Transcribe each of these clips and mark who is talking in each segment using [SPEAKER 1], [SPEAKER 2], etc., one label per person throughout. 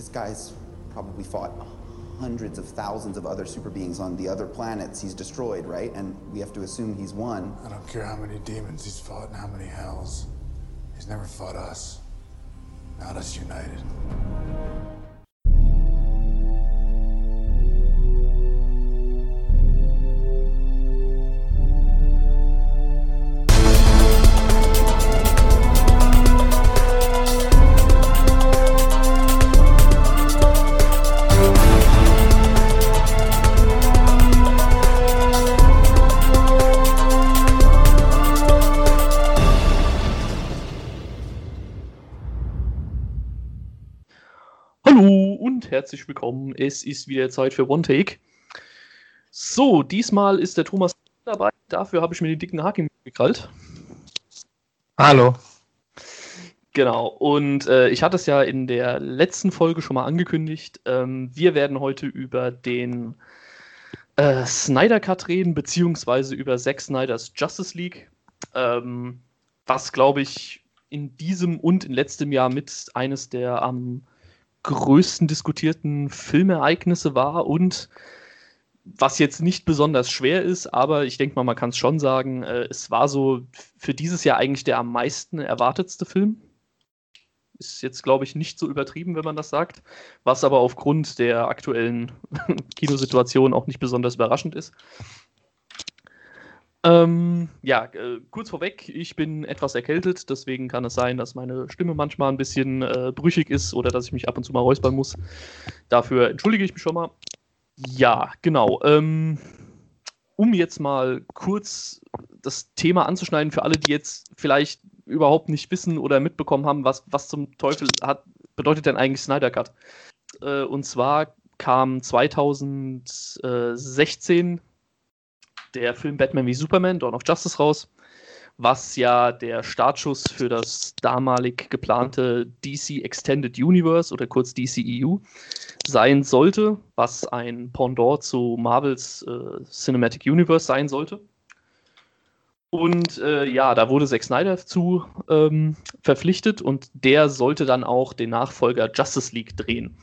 [SPEAKER 1] This guy's probably fought hundreds of thousands of other super beings on the other planets he's destroyed, right? And we have to assume he's won.
[SPEAKER 2] I don't care how many demons he's fought and how many hells. He's never fought us. Not us united.
[SPEAKER 3] Herzlich willkommen. Es ist wieder Zeit für One Take. So, diesmal ist der Thomas dabei. Dafür habe ich mir den dicken Hakim gekrallt.
[SPEAKER 4] Hallo.
[SPEAKER 3] Genau, und ich hatte es ja in der letzten Folge schon mal angekündigt. Wir werden heute über den Snyder Cut reden, beziehungsweise über Zack Snyders Justice League. Was, glaube ich, in diesem und in letztem Jahr mit eines der am größten diskutierten Filmereignisse war und was jetzt nicht besonders schwer ist, aber ich denke mal, man kann es schon sagen, es war so für dieses Jahr eigentlich der am meisten erwartetste Film. Ist jetzt, glaube ich, nicht so übertrieben, wenn man das sagt, was aber aufgrund der aktuellen Kinosituation auch nicht besonders überraschend ist. Kurz vorweg, ich bin etwas erkältet, deswegen kann es sein, dass meine Stimme manchmal ein bisschen brüchig ist oder dass ich mich ab und zu mal räuspern muss. Dafür entschuldige ich mich schon mal. Ja, genau. Um jetzt mal kurz das Thema anzuschneiden für alle, die jetzt vielleicht überhaupt nicht wissen oder mitbekommen haben, was zum Teufel bedeutet denn eigentlich Snyder Cut? Und zwar kam 2016 der Film Batman wie Superman, Dawn of Justice raus, was ja der Startschuss für das damalig geplante DC Extended Universe oder kurz DCEU sein sollte, was ein Pendant zu Marvels Cinematic Universe sein sollte. Und da wurde Zack Snyder zu verpflichtet und der sollte dann auch den Nachfolger Justice League drehen.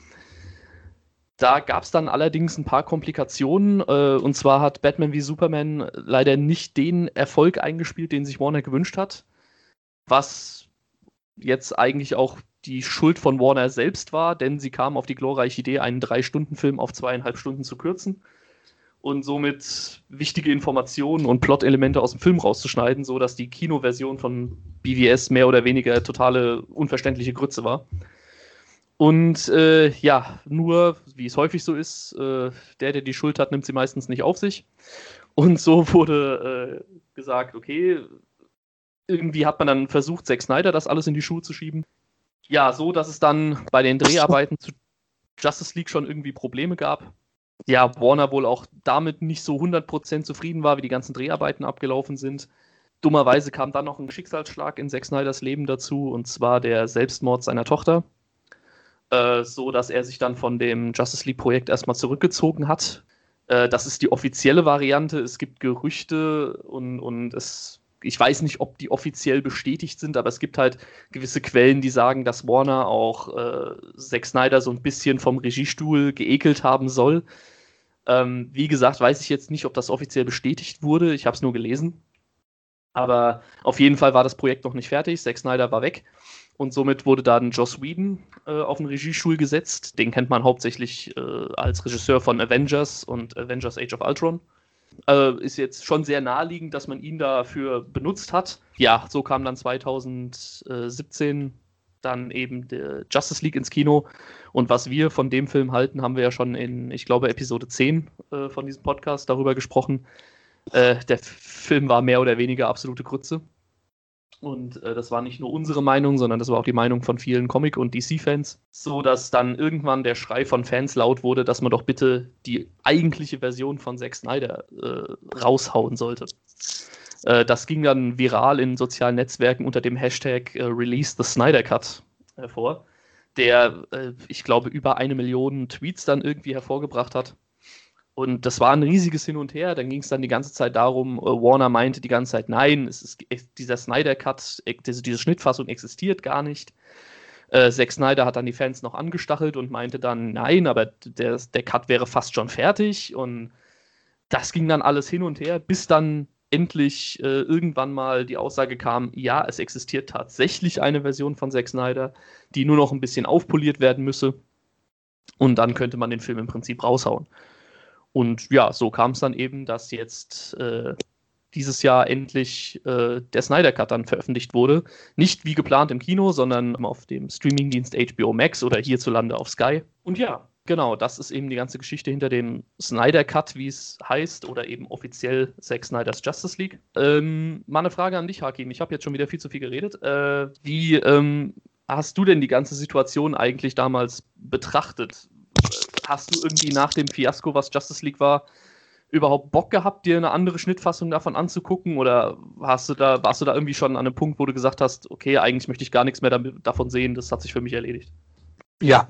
[SPEAKER 3] Da gab es dann allerdings ein paar Komplikationen, und zwar hat Batman wie Superman leider nicht den Erfolg eingespielt, den sich Warner gewünscht hat, was jetzt eigentlich auch die Schuld von Warner selbst war, denn sie kamen auf die glorreiche Idee, einen 3-Stunden-Film auf 2,5 Stunden zu kürzen und somit wichtige Informationen und Plot-Elemente aus dem Film rauszuschneiden, sodass die Kinoversion von BVS mehr oder weniger totale unverständliche Grütze war. Und nur, wie es häufig so ist, der die Schuld hat, nimmt sie meistens nicht auf sich. Und so wurde gesagt, okay, irgendwie hat man dann versucht, Zack Snyder das alles in die Schuhe zu schieben. Ja, so, dass es dann bei den Dreharbeiten zu Justice League schon irgendwie Probleme gab. Ja, Warner wohl auch damit nicht so 100% zufrieden war, wie die ganzen Dreharbeiten abgelaufen sind. Dummerweise kam dann noch ein Schicksalsschlag in Zack Snyders Leben dazu, und zwar der Selbstmord seiner Tochter. So dass er sich dann von dem Justice League-Projekt erstmal zurückgezogen hat. Das ist die offizielle Variante. Es gibt Gerüchte und ich weiß nicht, ob die offiziell bestätigt sind, aber es gibt halt gewisse Quellen, die sagen, dass Warner auch Zack Snyder so ein bisschen vom Regiestuhl geekelt haben soll. Wie gesagt, weiß ich jetzt nicht, ob das offiziell bestätigt wurde. Ich habe es nur gelesen. Aber auf jeden Fall war das Projekt noch nicht fertig. Zack Snyder war weg. Und somit wurde dann Joss Whedon auf den Regiestuhl gesetzt. Den kennt man hauptsächlich als Regisseur von Avengers und Avengers Age of Ultron. Ist jetzt schon sehr naheliegend, dass man ihn dafür benutzt hat. Ja, so kam dann 2017 dann eben der Justice League ins Kino. Und was wir von dem Film halten, haben wir ja schon in, ich glaube, Episode 10 von diesem Podcast darüber gesprochen. Der Film war mehr oder weniger absolute Grütze. Und das war nicht nur unsere Meinung, sondern das war auch die Meinung von vielen Comic- und DC-Fans. So dass dann irgendwann der Schrei von Fans laut wurde, dass man doch bitte die eigentliche Version von Zack Snyder raushauen sollte. Das ging dann viral in sozialen Netzwerken unter dem Hashtag Release the Snyder Cut hervor, der, ich glaube, über 1 Million Tweets dann irgendwie hervorgebracht hat. Und das war ein riesiges Hin und Her. Dann ging es dann die ganze Zeit darum, Warner meinte die ganze Zeit, nein, dieser Snyder Cut, diese Schnittfassung existiert gar nicht. Zack Snyder hat dann die Fans noch angestachelt und meinte dann, nein, aber der Cut wäre fast schon fertig. Und das ging dann alles hin und her, bis dann endlich irgendwann mal die Aussage kam, ja, es existiert tatsächlich eine Version von Zack Snyder, die nur noch ein bisschen aufpoliert werden müsse. Und dann könnte man den Film im Prinzip raushauen. Und ja, so kam es dann eben, dass jetzt dieses Jahr endlich der Snyder Cut dann veröffentlicht wurde. Nicht wie geplant im Kino, sondern auf dem Streamingdienst HBO Max oder hierzulande auf Sky. Und ja, genau, das ist eben die ganze Geschichte hinter dem Snyder Cut, wie es heißt, oder eben offiziell Zack Snyders Justice League. Mal eine Frage an dich, Hakim. Ich habe jetzt schon wieder viel zu viel geredet. Wie hast du denn die ganze Situation eigentlich damals betrachtet? Hast du irgendwie nach dem Fiasko, was Justice League war, überhaupt Bock gehabt, dir eine andere Schnittfassung davon anzugucken? Oder warst du da irgendwie schon an einem Punkt, wo du gesagt hast, okay, eigentlich möchte ich gar nichts mehr davon sehen, das hat sich für mich erledigt?
[SPEAKER 4] Ja,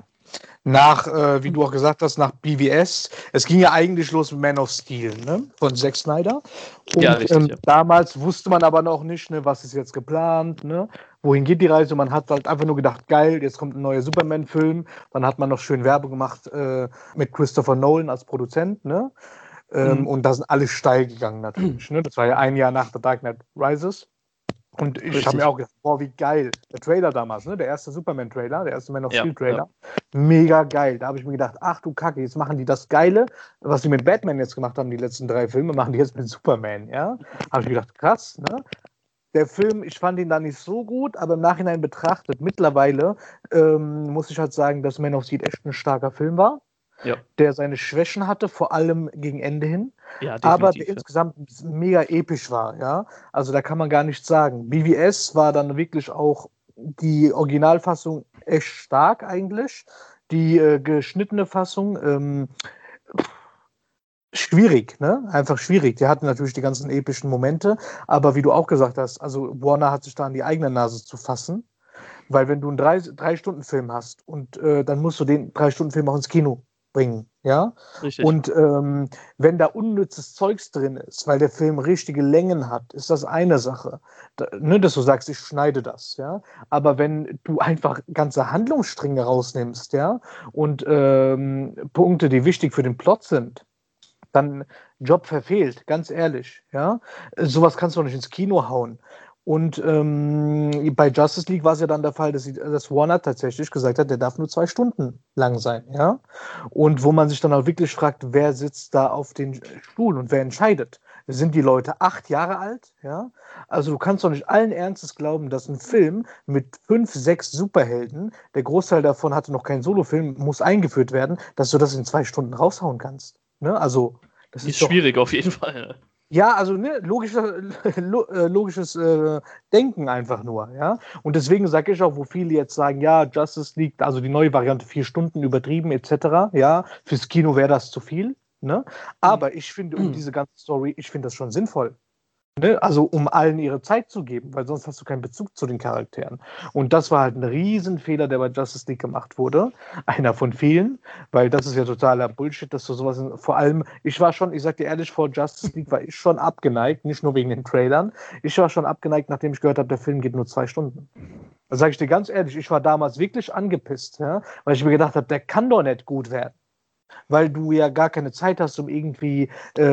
[SPEAKER 4] wie du auch gesagt hast, nach BVS. Es ging ja eigentlich los mit Man of Steel, ne? Von Zack Snyder. Und
[SPEAKER 3] Ja, richtig, ja.
[SPEAKER 4] damals wusste man aber noch nicht, ne, was ist jetzt geplant, ne? Wohin geht die Reise? Man hat halt einfach nur gedacht, geil, jetzt kommt ein neuer Superman-Film. Dann hat man noch schön Werbung gemacht mit Christopher Nolan als Produzent, ne? Und da sind alle steil gegangen natürlich. Ne? Das war ja ein Jahr nach The Dark Knight Rises. Und ich habe mir auch gedacht, boah, wie geil. Der Trailer damals, ne? Der erste Superman-Trailer, der erste Man of Steel-Trailer. Ja. Mega geil. Da habe ich mir gedacht, ach du Kacke, jetzt machen die das Geile, was sie mit Batman jetzt gemacht haben, die letzten 3 Filme, machen die jetzt mit Superman. Ja? Habe ich mir gedacht, krass. Ne? Der Film, ich fand ihn da nicht so gut, aber im Nachhinein betrachtet, mittlerweile muss ich halt sagen, dass Man of Steel echt ein starker Film war. Ja. Der seine Schwächen hatte, vor allem gegen Ende hin, ja, aber der insgesamt mega episch war, ja, also da kann man gar nichts sagen. BVS war dann wirklich auch die Originalfassung echt stark eigentlich, die geschnittene Fassung schwierig, ne, einfach schwierig, die hatten natürlich die ganzen epischen Momente, aber wie du auch gesagt hast, also Warner hat sich da an die eigene Nase zu fassen, weil wenn du einen 3-Stunden-Film hast und dann musst du den 3-Stunden-Film auch ins Kino bringen, ja. Richtig. Und wenn da unnützes Zeugs drin ist, weil der Film richtige Längen hat, ist das eine Sache. Ne, dass du sagst, ich schneide das, ja. Aber wenn du einfach ganze Handlungsstränge rausnimmst, ja, und Punkte, die wichtig für den Plot sind, dann Job verfehlt, ganz ehrlich, ja. Sowas kannst du doch nicht ins Kino hauen. Und bei Justice League war es ja dann der Fall, dass Warner tatsächlich gesagt hat, der darf nur 2 Stunden lang sein, ja. Und wo man sich dann auch wirklich fragt, wer sitzt da auf dem Stuhl und wer entscheidet? Sind die Leute 8 Jahre alt, ja? Also du kannst doch nicht allen Ernstes glauben, dass ein Film mit 5, 6 Superhelden, der Großteil davon hatte noch keinen Solofilm, muss eingeführt werden, dass du das in 2 Stunden raushauen kannst. Ne? Also das ist
[SPEAKER 3] schwierig auf jeden Fall.
[SPEAKER 4] Ja, also ne, logisches Denken einfach nur, ja. Und deswegen sage ich auch, wo viele jetzt sagen, ja, Justice League, also die neue Variante 4 Stunden übertrieben etc., ja, fürs Kino wäre das zu viel, ne. Aber ich finde, diese ganze Story, ich finde das schon sinnvoll. Ne? Also um allen ihre Zeit zu geben, weil sonst hast du keinen Bezug zu den Charakteren. Und das war halt ein Riesenfehler, der bei Justice League gemacht wurde. Einer von vielen, weil das ist ja totaler Bullshit, dass du sowas, vor allem, ich sag dir ehrlich, vor Justice League war ich schon abgeneigt, nicht nur wegen den Trailern, ich war schon abgeneigt, nachdem ich gehört habe, der Film geht nur 2 Stunden. Da sage ich dir ganz ehrlich, ich war damals wirklich angepisst, ja? Weil ich mir gedacht habe, der kann doch nicht gut werden. Weil du ja gar keine Zeit hast, um irgendwie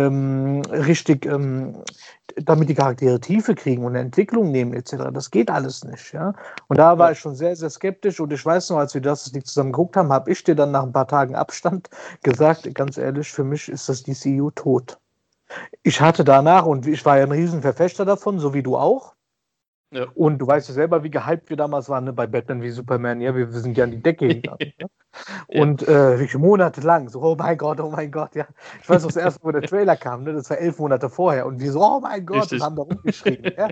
[SPEAKER 4] richtig, damit die Charaktere Tiefe kriegen und eine Entwicklung nehmen etc. Das geht alles nicht, ja. Und da war ich schon sehr, sehr skeptisch und ich weiß noch, als wir Justice League zusammen geguckt haben, habe ich dir dann nach ein paar Tagen Abstand gesagt, ganz ehrlich, für mich ist das DCU tot. Ich hatte danach, und ich war ja ein Riesenverfechter davon, so wie du auch. Ja. Und du weißt ja selber, wie gehypt wir damals waren, ne, bei Batman wie Superman. Ja, wir sind ja an die Decke gegangen. Ne? Und wirklich monatelang, so, oh mein Gott, ja. Ich weiß noch, das erste, wo der Trailer kam, ne, das war 11 Monate vorher. Und wir so, oh mein Gott, richtig. Und haben da rumgeschrien. Ja.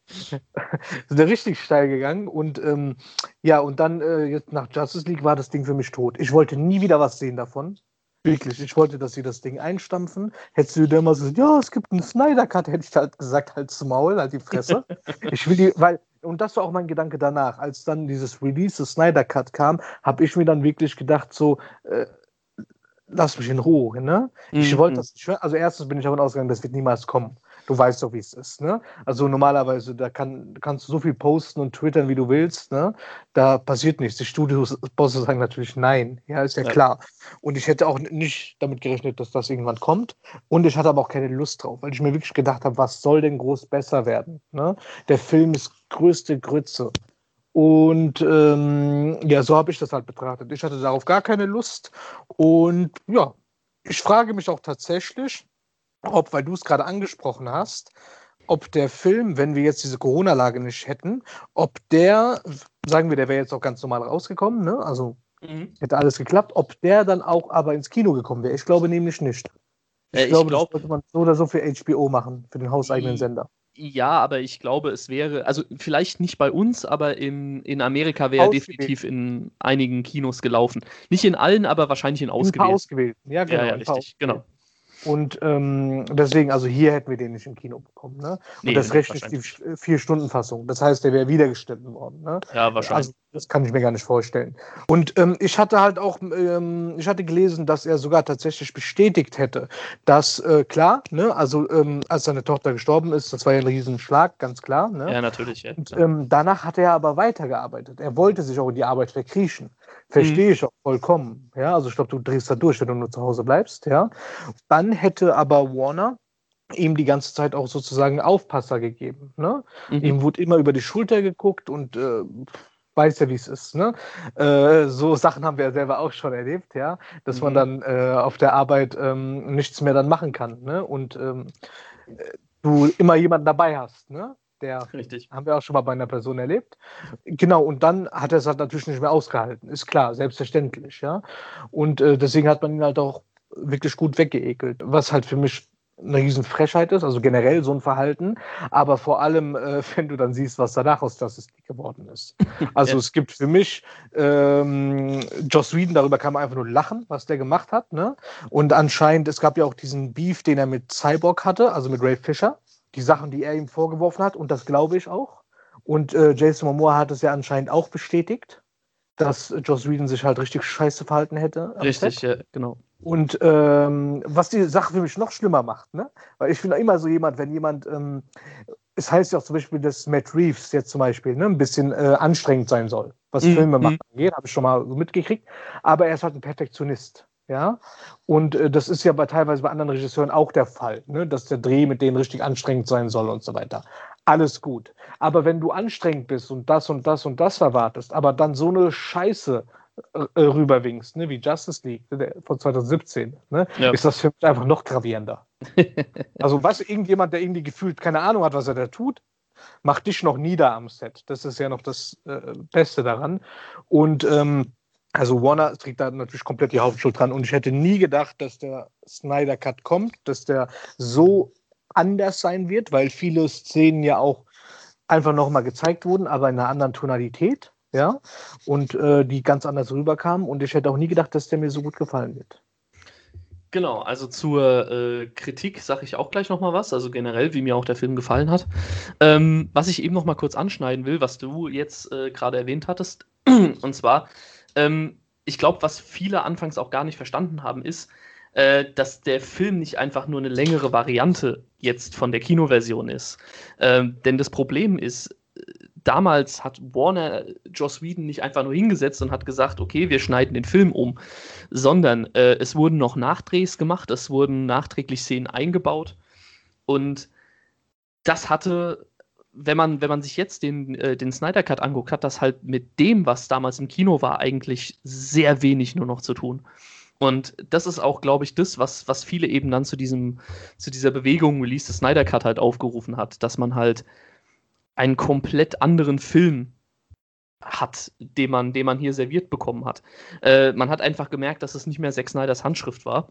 [SPEAKER 4] Sind da richtig steil gegangen. Und ja, und dann jetzt nach Justice League war das Ding für mich tot. Ich wollte nie wieder was sehen davon. Wirklich, ich wollte, dass sie das Ding einstampfen. Hättest du dir mal so gesagt, ja, es gibt einen Snyder-Cut, hätte ich halt gesagt, halt zum Maul, halt die Fresse. Ich will die, weil, und das war auch mein Gedanke danach, als dann dieses Release des Snyder-Cut kam, habe ich mir dann wirklich gedacht, so, lass mich in Ruhe, ne? Ich wollte das, also erstens bin ich davon ausgegangen, das wird niemals kommen. Du weißt doch, wie es ist, ne? Also normalerweise, kannst du so viel posten und twittern, wie du willst, ne? Da passiert nichts. Die Studios-Bosse sagen natürlich nein. Ja, ist ja klar. Und ich hätte auch nicht damit gerechnet, dass das irgendwann kommt. Und ich hatte aber auch keine Lust drauf, weil ich mir wirklich gedacht habe, was soll denn groß besser werden, ne? Der Film ist größte Grütze. Und ja, so habe ich das halt betrachtet. Ich hatte darauf gar keine Lust. Und ja, ich frage mich auch tatsächlich, ob, weil du es gerade angesprochen hast, ob der Film, wenn wir jetzt diese Corona-Lage nicht hätten, ob der, sagen wir, der wäre jetzt auch ganz normal rausgekommen, ne? Also hätte alles geklappt, ob der dann auch aber ins Kino gekommen wäre. Ich glaube nämlich nicht. Ich glaube, das sollte man so oder so für HBO machen, für den hauseigenen Sender.
[SPEAKER 3] Ja, aber ich glaube, es wäre, also vielleicht nicht bei uns, aber in Amerika wäre er definitiv in einigen Kinos gelaufen. Nicht in allen, aber wahrscheinlich in ausgewählten.
[SPEAKER 4] Ein paar ausgewählten, ja, genau.
[SPEAKER 3] Ja, richtig, genau.
[SPEAKER 4] Und deswegen, also hier hätten wir den nicht im Kino bekommen. Ne? Und das Recht ist die 4-Stunden-Fassung. Das heißt, der wäre wiedergestellt worden. Ne?
[SPEAKER 3] Ja, wahrscheinlich.
[SPEAKER 4] Also, das kann ich mir gar nicht vorstellen. Und ich hatte halt auch, ich hatte gelesen, dass er sogar tatsächlich bestätigt hätte, dass, klar, ne, also als seine Tochter gestorben ist, das war ja ein Riesenschlag, ganz klar. Ne?
[SPEAKER 3] Ja, natürlich. Ja.
[SPEAKER 4] Und danach hat er aber weitergearbeitet. Er wollte sich auch in die Arbeit verkriechen. Verstehe ich auch vollkommen. Ja, also ich glaube, du drehst da durch, wenn du nur zu Hause bleibst. Ja, dann hätte aber Warner ihm die ganze Zeit auch sozusagen einen Aufpasser gegeben. Ne? Ihm wurde immer über die Schulter geguckt und weiß ja, wie es ist. Ne? So Sachen haben wir ja selber auch schon erlebt, ja, dass man dann auf der Arbeit nichts mehr dann machen kann. Ne? Und du immer jemanden dabei hast. Ne?
[SPEAKER 3] Richtig.
[SPEAKER 4] Haben wir auch schon mal bei einer Person erlebt. Genau, und dann hat er es halt natürlich nicht mehr ausgehalten. Ist klar, selbstverständlich, ja. Und deswegen hat man ihn halt auch wirklich gut weggeekelt. Was halt für mich eine Riesenfrechheit ist, also generell so ein Verhalten, aber vor allem, wenn du dann siehst, was danach aus Justice League geworden ist. Also es gibt für mich Joss Whedon, darüber kann man einfach nur lachen, was der gemacht hat, ne? Und anscheinend, es gab ja auch diesen Beef, den er mit Cyborg hatte, also mit Ray Fisher, die Sachen, die er ihm vorgeworfen hat, und das glaube ich auch. Und Jason Momoa hat es ja anscheinend auch bestätigt, dass Joss Whedon sich halt richtig scheiße verhalten hätte.
[SPEAKER 3] Richtig, ja, genau.
[SPEAKER 4] Und was die Sache für mich noch schlimmer macht, ne? Weil ich bin immer so jemand, wenn jemand, es heißt ja auch zum Beispiel, dass Matt Reeves jetzt zum Beispiel ein bisschen anstrengend sein soll, was Filme machen angeht, habe ich schon mal so mitgekriegt, aber er ist halt ein Perfektionist. Ja, und das ist ja teilweise bei anderen Regisseuren auch der Fall, ne? Dass der Dreh mit denen richtig anstrengend sein soll und so weiter. Alles gut. Aber wenn du anstrengend bist und das und das und das erwartest, aber dann so eine Scheiße rüberwinkst, ne? Wie Justice League von 2017, ne? Ist das für mich einfach noch gravierender. Also was, irgendjemand, der irgendwie gefühlt keine Ahnung hat, was er da tut, macht dich noch nieder am Set. Das ist ja noch das Beste daran. Und also Warner trägt da natürlich komplett die Hauptschuld dran. Und ich hätte nie gedacht, dass der Snyder Cut kommt, dass der so anders sein wird, weil viele Szenen ja auch einfach nochmal gezeigt wurden, aber in einer anderen Tonalität, ja, und die ganz anders rüberkamen. Und ich hätte auch nie gedacht, dass der mir so gut gefallen wird.
[SPEAKER 3] Genau, also zur Kritik sage ich auch gleich nochmal was, also generell, wie mir auch der Film gefallen hat. Was ich eben nochmal kurz anschneiden will, was du jetzt gerade erwähnt hattest, und zwar, ich glaube, was viele anfangs auch gar nicht verstanden haben, ist, dass der Film nicht einfach nur eine längere Variante jetzt von der Kinoversion ist. Denn das Problem ist, damals hat Warner Joss Whedon nicht einfach nur hingesetzt und hat gesagt, okay, wir schneiden den Film um, sondern es wurden noch Nachdrehs gemacht, es wurden nachträglich Szenen eingebaut und das hatte, wenn man sich jetzt den Snyder Cut anguckt, hat das halt mit dem, was damals im Kino war, eigentlich sehr wenig nur noch zu tun. Und das ist auch, glaube ich, das, was viele eben dann zu dieser Bewegung Release des Snyder Cut halt aufgerufen hat, dass man halt einen komplett anderen Film hat, den man hier serviert bekommen hat. Man hat einfach gemerkt, dass es nicht mehr Zack Snyders Handschrift war.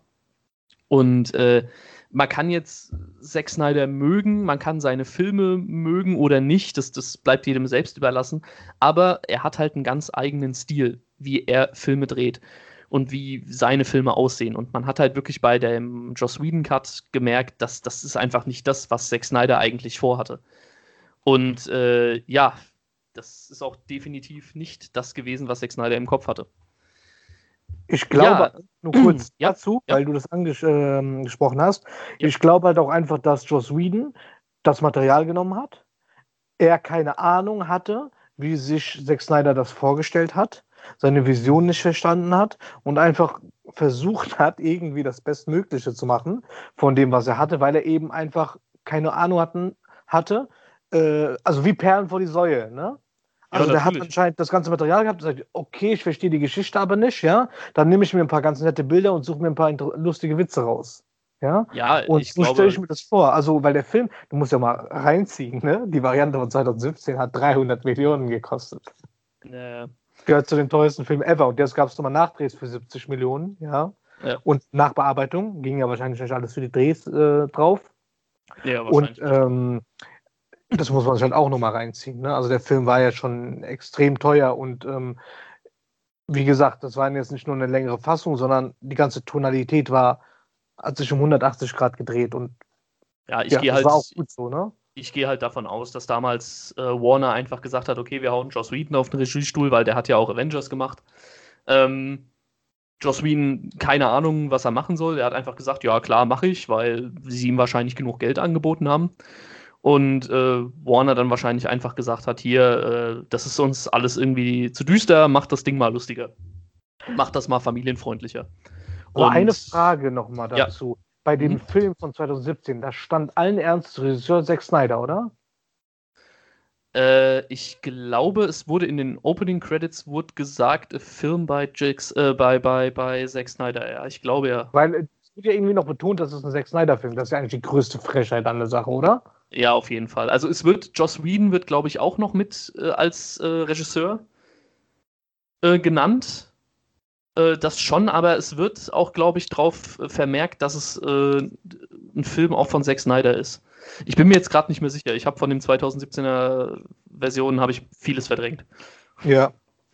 [SPEAKER 3] Und man kann jetzt Zack Snyder mögen, man kann seine Filme mögen oder nicht, das bleibt jedem selbst überlassen, aber er hat halt einen ganz eigenen Stil, wie er Filme dreht und wie seine Filme aussehen. Und man hat halt wirklich bei dem Joss Whedon Cut gemerkt, dass das ist einfach nicht das, was Zack Snyder eigentlich vorhatte. Und ja, das ist auch definitiv nicht das gewesen, was Zack Snyder im Kopf hatte.
[SPEAKER 4] Ich glaube, nur kurz
[SPEAKER 3] Ja,
[SPEAKER 4] dazu,
[SPEAKER 3] ja.
[SPEAKER 4] weil du das angesprochen hast.
[SPEAKER 3] Ja.
[SPEAKER 4] Ich glaube halt auch einfach, dass Joss Whedon das Material genommen hat. Er keine Ahnung hatte, wie sich Zack Snyder das vorgestellt hat, seine Vision nicht verstanden hat und einfach versucht hat, irgendwie das Bestmögliche zu machen von dem, was er hatte, weil er eben einfach keine Ahnung hatte. Also wie Perlen vor die Säue, ne?
[SPEAKER 3] Ja,
[SPEAKER 4] Also der hat
[SPEAKER 3] natürlich.
[SPEAKER 4] anscheinend das ganze Material gehabt und sagt, okay, ich verstehe die Geschichte aber nicht, ja. Dann nehme ich mir ein paar ganz nette Bilder und suche mir ein paar lustige Witze raus. Ja,
[SPEAKER 3] Ja,
[SPEAKER 4] und
[SPEAKER 3] ich
[SPEAKER 4] so stelle ich
[SPEAKER 3] glaube,
[SPEAKER 4] mir das vor. Also, weil der Film, du musst ja mal reinziehen, ne? Die Variante von 2017 hat 300 Millionen gekostet.
[SPEAKER 3] äh,
[SPEAKER 4] Gehört zu den teuersten Filmen ever. Und jetzt gab es nochmal Nachdrehs für 70 Millionen, ja.
[SPEAKER 3] ja,
[SPEAKER 4] Und Nachbearbeitung ging ja wahrscheinlich nicht alles für die Drehs drauf.
[SPEAKER 3] ja,
[SPEAKER 4] Und
[SPEAKER 3] wahrscheinlich.
[SPEAKER 4] das muss man sich halt auch nochmal reinziehen. Ne? Also der Film war ja schon extrem teuer und wie gesagt, das war jetzt nicht nur eine längere Fassung, sondern die ganze Tonalität hat sich um 180 Grad gedreht und
[SPEAKER 3] Ja, ich
[SPEAKER 4] ja,
[SPEAKER 3] gehe
[SPEAKER 4] das war auch
[SPEAKER 3] halt,
[SPEAKER 4] gut so, ne?
[SPEAKER 3] ich gehe halt davon aus, dass damals Warner einfach gesagt hat, okay, wir hauen Joss Whedon auf den Regiestuhl, weil der hat ja auch Avengers gemacht. Joss Whedon, keine Ahnung, was er machen soll. Er hat einfach gesagt, ja klar, mache ich, weil sie ihm wahrscheinlich genug Geld angeboten haben. Und Warner dann wahrscheinlich einfach gesagt hat, hier, das ist uns alles irgendwie zu düster, macht das Ding mal lustiger. Macht das mal familienfreundlicher.
[SPEAKER 4] Aber eine
[SPEAKER 3] Und
[SPEAKER 4] Frage nochmal
[SPEAKER 3] ja,
[SPEAKER 4] dazu. Bei dem
[SPEAKER 3] mhm.
[SPEAKER 4] Film von 2017, da stand allen Ernstes Regisseur Zack Snyder, oder?
[SPEAKER 3] Ich glaube, es wurde in den Opening Credits wurde gesagt, a Film bei Zack Snyder. Ja, ich glaube ja.
[SPEAKER 4] Weil es wird ja irgendwie noch betont, das ist ein Zack Snyder-Film. Das ist ja eigentlich die größte Frechheit an der Sache, oder?
[SPEAKER 3] Ja, auf jeden Fall. Also Joss Whedon wird, glaube ich, auch noch mit als Regisseur genannt. Das schon, aber es wird auch, glaube ich, drauf vermerkt, dass es ein Film auch von Zack Snyder ist. Ich bin mir jetzt gerade nicht mehr sicher. Ich habe von dem 2017er Version habe ich vieles verdrängt.
[SPEAKER 4] Ja.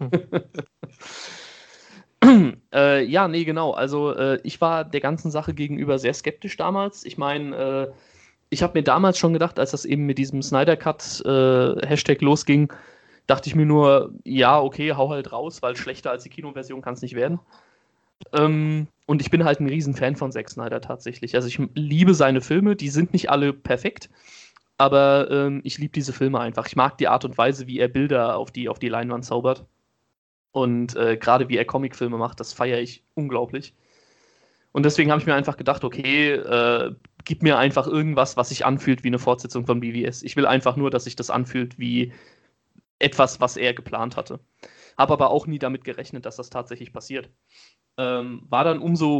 [SPEAKER 3] Ja, nee, genau. Also ich war der ganzen Sache gegenüber sehr skeptisch damals. Ich meine, ich habe mir damals schon gedacht, als das eben mit diesem Snyder Cut Hashtag losging, dachte ich mir nur, ja, okay, hau halt raus, weil schlechter als die Kinoversion kann es nicht werden. Und ich bin halt ein Riesenfan von Zack Snyder tatsächlich. Also ich liebe seine Filme, die sind nicht alle perfekt, aber ich liebe diese Filme einfach. Ich mag die Art und Weise, wie er Bilder auf die Leinwand zaubert. Und gerade wie er Comicfilme macht, das feiere ich unglaublich. Und deswegen habe ich mir einfach gedacht, okay, gib mir einfach irgendwas, was sich anfühlt wie eine Fortsetzung von BVS. Ich will einfach nur, dass sich das anfühlt wie etwas, was er geplant hatte. Habe aber auch nie damit gerechnet, dass das tatsächlich passiert. War dann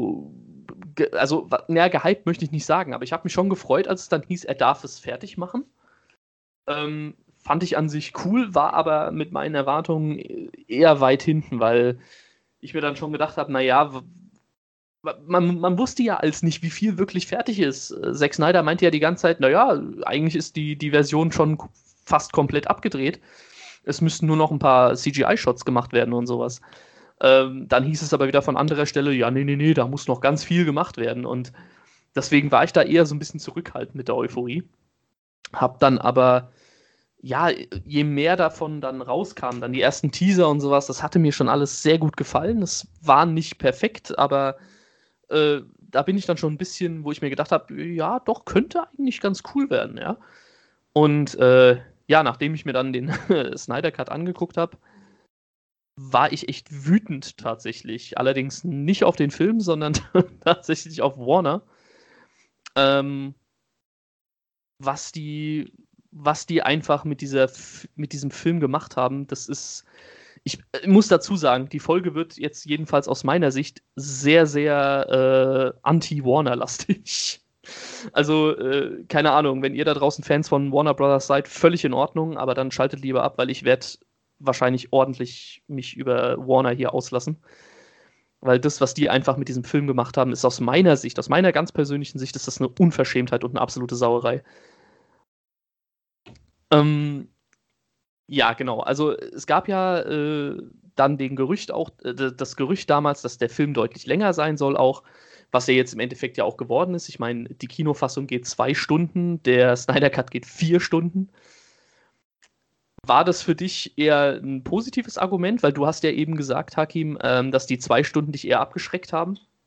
[SPEAKER 3] gehypt möchte ich nicht sagen, aber ich habe mich schon gefreut, als es dann hieß, er darf es fertig machen. Fand ich an sich cool, war aber mit meinen Erwartungen eher weit hinten, weil ich mir dann schon gedacht habe, naja, man wusste ja als nicht, wie viel wirklich fertig ist. Zack Snyder meinte ja die ganze Zeit, naja, eigentlich ist die Version schon fast komplett abgedreht. Es müssten nur noch ein paar CGI-Shots gemacht werden und sowas. Dann hieß es aber wieder von anderer Stelle, ja, nee, da muss noch ganz viel gemacht werden. Und deswegen war ich da eher so ein bisschen zurückhaltend mit der Euphorie. Hab dann aber, ja, je mehr davon dann rauskam, dann die ersten Teaser und sowas, das hatte mir schon alles sehr gut gefallen. Es war nicht perfekt, aber da bin ich dann schon ein bisschen, wo ich mir gedacht habe, ja, doch, könnte eigentlich ganz cool werden, ja. Und ja, nachdem ich mir dann den Snyder Cut angeguckt habe, war ich echt wütend tatsächlich. Allerdings nicht auf den Film, sondern tatsächlich auf Warner. Was die einfach mit diesem Film gemacht haben, das ist. Ich muss dazu sagen, die Folge wird jetzt jedenfalls aus meiner Sicht sehr, sehr anti-Warner-lastig. Also, keine Ahnung, wenn ihr da draußen Fans von Warner Brothers seid, völlig in Ordnung, aber dann schaltet lieber ab, weil ich werde wahrscheinlich ordentlich mich über Warner hier auslassen. Weil das, was die einfach mit diesem Film gemacht haben, ist aus meiner Sicht, aus meiner ganz persönlichen Sicht, ist das eine Unverschämtheit und eine absolute Sauerei. Ja, genau. Also es gab ja dann das Gerücht damals, dass der Film deutlich länger sein soll auch, was er jetzt im Endeffekt ja auch geworden ist. Ich meine, die Kinofassung geht 2 Stunden, der Snyder Cut geht 4 Stunden. War das für dich eher ein positives Argument? Weil du hast ja eben gesagt, Hakim, dass die 2 Stunden dich eher abgeschreckt haben.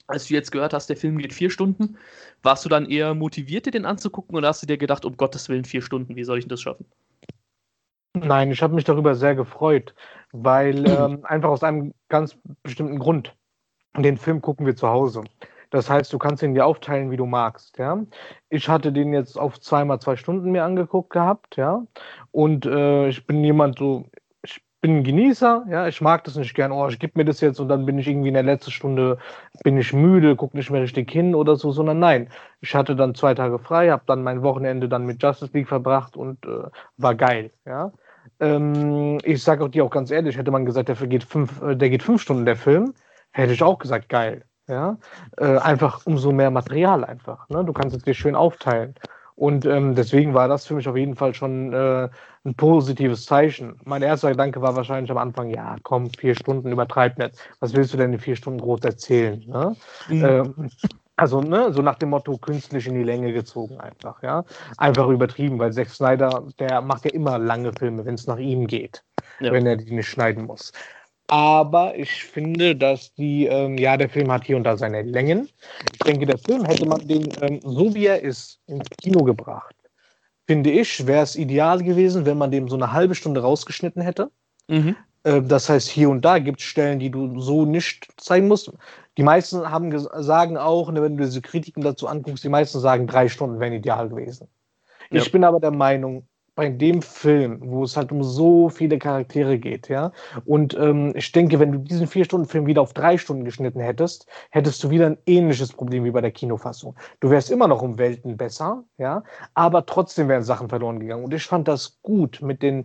[SPEAKER 3] als du jetzt gehört hast, der Film geht 4 Stunden, warst du dann eher motiviert, dir den anzugucken oder hast du dir gedacht, um Gottes Willen 4 Stunden, wie soll ich denn das schaffen?
[SPEAKER 4] Nein, ich habe mich darüber sehr gefreut, weil einfach aus einem ganz bestimmten Grund. Den Film gucken wir zu Hause. Das heißt, du kannst ihn dir aufteilen, wie du magst, ja. Ich hatte den jetzt auf 2x2 Stunden mir angeguckt gehabt, ja. Und ich bin ich bin ein Genießer, ja. Ich mag das nicht gern, ich gebe mir das jetzt und dann bin ich irgendwie in der letzten Stunde, bin ich müde, gucke nicht mehr richtig hin oder so, sondern nein. Ich hatte dann 2 Tage frei, habe dann mein Wochenende dann mit Justice League verbracht und war geil, ja. Ich sage dir auch ganz ehrlich, hätte man gesagt, der geht 5 Stunden, der Film, hätte ich auch gesagt, geil. Ja? Einfach umso mehr Material einfach. Ne? Du kannst es dir schön aufteilen. Und deswegen war das für mich auf jeden Fall schon ein positives Zeichen. Mein erster Gedanke war wahrscheinlich am Anfang, ja, komm, 4 Stunden, übertreib nicht. Was willst du denn in 4 Stunden groß erzählen? Ne? Also, ne, so nach dem Motto, künstlich in die Länge gezogen einfach, ja. Einfach übertrieben, weil Zack Snyder, der macht ja immer lange Filme, wenn es nach ihm geht, wenn er die nicht schneiden muss. Aber ich finde, dass der Film hat hier und da seine Längen. Ich denke, der Film hätte man den, so wie er ist, ins Kino gebracht. Finde ich, wäre es ideal gewesen, wenn man dem so eine halbe Stunde rausgeschnitten hätte.
[SPEAKER 3] Mhm.
[SPEAKER 4] Das heißt, hier und da gibt es Stellen, die du so nicht zeigen musst. Die meisten sagen auch, wenn du diese Kritiken dazu anguckst, die meisten sagen, 3 Stunden wären ideal gewesen.
[SPEAKER 3] Ja.
[SPEAKER 4] Ich bin aber der Meinung, bei dem Film, wo es halt um so viele Charaktere geht, ja, und ich denke, wenn du diesen 4-Stunden-Film wieder auf 3 Stunden geschnitten hättest, hättest du wieder ein ähnliches Problem wie bei der Kinofassung. Du wärst immer noch um Welten besser, ja, aber trotzdem wären Sachen verloren gegangen. Und ich fand das gut mit den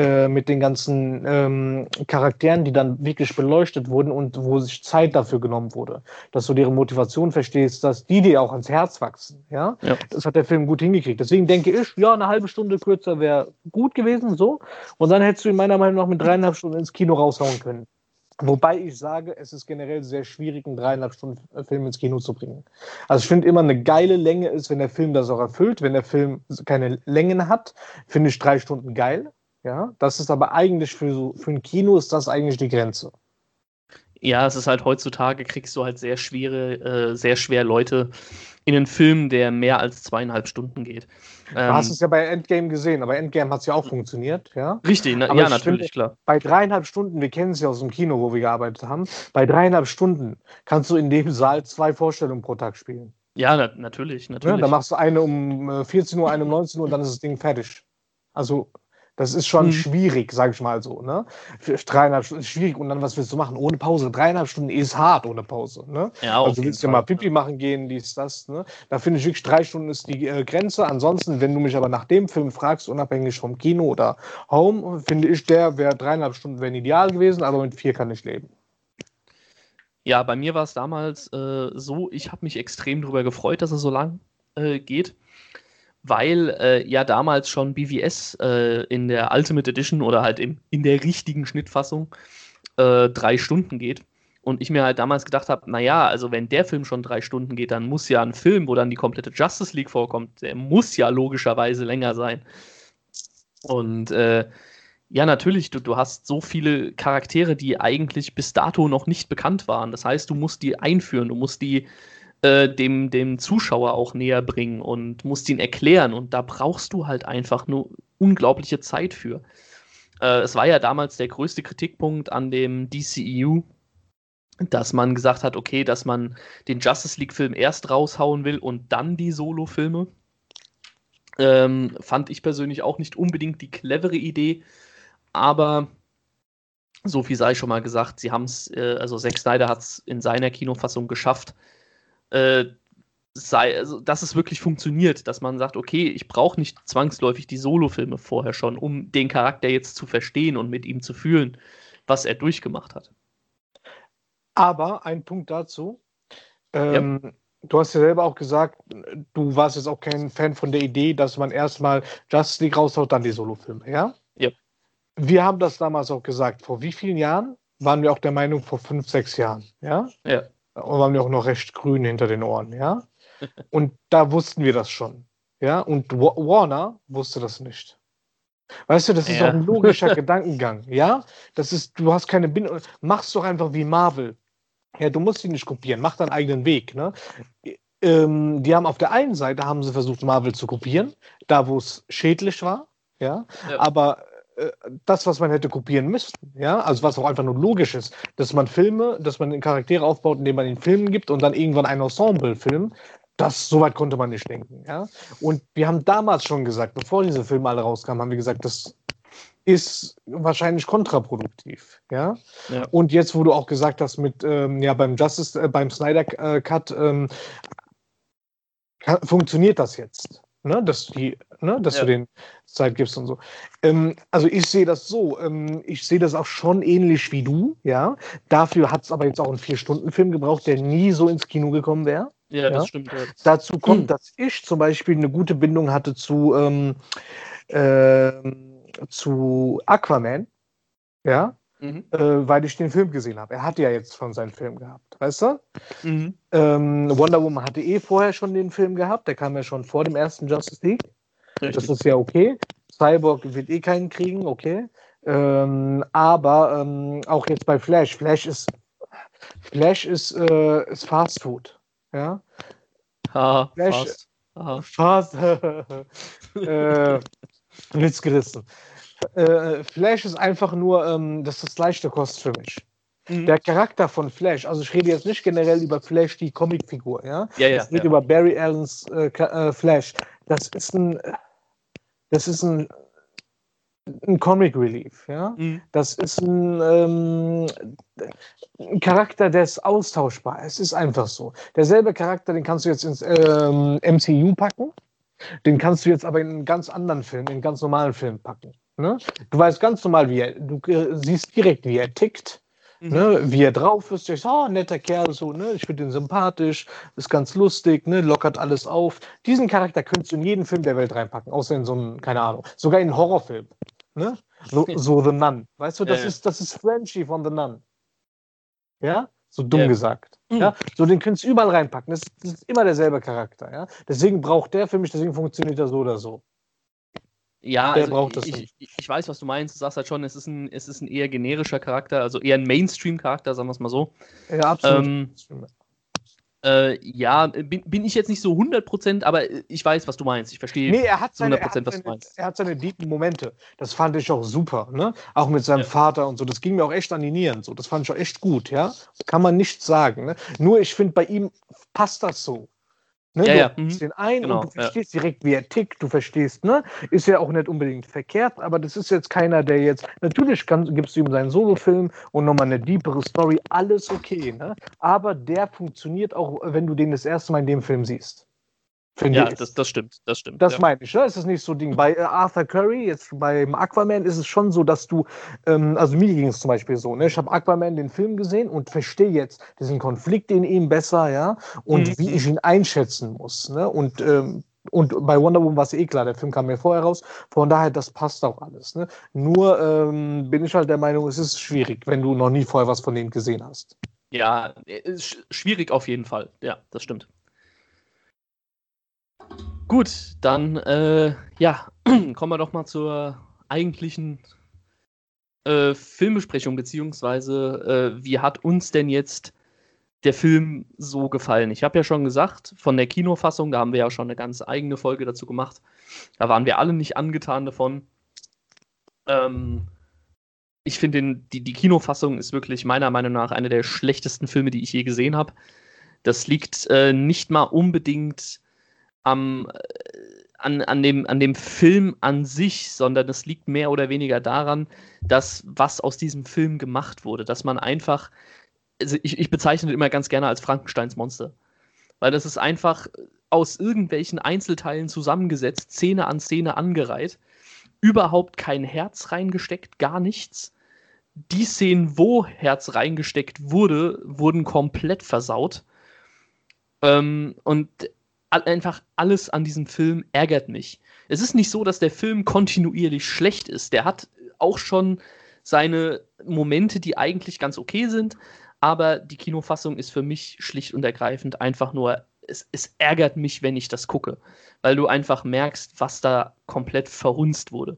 [SPEAKER 4] ganzen Charakteren, die dann wirklich beleuchtet wurden und wo sich Zeit dafür genommen wurde, dass du deren Motivation verstehst, dass die dir auch ans Herz wachsen, ja. Das hat der Film gut hingekriegt. Deswegen denke ich, ja, eine halbe Stunde kürzer wäre gut gewesen, so. Und dann hättest du ihn meiner Meinung nach mit 3,5 Stunden ins Kino raushauen können. Wobei ich sage, es ist generell sehr schwierig, einen 3,5 Stunden Film ins Kino zu bringen. Also ich finde immer, eine geile Länge ist, wenn der Film das auch erfüllt. Wenn der Film keine Längen hat, finde ich 3 Stunden geil. Ja, das ist aber eigentlich für ein Kino ist das eigentlich die Grenze.
[SPEAKER 3] Ja, es ist halt heutzutage, kriegst du halt sehr schwer Leute in einen Film, der mehr als 2,5 Stunden geht.
[SPEAKER 4] Du hast es ja bei Endgame gesehen, aber Endgame hat es ja auch funktioniert, ja?
[SPEAKER 3] Richtig, ja, natürlich, klar.
[SPEAKER 4] Bei 3,5 Stunden, wir kennen es ja aus dem Kino, wo wir gearbeitet haben, bei 3,5 Stunden kannst du in dem Saal 2 Vorstellungen pro Tag spielen.
[SPEAKER 3] Ja, natürlich.
[SPEAKER 4] Ja, dann machst du eine um 14 Uhr, eine um 19 Uhr und dann ist das Ding fertig. Also, das ist schon schwierig, sag ich mal so, ne? Für 3,5 Stunden ist schwierig und dann, was willst du machen? Ohne Pause. 3,5 Stunden ist hart ohne Pause, ne?
[SPEAKER 3] Ja,
[SPEAKER 4] also, du willst ja mal Pipi machen gehen, dies, das, ne? Da finde ich wirklich, 3 Stunden ist die Grenze. Ansonsten, wenn du mich aber nach dem Film fragst, unabhängig vom Kino oder Home, finde ich, 3,5 Stunden wären ideal gewesen, aber mit 4 kann ich leben.
[SPEAKER 3] Ja, bei mir war es damals so, ich habe mich extrem darüber gefreut, dass es so lang geht. Weil ja damals schon BVS in der Ultimate Edition oder halt in der richtigen Schnittfassung 3 Stunden geht. Und ich mir halt damals gedacht habe, naja, also wenn der Film schon 3 Stunden geht, dann muss ja ein Film, wo dann die komplette Justice League vorkommt, der muss ja logischerweise länger sein. Und ja, natürlich, du hast so viele Charaktere, die eigentlich bis dato noch nicht bekannt waren. Das heißt, du musst die einführen, du musst die dem Zuschauer auch näher bringen und musst ihn erklären. Und da brauchst du halt einfach nur unglaubliche Zeit für. Es war ja damals der größte Kritikpunkt an dem DCEU, dass man gesagt hat, okay, dass man den Justice League-Film erst raushauen will und dann die Solo-Filme. Fand ich persönlich auch nicht unbedingt die clevere Idee, aber so viel sei schon mal gesagt, sie haben es, also Zack Snyder hat es in seiner Kinofassung geschafft, dass es wirklich funktioniert, dass man sagt, okay, ich brauche nicht zwangsläufig die Solo-Filme vorher schon, um den Charakter jetzt zu verstehen und mit ihm zu fühlen, was er durchgemacht hat.
[SPEAKER 4] Aber ein Punkt dazu,
[SPEAKER 3] Ja.
[SPEAKER 4] du hast ja selber auch gesagt, du warst jetzt auch kein Fan von der Idee, dass man erstmal Justice League raushaut, dann die Solo-Filme, ja?
[SPEAKER 3] Ja.
[SPEAKER 4] Wir haben das damals auch gesagt, vor wie vielen Jahren? Waren wir auch der Meinung, vor 5, 6 Jahren, ja?
[SPEAKER 3] Ja.
[SPEAKER 4] Und waren wir auch noch recht grün hinter den Ohren, ja? Und da wussten wir das schon, ja? Und Warner wusste das nicht. Weißt du, das ist
[SPEAKER 3] Ja.
[SPEAKER 4] auch ein logischer Gedankengang, ja? Du hast keine Bindung. Mach's doch einfach wie Marvel. Ja, du musst ihn nicht kopieren, mach deinen eigenen Weg. Ne? Die haben auf der einen Seite haben sie versucht, Marvel zu kopieren, da wo es schädlich war, ja,
[SPEAKER 3] Ja.
[SPEAKER 4] aber das, was man hätte kopieren müssen, ja, also was auch einfach nur logisch ist, dass man Charaktere aufbaut, indem man ihnen Filmen gibt und dann irgendwann ein Ensemble-Film, soweit konnte man nicht denken, ja. Und wir haben damals schon gesagt, bevor diese Filme alle rauskamen, haben wir gesagt, das ist wahrscheinlich kontraproduktiv, ja.
[SPEAKER 3] Ja.
[SPEAKER 4] Und jetzt, wo du auch gesagt hast, beim Snyder Cut funktioniert das jetzt, ne? Dass du den Zeit gibst und so. Also ich sehe das so, ich sehe das auch schon ähnlich wie du, ja. Dafür hat es aber jetzt auch einen 4-Stunden-Film gebraucht, der nie so ins Kino gekommen wäre.
[SPEAKER 3] Ja, das stimmt. Ja.
[SPEAKER 4] Dazu kommt, dass ich zum Beispiel eine gute Bindung hatte zu Aquaman, ja, weil ich den Film gesehen habe. Er hatte ja jetzt schon seinen Film gehabt, weißt du? Wonder Woman hatte vorher schon den Film gehabt, der kam ja schon vor dem ersten Justice League.
[SPEAKER 3] Richtig.
[SPEAKER 4] Das ist ja okay. Cyborg wird keinen kriegen, okay. Aber auch jetzt bei Flash. Flash ist Fast Food, ja. Flash, fast. Witz gerissen. Flash ist einfach nur, das ist das leichte Kost für mich. Der Charakter von Flash, also ich rede jetzt nicht generell über Flash, die Comicfigur, ja? Ich rede über Barry Allens Flash. Das ist ein Comic Relief, ja? Das ist ein Charakter, der ist austauschbar. Es ist einfach so. Derselbe Charakter, den kannst du jetzt ins MCU packen. Den kannst du jetzt aber in einen ganz anderen Film, in einen ganz normalen Film packen. Ne? Du weißt ganz normal, du siehst direkt, wie er tickt, ne? Wie er drauf ist. Du denkst, oh, netter Kerl, so, ne? Ich finde ihn sympathisch, ist ganz lustig, ne? Lockert alles auf. Diesen Charakter könntest du in jeden Film der Welt reinpacken, außer in so einen, keine Ahnung, sogar in einen Horrorfilm. Ne? So The Nun. Weißt du, das ist Frenchie von The Nun. Ja? So dumm gesagt. Ja? So, den könntest du überall reinpacken. Das ist immer derselbe Charakter. Ja? Deswegen braucht der für mich, deswegen funktioniert er so oder so.
[SPEAKER 3] Ja,
[SPEAKER 4] der
[SPEAKER 3] also
[SPEAKER 4] braucht das nicht.
[SPEAKER 3] Ich weiß, was du meinst. Du sagst halt schon, es ist ein eher generischer Charakter, also eher ein Mainstream-Charakter, sagen wir es mal so.
[SPEAKER 4] Ja, absolut.
[SPEAKER 3] Bin ich jetzt nicht so 100%, aber ich weiß, was du meinst. Ich verstehe 100%, was du meinst.
[SPEAKER 4] Er hat seine deepen Momente. Das fand ich auch super. Ne? Auch mit seinem Vater und so. Das ging mir auch echt an die Nieren. So. Das fand ich auch echt gut. Ja? Kann man nicht sagen. Ne? Nur ich finde, bei ihm passt das so. Ne? Du nimmst den ein und du verstehst direkt, wie er tickt. Du verstehst, ne? Ist ja auch nicht unbedingt verkehrt, aber das ist jetzt keiner, der jetzt. Natürlich gibst du ihm seinen Solofilm und nochmal eine deepere Story. Alles okay, ne? Aber der funktioniert auch, wenn du den das erste Mal in dem Film siehst.
[SPEAKER 3] Das stimmt.
[SPEAKER 4] Das meine ich, ne? Es ist nicht so Ding. Bei Arthur Curry, jetzt beim Aquaman, ist es schon so, dass du, also mir ging es zum Beispiel so, ne? Ich habe Aquaman den Film gesehen und verstehe jetzt diesen Konflikt in ihm besser, ja, und wie ich ihn einschätzen muss, ne? Und bei Wonder Woman war es klar, der Film kam mir vorher raus, von daher, das passt auch alles, ne? Nur bin ich halt der Meinung, es ist schwierig, wenn du noch nie vorher was von dem gesehen hast.
[SPEAKER 3] Ja, ist schwierig auf jeden Fall, ja, das stimmt. Gut, dann kommen wir doch mal zur eigentlichen Filmbesprechung, beziehungsweise wie hat uns denn jetzt der Film so gefallen? Ich habe ja schon gesagt, von der Kinofassung, da haben wir ja schon eine ganz eigene Folge dazu gemacht, da waren wir alle nicht angetan davon. Ich finde, die Kinofassung ist wirklich meiner Meinung nach einer der schlechtesten Filme, die ich je gesehen habe. Das liegt nicht mal unbedingt an dem Film an sich, sondern es liegt mehr oder weniger daran, dass was aus diesem Film gemacht wurde, dass man einfach, also ich bezeichne es immer ganz gerne als Frankensteins Monster, weil das ist einfach aus irgendwelchen Einzelteilen zusammengesetzt, Szene an Szene angereiht, überhaupt kein Herz reingesteckt, gar nichts. Die Szenen, wo Herz reingesteckt wurde, wurden komplett versaut. Und einfach alles an diesem Film ärgert mich. Es ist nicht so, dass der Film kontinuierlich schlecht ist. Der hat auch schon seine Momente, die eigentlich ganz okay sind, aber die Kinofassung ist für mich schlicht und ergreifend einfach nur, es ärgert mich, wenn ich das gucke, weil du einfach merkst, was da komplett verhunzt wurde.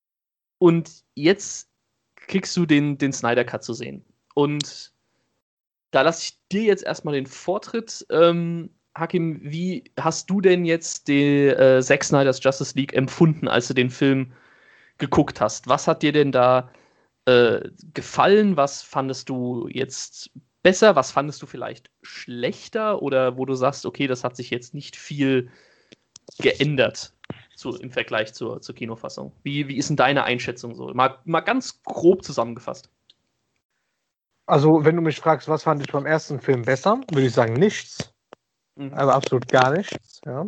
[SPEAKER 3] Und jetzt kriegst du den Snyder Cut zu sehen. Und Da lasse ich dir jetzt erstmal den Vortritt. Hakim, wie hast du denn jetzt die Zack Snyder's Justice League empfunden, als du den Film geguckt hast? Was hat dir denn da gefallen? Was fandest du jetzt besser? Was fandest du vielleicht schlechter? Oder wo du sagst, okay, das hat sich jetzt nicht viel geändert im Vergleich zur Kinofassung? Wie ist denn deine Einschätzung so? Mal ganz grob zusammengefasst.
[SPEAKER 4] Also, wenn du mich fragst, was fand ich beim ersten Film besser, würde ich sagen, nichts. Also absolut gar nichts. Ja.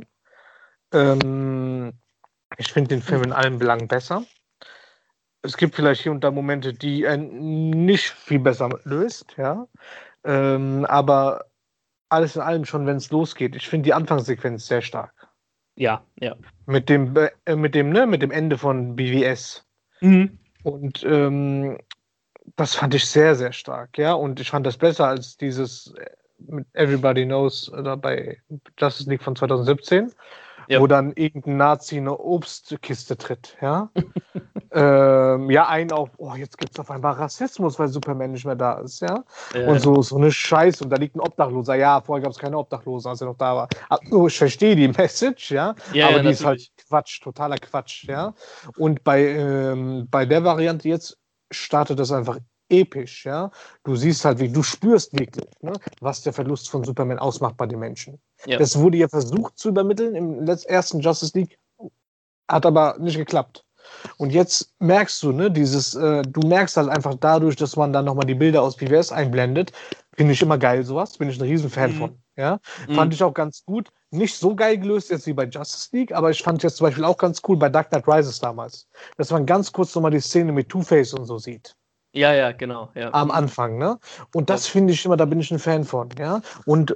[SPEAKER 4] Ich finde den Film in allen Belangen besser. Es gibt vielleicht hier und da Momente, die er nicht viel besser löst, ja. Aber alles in allem schon, wenn es losgeht. Ich finde die Anfangssequenz sehr stark.
[SPEAKER 3] Ja, ja.
[SPEAKER 4] Mit dem Ende von BVS. Und das fand ich sehr, sehr stark, ja. Und ich fand das besser als dieses mit Everybody Knows oder bei Justice League von 2017. Wo dann irgendein Nazi eine Obstkiste tritt, ja. Jetzt gibt es auf einmal Rassismus, weil Superman nicht mehr da ist, ja. Und so eine Scheiße, und da liegt ein Obdachloser. Ja, vorher gab es keine Obdachlosen, als er noch da war. Also, ich verstehe die Message, ja. Aber die ist halt Quatsch, totaler Quatsch, ja. Und bei der Variante jetzt startet das einfach episch, ja. Du siehst halt, du spürst wirklich, ne, was der Verlust von Superman ausmacht bei den Menschen. Ja. Das wurde ja versucht zu übermitteln im ersten Justice League, hat aber nicht geklappt. Und jetzt merkst du, ne, du merkst halt einfach dadurch, dass man dann nochmal die Bilder aus BVS einblendet, finde ich immer geil sowas, bin ich ein Riesenfan von, ja. Fand ich auch ganz gut, nicht so geil gelöst jetzt wie bei Justice League, aber ich fand jetzt zum Beispiel auch ganz cool bei Dark Knight Rises damals, dass man ganz kurz nochmal die Szene mit Two-Face und so sieht.
[SPEAKER 3] Ja, genau. Ja.
[SPEAKER 4] Am Anfang, ne? Und das finde ich immer, da bin ich ein Fan von, ja. Und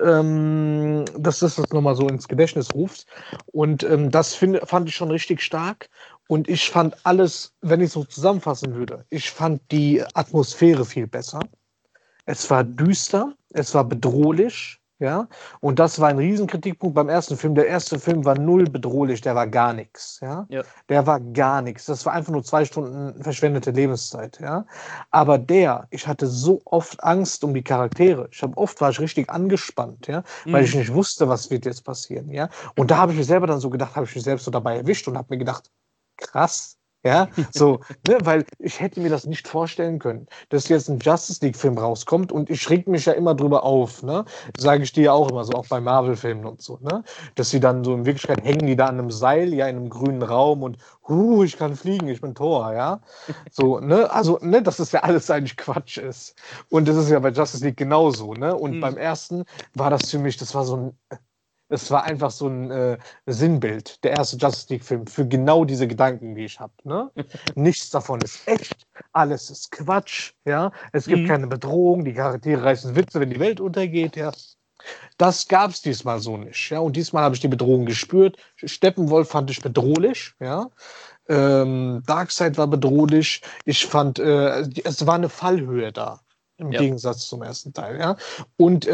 [SPEAKER 4] dass das nochmal so ins Gedächtnis ruft. Und das fand ich schon richtig stark. Und ich fand alles, wenn ich so zusammenfassen würde, ich fand die Atmosphäre viel besser. Es war düster, es war bedrohlich, ja. Und das war ein Riesenkritikpunkt beim ersten Film. Der erste Film war null bedrohlich, der war gar nichts, ja. Der war gar nichts. Das war einfach nur 2 Stunden verschwendete Lebenszeit, ja. Aber ich hatte so oft Angst um die Charaktere. Oft war ich richtig angespannt, ja, weil ich nicht wusste, was wird jetzt passieren, ja. Und da habe ich mich selber dann so gedacht, habe ich mich selbst so dabei erwischt und habe mir gedacht, krass. Ja, so, ne, weil ich hätte mir das nicht vorstellen können, dass jetzt ein Justice League-Film rauskommt und ich reg mich ja immer drüber auf, ne? Sage ich dir ja auch immer so, auch bei Marvel-Filmen und so, ne? Dass sie dann so in Wirklichkeit hängen die da an einem Seil, ja, in einem grünen Raum und ich kann fliegen, ich bin Thor, ja? So, ne? Also, ne, dass das ja alles eigentlich Quatsch ist. Und das ist ja bei Justice League genauso, ne? Und beim ersten war das für mich, das war einfach so ein Sinnbild, der erste Justice League-Film, für genau diese Gedanken, die ich habe. Ne? Nichts davon ist echt, alles ist Quatsch. Ja? Es gibt keine Bedrohung, die Charaktere reißen Witze, wenn die Welt untergeht. Ja? Das gab es diesmal so nicht. Ja? Und diesmal habe ich die Bedrohung gespürt. Steppenwolf fand ich bedrohlich. Ja? Darkseid war bedrohlich. Ich fand, es war eine Fallhöhe da. Im Gegensatz zum ersten Teil, ja. Und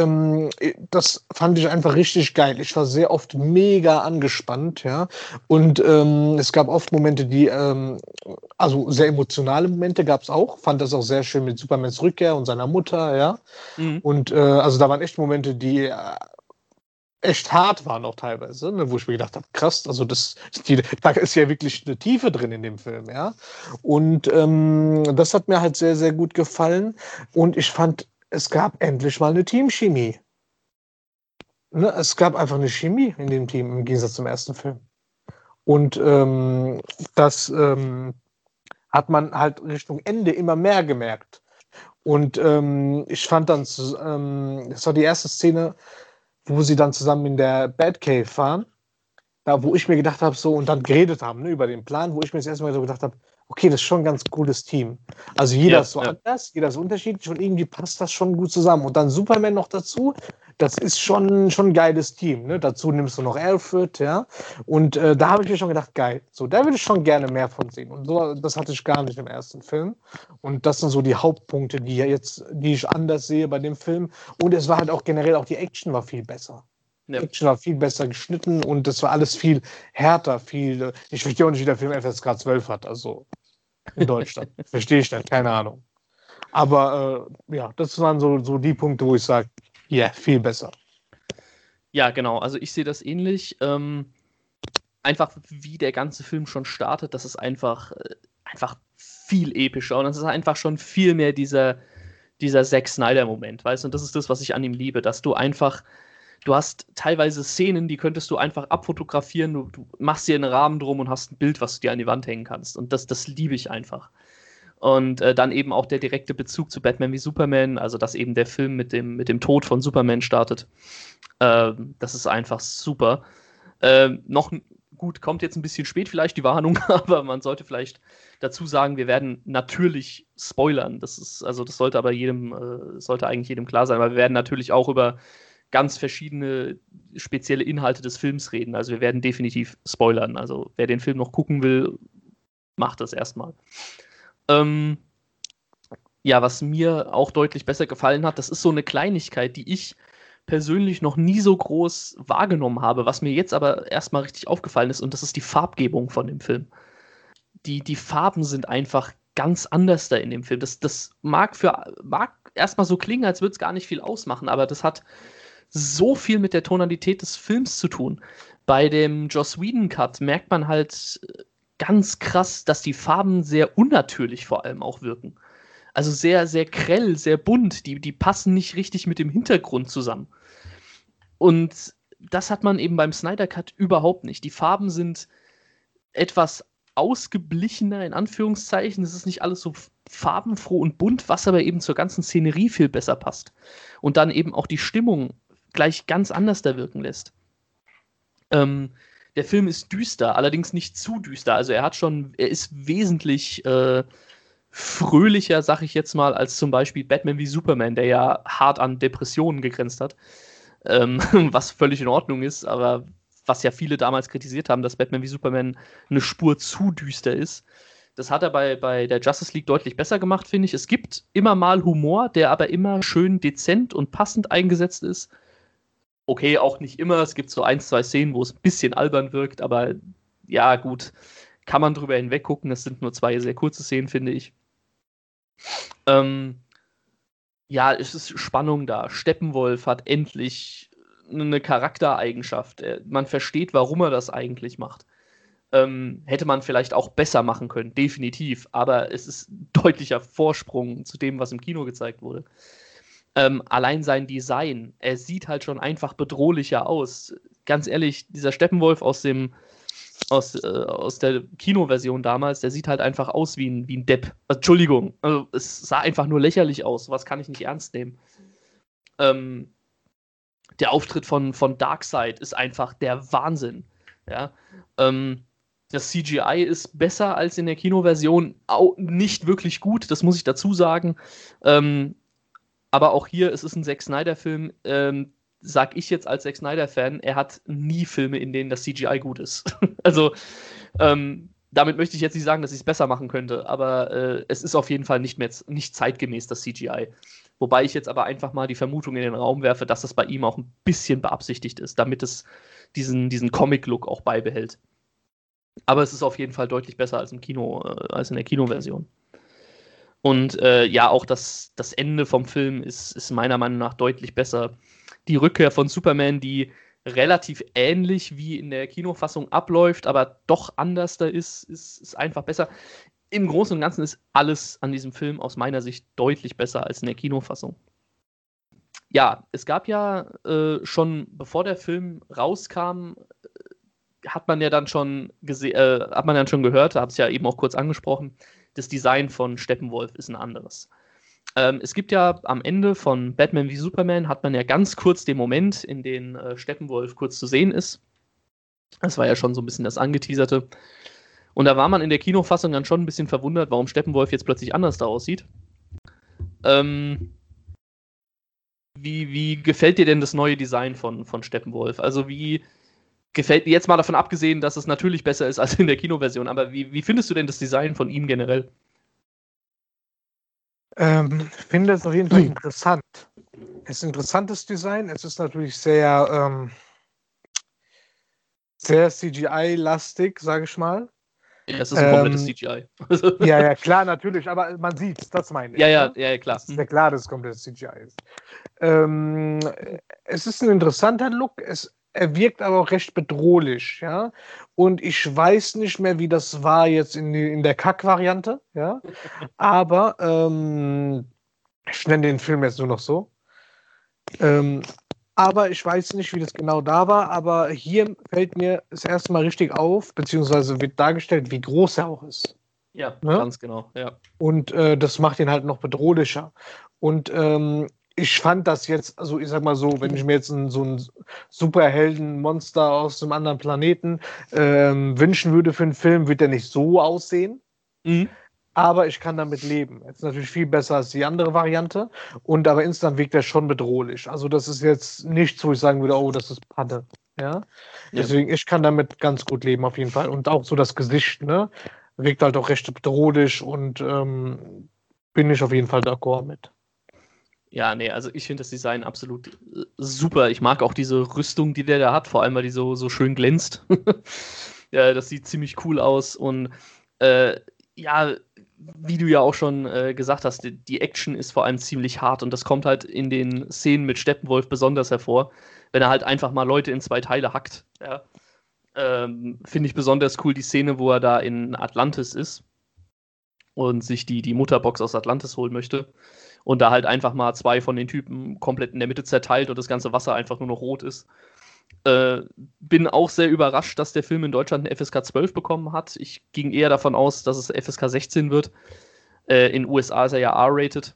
[SPEAKER 4] das fand ich einfach richtig geil. Ich war sehr oft mega angespannt, ja. Und es gab oft Momente, also sehr emotionale Momente gab es auch. Fand das auch sehr schön mit Supermans Rückkehr und seiner Mutter, ja. Und also da waren echt Momente, die echt hart waren auch teilweise, ne, wo ich mir gedacht habe, krass, also da ist ja wirklich eine Tiefe drin in dem Film, ja. Und das hat mir halt sehr, sehr gut gefallen. Und ich fand, es gab endlich mal eine Teamchemie. Ne, es gab einfach eine Chemie in dem Team im Gegensatz zum ersten Film. Und das hat man halt Richtung Ende immer mehr gemerkt. Und ich fand dann, das war die erste Szene, wo sie dann zusammen in der Batcave waren, da wo ich mir gedacht habe, so, und dann geredet haben, ne, über den Plan, wo ich mir das erste Mal so gedacht habe, okay, das ist schon ein ganz cooles Team. Also jeder ist so anders, jeder ist unterschiedlich und irgendwie passt das schon gut zusammen. Und dann Superman noch dazu, das ist schon ein geiles Team. Ne? Dazu nimmst du noch Alfred, ja. Und da habe ich mir schon gedacht, geil. So, da würde ich schon gerne mehr von sehen. Und so, das hatte ich gar nicht im ersten Film. Und das sind so die Hauptpunkte, die ich anders sehe bei dem Film. Und es war halt auch generell, auch die Action war viel besser. Die Action war viel besser geschnitten und das war alles viel härter, ich verstehe auch nicht, wie der Film FSK 12 hat, also in Deutschland. Verstehe ich nicht, keine Ahnung. Aber ja, das waren so die Punkte, wo ich sage, ja, viel besser.
[SPEAKER 3] Ja, genau. Also ich sehe das ähnlich. Einfach wie der ganze Film schon startet, das ist einfach viel epischer und es ist einfach schon viel mehr dieser Zack Snyder-Moment, weißt du? Und das ist das, was ich an ihm liebe, dass du hast teilweise Szenen, die könntest du einfach abfotografieren, du machst dir einen Rahmen drum und hast ein Bild, was du dir an die Wand hängen kannst. Und das liebe ich einfach. Und dann eben auch der direkte Bezug zu Batman wie Superman, also dass eben der Film mit dem Tod von Superman startet. Das ist einfach super. Noch gut, kommt jetzt ein bisschen spät vielleicht die Warnung, aber man sollte vielleicht dazu sagen, wir werden natürlich spoilern. Das sollte aber sollte eigentlich jedem klar sein, weil wir werden natürlich auch über ganz verschiedene spezielle Inhalte des Films reden. Also wir werden definitiv spoilern. Also wer den Film noch gucken will, macht das erstmal. Ja, was mir auch deutlich besser gefallen hat, das ist so eine Kleinigkeit, die ich persönlich noch nie so groß wahrgenommen habe, was mir jetzt aber erstmal richtig aufgefallen ist, und das ist die Farbgebung von dem Film. Die Farben sind einfach ganz anders da in dem Film. Das mag erstmal so klingen, als würde es gar nicht viel ausmachen, aber das hat so viel mit der Tonalität des Films zu tun. Bei dem Joss Whedon-Cut merkt man halt ganz krass, dass die Farben sehr unnatürlich vor allem auch wirken. Also sehr, sehr grell, sehr bunt. Die passen nicht richtig mit dem Hintergrund zusammen. Und das hat man eben beim Snyder Cut überhaupt nicht. Die Farben sind etwas ausgeblichener, in Anführungszeichen. Es ist nicht alles so farbenfroh und bunt, was aber eben zur ganzen Szenerie viel besser passt. Und dann eben auch die Stimmung gleich ganz anders da wirken lässt. Der Film ist düster, allerdings nicht zu düster. Also er ist wesentlich fröhlicher, sag ich jetzt mal, als zum Beispiel Batman wie Superman, der ja hart an Depressionen gegrenzt hat. Was völlig in Ordnung ist, aber was ja viele damals kritisiert haben, dass Batman wie Superman eine Spur zu düster ist. Das hat er bei der Justice League deutlich besser gemacht, finde ich. Es gibt immer mal Humor, der aber immer schön dezent und passend eingesetzt ist. Okay, auch nicht immer. Es gibt so 1, 2 Szenen, wo es ein bisschen albern wirkt, aber ja, gut, kann man drüber hinweg gucken. Das sind nur 2 sehr kurze Szenen, finde ich. Ja, es ist Spannung da. Steppenwolf hat endlich eine Charaktereigenschaft. Man versteht, warum er das eigentlich macht. Hätte man vielleicht auch besser machen können, definitiv. Aber es ist ein deutlicher Vorsprung zu dem, was im Kino gezeigt wurde. Allein sein Design, er sieht halt schon einfach bedrohlicher aus. Ganz ehrlich, dieser Steppenwolf aus der Kinoversion damals, der sieht halt einfach aus wie ein Depp. Entschuldigung, also es sah einfach nur lächerlich aus. Sowas kann ich nicht ernst nehmen. Der Auftritt von Darkseid ist einfach der Wahnsinn. Ja? Das CGI ist besser als in der Kinoversion, auch nicht wirklich gut, das muss ich dazu sagen. Aber auch hier, es ist ein Zack Snyder-Film, sag ich jetzt als Zack Snyder-Fan, er hat nie Filme, in denen das CGI gut ist. Also, damit möchte ich jetzt nicht sagen, dass ich es besser machen könnte, aber es ist auf jeden Fall nicht zeitgemäß, das CGI. Wobei ich jetzt aber einfach mal die Vermutung in den Raum werfe, dass das bei ihm auch ein bisschen beabsichtigt ist, damit es diesen Comic-Look auch beibehält. Aber es ist auf jeden Fall deutlich besser als im Kino, als in der Kinoversion. Und ja, auch das Ende vom Film ist meiner Meinung nach deutlich besser. Die Rückkehr von Superman, die relativ ähnlich wie in der Kinofassung abläuft, aber doch anders da ist einfach besser. Im Großen und Ganzen ist alles an diesem Film aus meiner Sicht deutlich besser als in der Kinofassung. Ja, es gab ja schon, bevor der Film rauskam, hat man ja dann schon gehört, habe es ja eben auch kurz angesprochen, das Design von Steppenwolf ist ein anderes. Es gibt ja am Ende von Batman wie Superman, hat man ja ganz kurz den Moment, in dem Steppenwolf kurz zu sehen ist. Das war ja schon so ein bisschen das Angeteaserte. Und da war man in der Kinofassung dann schon ein bisschen verwundert, warum Steppenwolf jetzt plötzlich anders da aussieht. Wie gefällt dir denn das neue Design von Steppenwolf? Also wie gefällt dir jetzt mal davon abgesehen, dass es natürlich besser ist als in der Kinoversion, aber wie findest du denn das Design von ihm generell?
[SPEAKER 4] Ich finde es auf jeden Fall interessant. Es ist ein interessantes Design. Es ist natürlich sehr CGI-lastig, sage ich mal.
[SPEAKER 3] Ja, es ist ein komplettes CGI.
[SPEAKER 4] Ja, ja, klar, natürlich, aber man sieht's, das meine ich.
[SPEAKER 3] Ja,
[SPEAKER 4] Ne?
[SPEAKER 3] ja, klar.
[SPEAKER 4] Es ist ja klar, dass es komplettes CGI ist. Ähm, Es ist ein interessanter Look, er wirkt aber auch recht bedrohlich, ja. Und ich weiß nicht mehr, wie das war jetzt in der Kack-Variante, ja. Aber ich nenne den Film jetzt nur noch so. Ähm, aber ich weiß nicht, wie das genau da war. Aber hier fällt mir das erste Mal richtig auf, beziehungsweise wird dargestellt, wie groß er auch ist.
[SPEAKER 3] Ja,
[SPEAKER 4] Ne?
[SPEAKER 3] ganz genau, ja.
[SPEAKER 4] Und das macht ihn halt noch bedrohlicher. Und ich fand das jetzt, also ich sag mal so, wenn ich mir jetzt so einen Superhelden-Monster aus einem anderen Planeten wünschen würde für einen Film, würde der nicht so aussehen.
[SPEAKER 3] Mhm.
[SPEAKER 4] Aber ich kann damit leben. Jetzt natürlich viel besser als die andere Variante. Und aber insgesamt wirkt er schon bedrohlich. Also das ist jetzt nichts, wo ich sagen würde, oh, das ist Panne. Ja? Deswegen, ich kann damit ganz gut leben auf jeden Fall. Und auch so das Gesicht, ne? Wirkt halt auch recht bedrohlich und bin ich auf jeden Fall d'accord mit.
[SPEAKER 3] Ja, nee, also ich finde das Design absolut super. Ich mag auch diese Rüstung, die der da hat, vor allem, weil die so schön glänzt. Ja, das sieht ziemlich cool aus und ja, wie du ja auch schon gesagt hast, die Action ist vor allem ziemlich hart und das kommt halt in den Szenen mit Steppenwolf besonders hervor, wenn er halt einfach mal Leute in 2 Teile hackt. Ja. Finde ich besonders cool die Szene, wo er da in Atlantis ist und sich die Mutterbox aus Atlantis holen möchte und da halt einfach mal 2 von den Typen komplett in der Mitte zerteilt und das ganze Wasser einfach nur noch rot ist. Bin auch sehr überrascht, dass der Film in Deutschland eine FSK 12 bekommen hat. Ich ging eher davon aus, dass es FSK 16 wird. In USA ist er ja R-rated.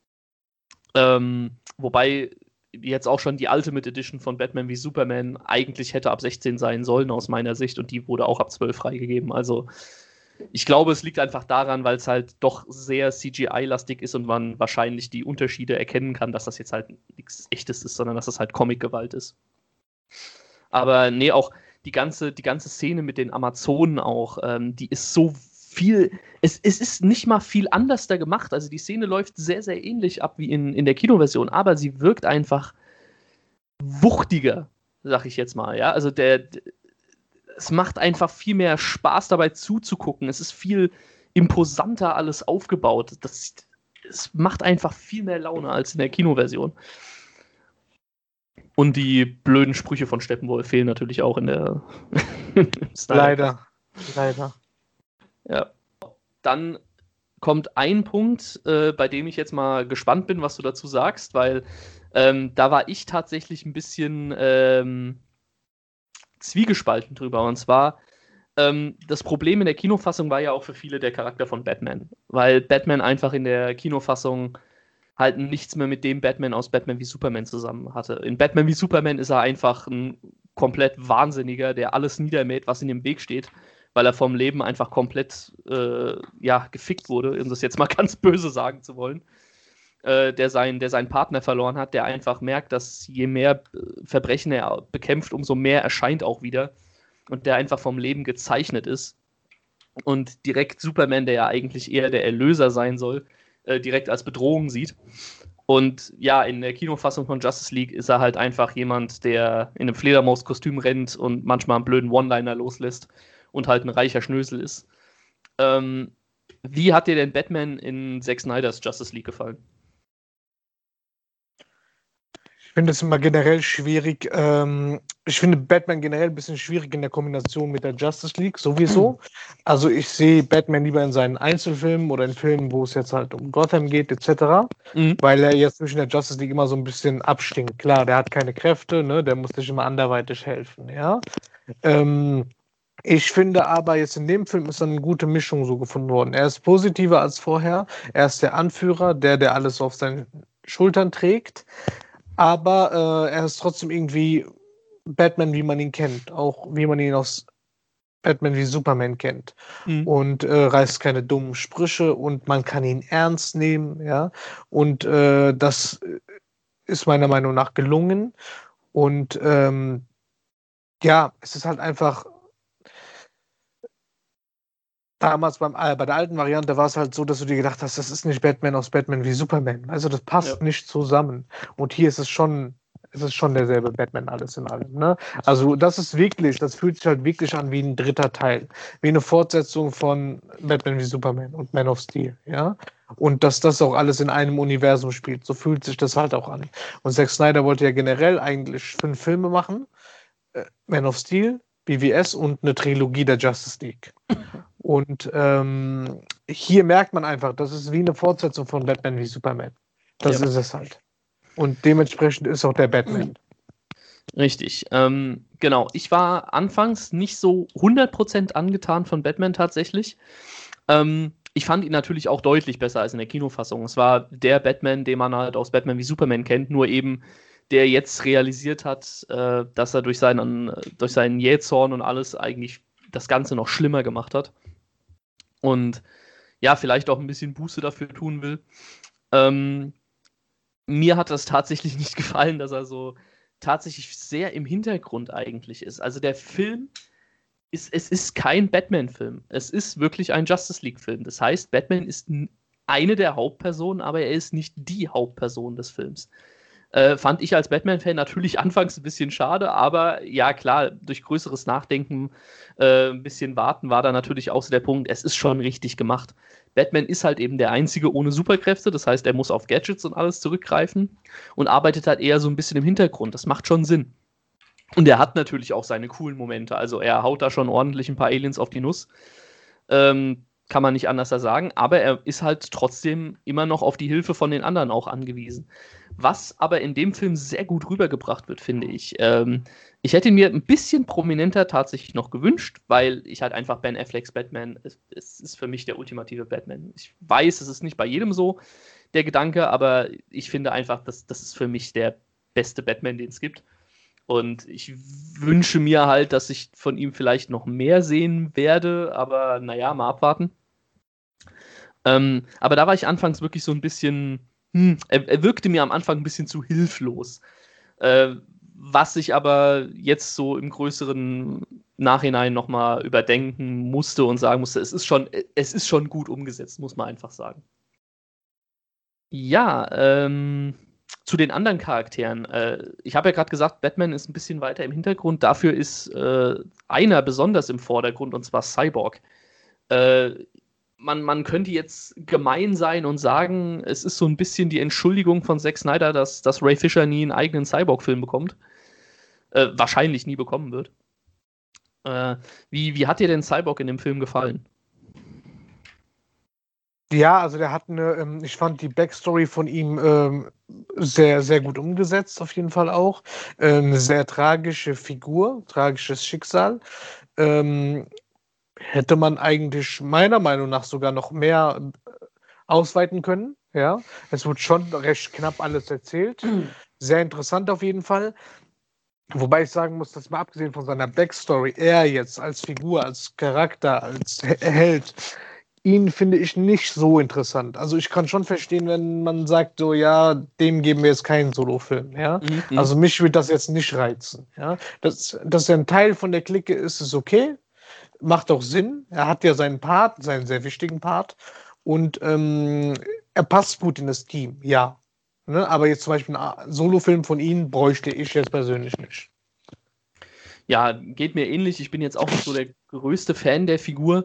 [SPEAKER 3] Wobei jetzt auch schon die Ultimate Edition von Batman wie Superman eigentlich hätte ab 16 sein sollen, aus meiner Sicht, und die wurde auch ab 12 freigegeben. Also ich glaube, es liegt einfach daran, weil es halt doch sehr CGI-lastig ist und man wahrscheinlich die Unterschiede erkennen kann, dass das jetzt halt nichts Echtes ist, sondern dass das halt Comic-Gewalt ist. Aber nee, auch die ganze Szene mit den Amazonen auch, die ist so viel, es ist nicht mal viel anders da gemacht. Also die Szene läuft sehr, sehr ähnlich ab wie in der Kinoversion, aber sie wirkt einfach wuchtiger, sag ich jetzt mal. Ja? Also es macht einfach viel mehr Spaß dabei zuzugucken. Es ist viel imposanter alles aufgebaut. Es macht einfach viel mehr Laune als in der Kinoversion. Und die blöden Sprüche von Steppenwolf fehlen natürlich auch in der
[SPEAKER 4] Leider.
[SPEAKER 3] Ja. Dann kommt ein Punkt, bei dem ich jetzt mal gespannt bin, was du dazu sagst, weil da war ich tatsächlich ein bisschen zwiegespalten drüber. Und zwar, das Problem in der Kinofassung war ja auch für viele der Charakter von Batman, weil Batman einfach in der Kinofassung halt nichts mehr mit dem Batman aus Batman wie Superman zusammen hatte. In Batman wie Superman ist er einfach ein komplett Wahnsinniger, der alles niedermäht, was in dem Weg steht, weil er vom Leben einfach komplett gefickt wurde, um das jetzt mal ganz böse sagen zu wollen. Der seinen Partner verloren hat, der einfach merkt, dass je mehr Verbrechen er bekämpft, umso mehr erscheint auch wieder. Und der einfach vom Leben gezeichnet ist. Und direkt Superman, der ja eigentlich eher der Erlöser sein soll, direkt als Bedrohung sieht. Und ja, in der Kinofassung von Justice League ist er halt einfach jemand, der in einem Fledermauskostüm rennt und manchmal einen blöden One-Liner loslässt und halt ein reicher Schnösel ist. Wie hat dir denn Batman in Zack Snyders Justice League gefallen?
[SPEAKER 4] Ich finde es immer generell schwierig. Ich finde Batman generell ein bisschen schwierig in der Kombination mit der Justice League, sowieso. Also ich sehe Batman lieber in seinen Einzelfilmen oder in Filmen, wo es jetzt halt um Gotham geht, etc. Weil er jetzt zwischen der Justice League immer so ein bisschen abstinkt. Klar, der hat keine Kräfte, ne? Der muss sich immer anderweitig helfen, ja. Ich finde aber jetzt in dem Film ist eine gute Mischung so gefunden worden. Er ist positiver als vorher. Er ist der Anführer, der alles auf seinen Schultern trägt. Aber er ist trotzdem irgendwie Batman, wie man ihn kennt. Auch wie man ihn aus Batman wie Superman kennt. Und reißt keine dummen Sprüche und man kann ihn ernst nehmen. Ja? Und das ist meiner Meinung nach gelungen. Und es ist halt einfach. Damals bei der alten Variante war es halt so, dass du dir gedacht hast, das ist nicht Batman aus Batman wie Superman. Also das passt nicht zusammen. Und hier ist es schon es ist schon derselbe Batman alles in allem. Ne? Also das fühlt sich halt wirklich an wie ein dritter Teil. Wie eine Fortsetzung von Batman wie Superman und Man of Steel. Ja? Und dass das auch alles in einem Universum spielt. So fühlt sich das halt auch an. Und Zack Snyder wollte ja generell eigentlich 5 Filme machen. Man of Steel, BVS und eine Trilogie der Justice League. Und hier merkt man einfach, das ist wie eine Fortsetzung von Batman wie Superman. Das ist es halt. Und dementsprechend ist auch der Batman.
[SPEAKER 3] Richtig. Genau. Ich war anfangs nicht so 100% angetan von Batman tatsächlich. Ich fand ihn natürlich auch deutlich besser als in der Kinofassung. Es war der Batman, den man halt aus Batman wie Superman kennt, nur eben der jetzt realisiert hat, dass er durch seinen Jähzorn und alles eigentlich das Ganze noch schlimmer gemacht hat. Und ja, vielleicht auch ein bisschen Buße dafür tun will. Mir hat das tatsächlich nicht gefallen, dass er so tatsächlich sehr im Hintergrund eigentlich ist. Also der Film es ist kein Batman-Film. Es ist wirklich ein Justice League-Film. Das heißt, Batman ist eine der Hauptpersonen, aber er ist nicht die Hauptperson des Films. Fand ich als Batman-Fan natürlich anfangs ein bisschen schade, aber ja klar, durch größeres Nachdenken, ein bisschen warten, war da natürlich auch so der Punkt, es ist schon richtig gemacht. Batman ist halt eben der Einzige ohne Superkräfte, das heißt, er muss auf Gadgets und alles zurückgreifen und arbeitet halt eher so ein bisschen im Hintergrund. Das macht schon Sinn. Und er hat natürlich auch seine coolen Momente, also er haut da schon ordentlich ein paar Aliens auf die Nuss. Kann man nicht anders sagen, aber er ist halt trotzdem immer noch auf die Hilfe von den anderen auch angewiesen. Was aber in dem Film sehr gut rübergebracht wird, finde ich. Ich hätte ihn mir ein bisschen prominenter tatsächlich noch gewünscht, weil ich halt einfach Ben Afflecks Batman, es ist für mich der ultimative Batman. Ich weiß, es ist nicht bei jedem so der Gedanke, aber ich finde einfach, das ist für mich der beste Batman, den es gibt. Und ich wünsche mir halt, dass ich von ihm vielleicht noch mehr sehen werde, aber naja, mal abwarten. Aber da war ich anfangs wirklich so ein bisschen, er wirkte mir am Anfang ein bisschen zu hilflos. Was ich aber jetzt so im größeren Nachhinein nochmal überdenken musste und sagen musste, es ist schon gut umgesetzt, muss man einfach sagen. Ja, zu den anderen Charakteren. Ich habe ja gerade gesagt, Batman ist ein bisschen weiter im Hintergrund. Dafür ist einer besonders im Vordergrund, und zwar Cyborg. Man könnte jetzt gemein sein und sagen, es ist so ein bisschen die Entschuldigung von Zack Snyder, dass Ray Fisher nie einen eigenen Cyborg-Film bekommt. Wahrscheinlich nie bekommen wird. Wie hat dir denn Cyborg in dem Film gefallen?
[SPEAKER 4] Ja, also der hat ich fand die Backstory von ihm sehr, sehr gut umgesetzt, auf jeden Fall auch. Eine sehr tragische Figur, tragisches Schicksal. Hätte man eigentlich meiner Meinung nach sogar noch mehr ausweiten können. Ja, es wird schon recht knapp alles erzählt. Sehr interessant auf jeden Fall. Wobei ich sagen muss, dass mal abgesehen von seiner Backstory, er jetzt als Figur, als Charakter, als Held, ihn finde ich nicht so interessant. Also ich kann schon verstehen, wenn man sagt, so ja, dem geben wir jetzt keinen Solofilm. Ja? Also mich würde das jetzt nicht reizen. Ja? Dass er ein Teil von der Clique ist, ist okay. Macht auch Sinn. Er hat ja seinen Part, seinen sehr wichtigen Part. Und er passt gut in das Team, ja. Ne? Aber jetzt zum Beispiel einen Solofilm von ihm bräuchte ich jetzt persönlich nicht.
[SPEAKER 3] Ja, geht mir ähnlich. Ich bin jetzt auch nicht so der größte Fan der Figur.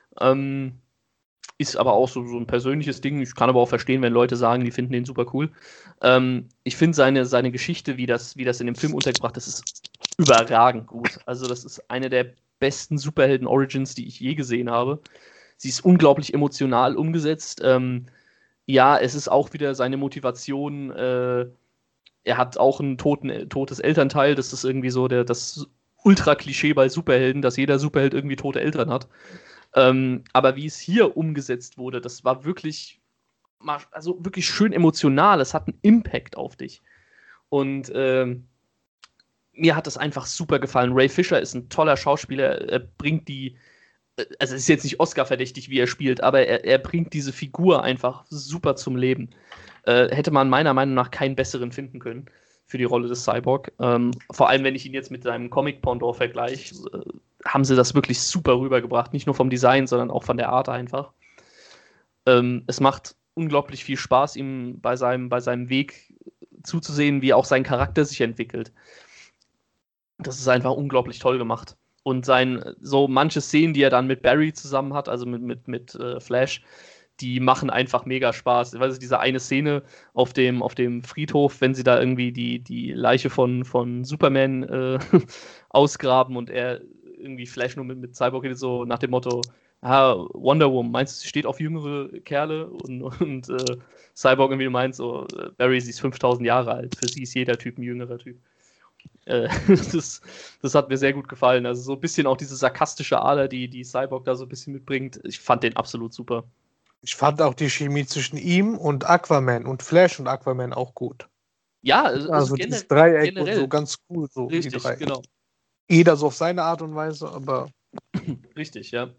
[SPEAKER 3] Ist aber auch so ein persönliches Ding. Ich kann aber auch verstehen, wenn Leute sagen, die finden den super cool. Ich finde seine Geschichte, wie das in dem Film untergebracht ist, ist überragend gut. Also das ist eine der besten Superhelden-Origins, die ich je gesehen habe. Sie ist unglaublich emotional umgesetzt. Ja, es ist auch wieder seine Motivation. Er hat auch ein totes Elternteil. Das ist irgendwie so das Ultra-Klischee bei Superhelden, dass jeder Superheld irgendwie tote Eltern hat. Aber wie es hier umgesetzt wurde, das war wirklich, also wirklich schön emotional. Es hat einen Impact auf dich. Und mir hat das einfach super gefallen. Ray Fisher ist ein toller Schauspieler. Er bringt also es ist jetzt nicht Oscar-verdächtig, wie er spielt, aber er bringt diese Figur einfach super zum Leben. Hätte man meiner Meinung nach keinen besseren finden können für die Rolle des Cyborg. Vor allem, wenn ich ihn jetzt mit seinem Comic-Pendant vergleiche, haben sie das wirklich super rübergebracht. Nicht nur vom Design, sondern auch von der Art einfach. Es macht unglaublich viel Spaß, ihm bei seinem Weg zuzusehen, wie auch sein Charakter sich entwickelt. Das ist einfach unglaublich toll gemacht. Und so manche Szenen, die er dann mit Barry zusammen hat, also mit Flash, die machen einfach mega Spaß. Ich weiß nicht, diese eine Szene auf dem Friedhof, wenn sie da irgendwie die Leiche von Superman ausgraben und er irgendwie Flash nur mit Cyborg redet, so nach dem Motto, Wonder Woman, meinst du, sie steht auf jüngere Kerle? Und Cyborg irgendwie meint so, Barry, sie ist 5000 Jahre alt, für sie ist jeder Typ ein jüngerer Typ. Das hat mir sehr gut gefallen. Also so ein bisschen auch diese sarkastische Ader, die Cyborg da so ein bisschen mitbringt. Ich fand den absolut super.
[SPEAKER 4] Ich fand auch die Chemie zwischen ihm und Aquaman und Flash und Aquaman auch gut.
[SPEAKER 3] Ja,
[SPEAKER 4] also das Dreieck
[SPEAKER 3] generell.
[SPEAKER 4] und so ganz cool, so
[SPEAKER 3] richtig,
[SPEAKER 4] die drei.
[SPEAKER 3] Genau.
[SPEAKER 4] Jeder so auf seine Art und Weise, aber...
[SPEAKER 3] Richtig, ja.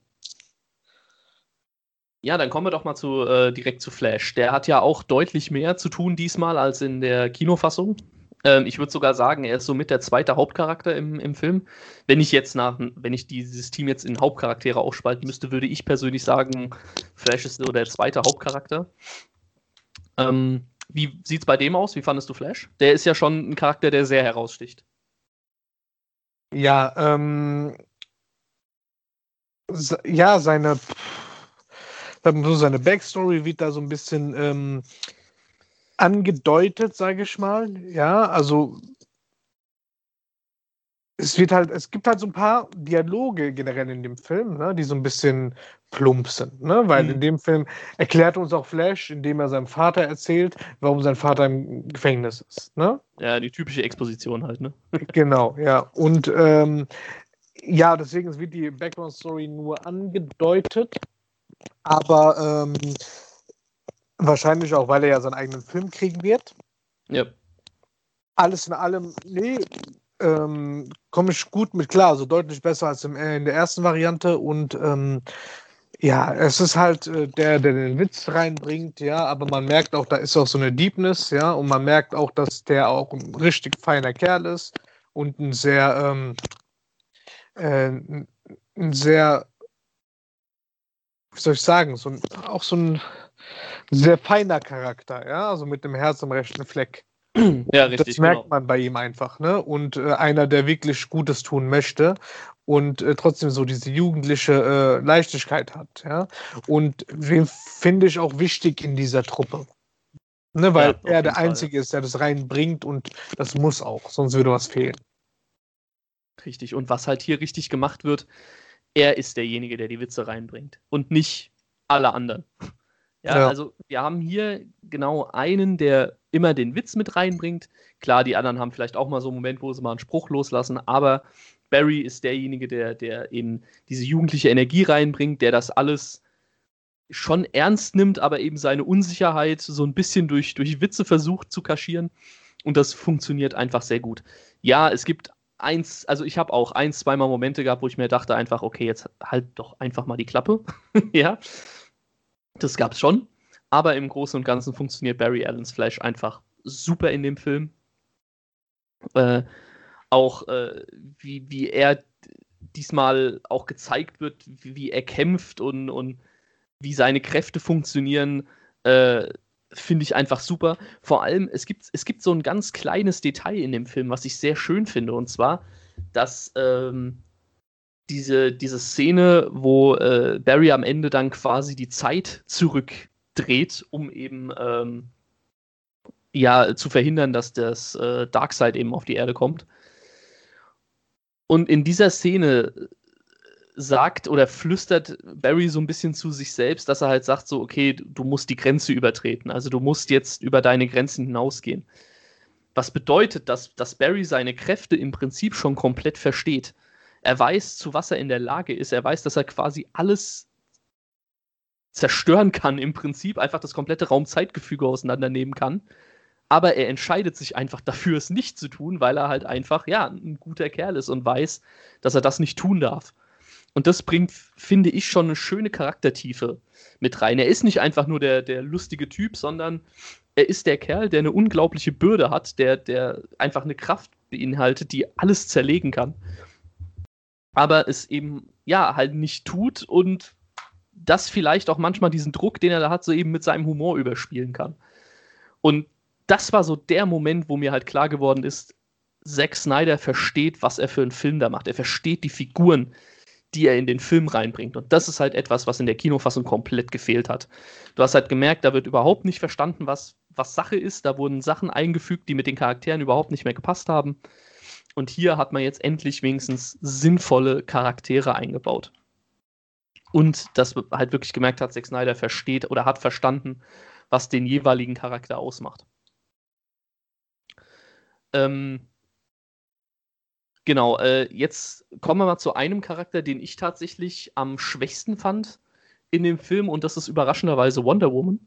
[SPEAKER 3] Ja, dann kommen wir doch mal direkt zu Flash. Der hat ja auch deutlich mehr zu tun diesmal als in der Kinofassung. Ich würde sogar sagen, er ist somit der zweite Hauptcharakter im Film. Wenn ich dieses Team jetzt in Hauptcharaktere aufspalten müsste, würde ich persönlich sagen, Flash ist so der zweite Hauptcharakter. Wie sieht's bei dem aus? Wie fandest du Flash? Der ist ja schon ein Charakter, der sehr heraussticht.
[SPEAKER 4] Ja, seine Backstory wird da so ein bisschen angedeutet, sage ich mal. Ja, also es gibt halt so ein paar Dialoge generell in dem Film, ne, die so ein bisschen plump sind, ne? Weil in dem Film erklärt uns auch Flash, indem er seinem Vater erzählt, warum sein Vater im Gefängnis ist, ne?
[SPEAKER 3] Ja, die typische Exposition halt, ne?
[SPEAKER 4] Genau, ja. Und deswegen wird die Background-Story nur angedeutet, aber wahrscheinlich auch, weil er ja seinen eigenen Film kriegen wird.
[SPEAKER 3] Ja.
[SPEAKER 4] Alles in allem, komme ich gut mit klar, also deutlich besser als in der ersten Variante und es ist halt der den Witz reinbringt, ja, aber man merkt auch, da ist auch so eine Deepness, ja, und man merkt auch, dass der auch ein richtig feiner Kerl ist und ein sehr, wie soll ich sagen, so ein sehr feiner Charakter, ja, also mit dem Herz am rechten Fleck.
[SPEAKER 3] Ja, richtig.
[SPEAKER 4] Das merkt man bei ihm einfach, ne? Und einer, der wirklich Gutes tun möchte und trotzdem so diese jugendliche Leichtigkeit hat, ja. Und den finde ich auch wichtig in dieser Truppe. Ne? Weil er der Einzige ist, der das reinbringt und das muss auch, sonst würde was fehlen.
[SPEAKER 3] Richtig. Und was halt hier richtig gemacht wird, er ist derjenige, der die Witze reinbringt und nicht alle anderen. Ja, also wir haben hier genau einen, der immer den Witz mit reinbringt. Klar, die anderen haben vielleicht auch mal so einen Moment, wo sie mal einen Spruch loslassen, aber Barry ist derjenige, der eben diese jugendliche Energie reinbringt, der das alles schon ernst nimmt, aber eben seine Unsicherheit so ein bisschen durch Witze versucht zu kaschieren. Und das funktioniert einfach sehr gut. Ja, es gibt ich habe auch zweimal Momente gehabt, wo ich mir dachte einfach, okay, jetzt halt doch einfach mal die Klappe. Ja. Das gab's schon, aber im Großen und Ganzen funktioniert Barry Allens Flash einfach super in dem Film. Wie er diesmal auch gezeigt wird, wie er kämpft und wie seine Kräfte funktionieren, finde ich einfach super. Vor allem, es gibt so ein ganz kleines Detail in dem Film, was ich sehr schön finde, und zwar, dass diese Szene, wo Barry am Ende dann quasi die Zeit zurückdreht, um eben zu verhindern, dass das Darkseid eben auf die Erde kommt. Und in dieser Szene sagt oder flüstert Barry so ein bisschen zu sich selbst, dass er halt sagt so, okay, du musst die Grenze übertreten, also du musst jetzt über deine Grenzen hinausgehen. Was bedeutet, dass Barry seine Kräfte im Prinzip schon komplett versteht. Er weiß, zu was er in der Lage ist. Er weiß, dass er quasi alles zerstören kann, im Prinzip einfach das komplette Raum-Zeitgefüge auseinandernehmen kann. Aber er entscheidet sich einfach dafür, es nicht zu tun, weil er halt einfach, ein guter Kerl ist und weiß, dass er das nicht tun darf. Und das bringt, finde ich, schon eine schöne Charaktertiefe mit rein. Er ist nicht einfach nur der lustige Typ, sondern er ist der Kerl, der eine unglaubliche Bürde hat, der einfach eine Kraft beinhaltet, die alles zerlegen kann. Aber es eben, halt nicht tut und das vielleicht auch manchmal diesen Druck, den er da hat, so eben mit seinem Humor überspielen kann. Und das war so der Moment, wo mir halt klar geworden ist, Zack Snyder versteht, was er für einen Film da macht. Er versteht die Figuren, die er in den Film reinbringt. Und das ist halt etwas, was in der Kinofassung komplett gefehlt hat. Du hast halt gemerkt, da wird überhaupt nicht verstanden, was Sache ist. Da wurden Sachen eingefügt, die mit den Charakteren überhaupt nicht mehr gepasst haben. Und hier hat man jetzt endlich wenigstens sinnvolle Charaktere eingebaut. Und dass man halt wirklich gemerkt hat, Zack Snyder versteht oder hat verstanden, was den jeweiligen Charakter ausmacht. Genau, jetzt kommen wir mal zu einem Charakter, den ich tatsächlich am schwächsten fand in dem Film, und das ist überraschenderweise Wonder Woman.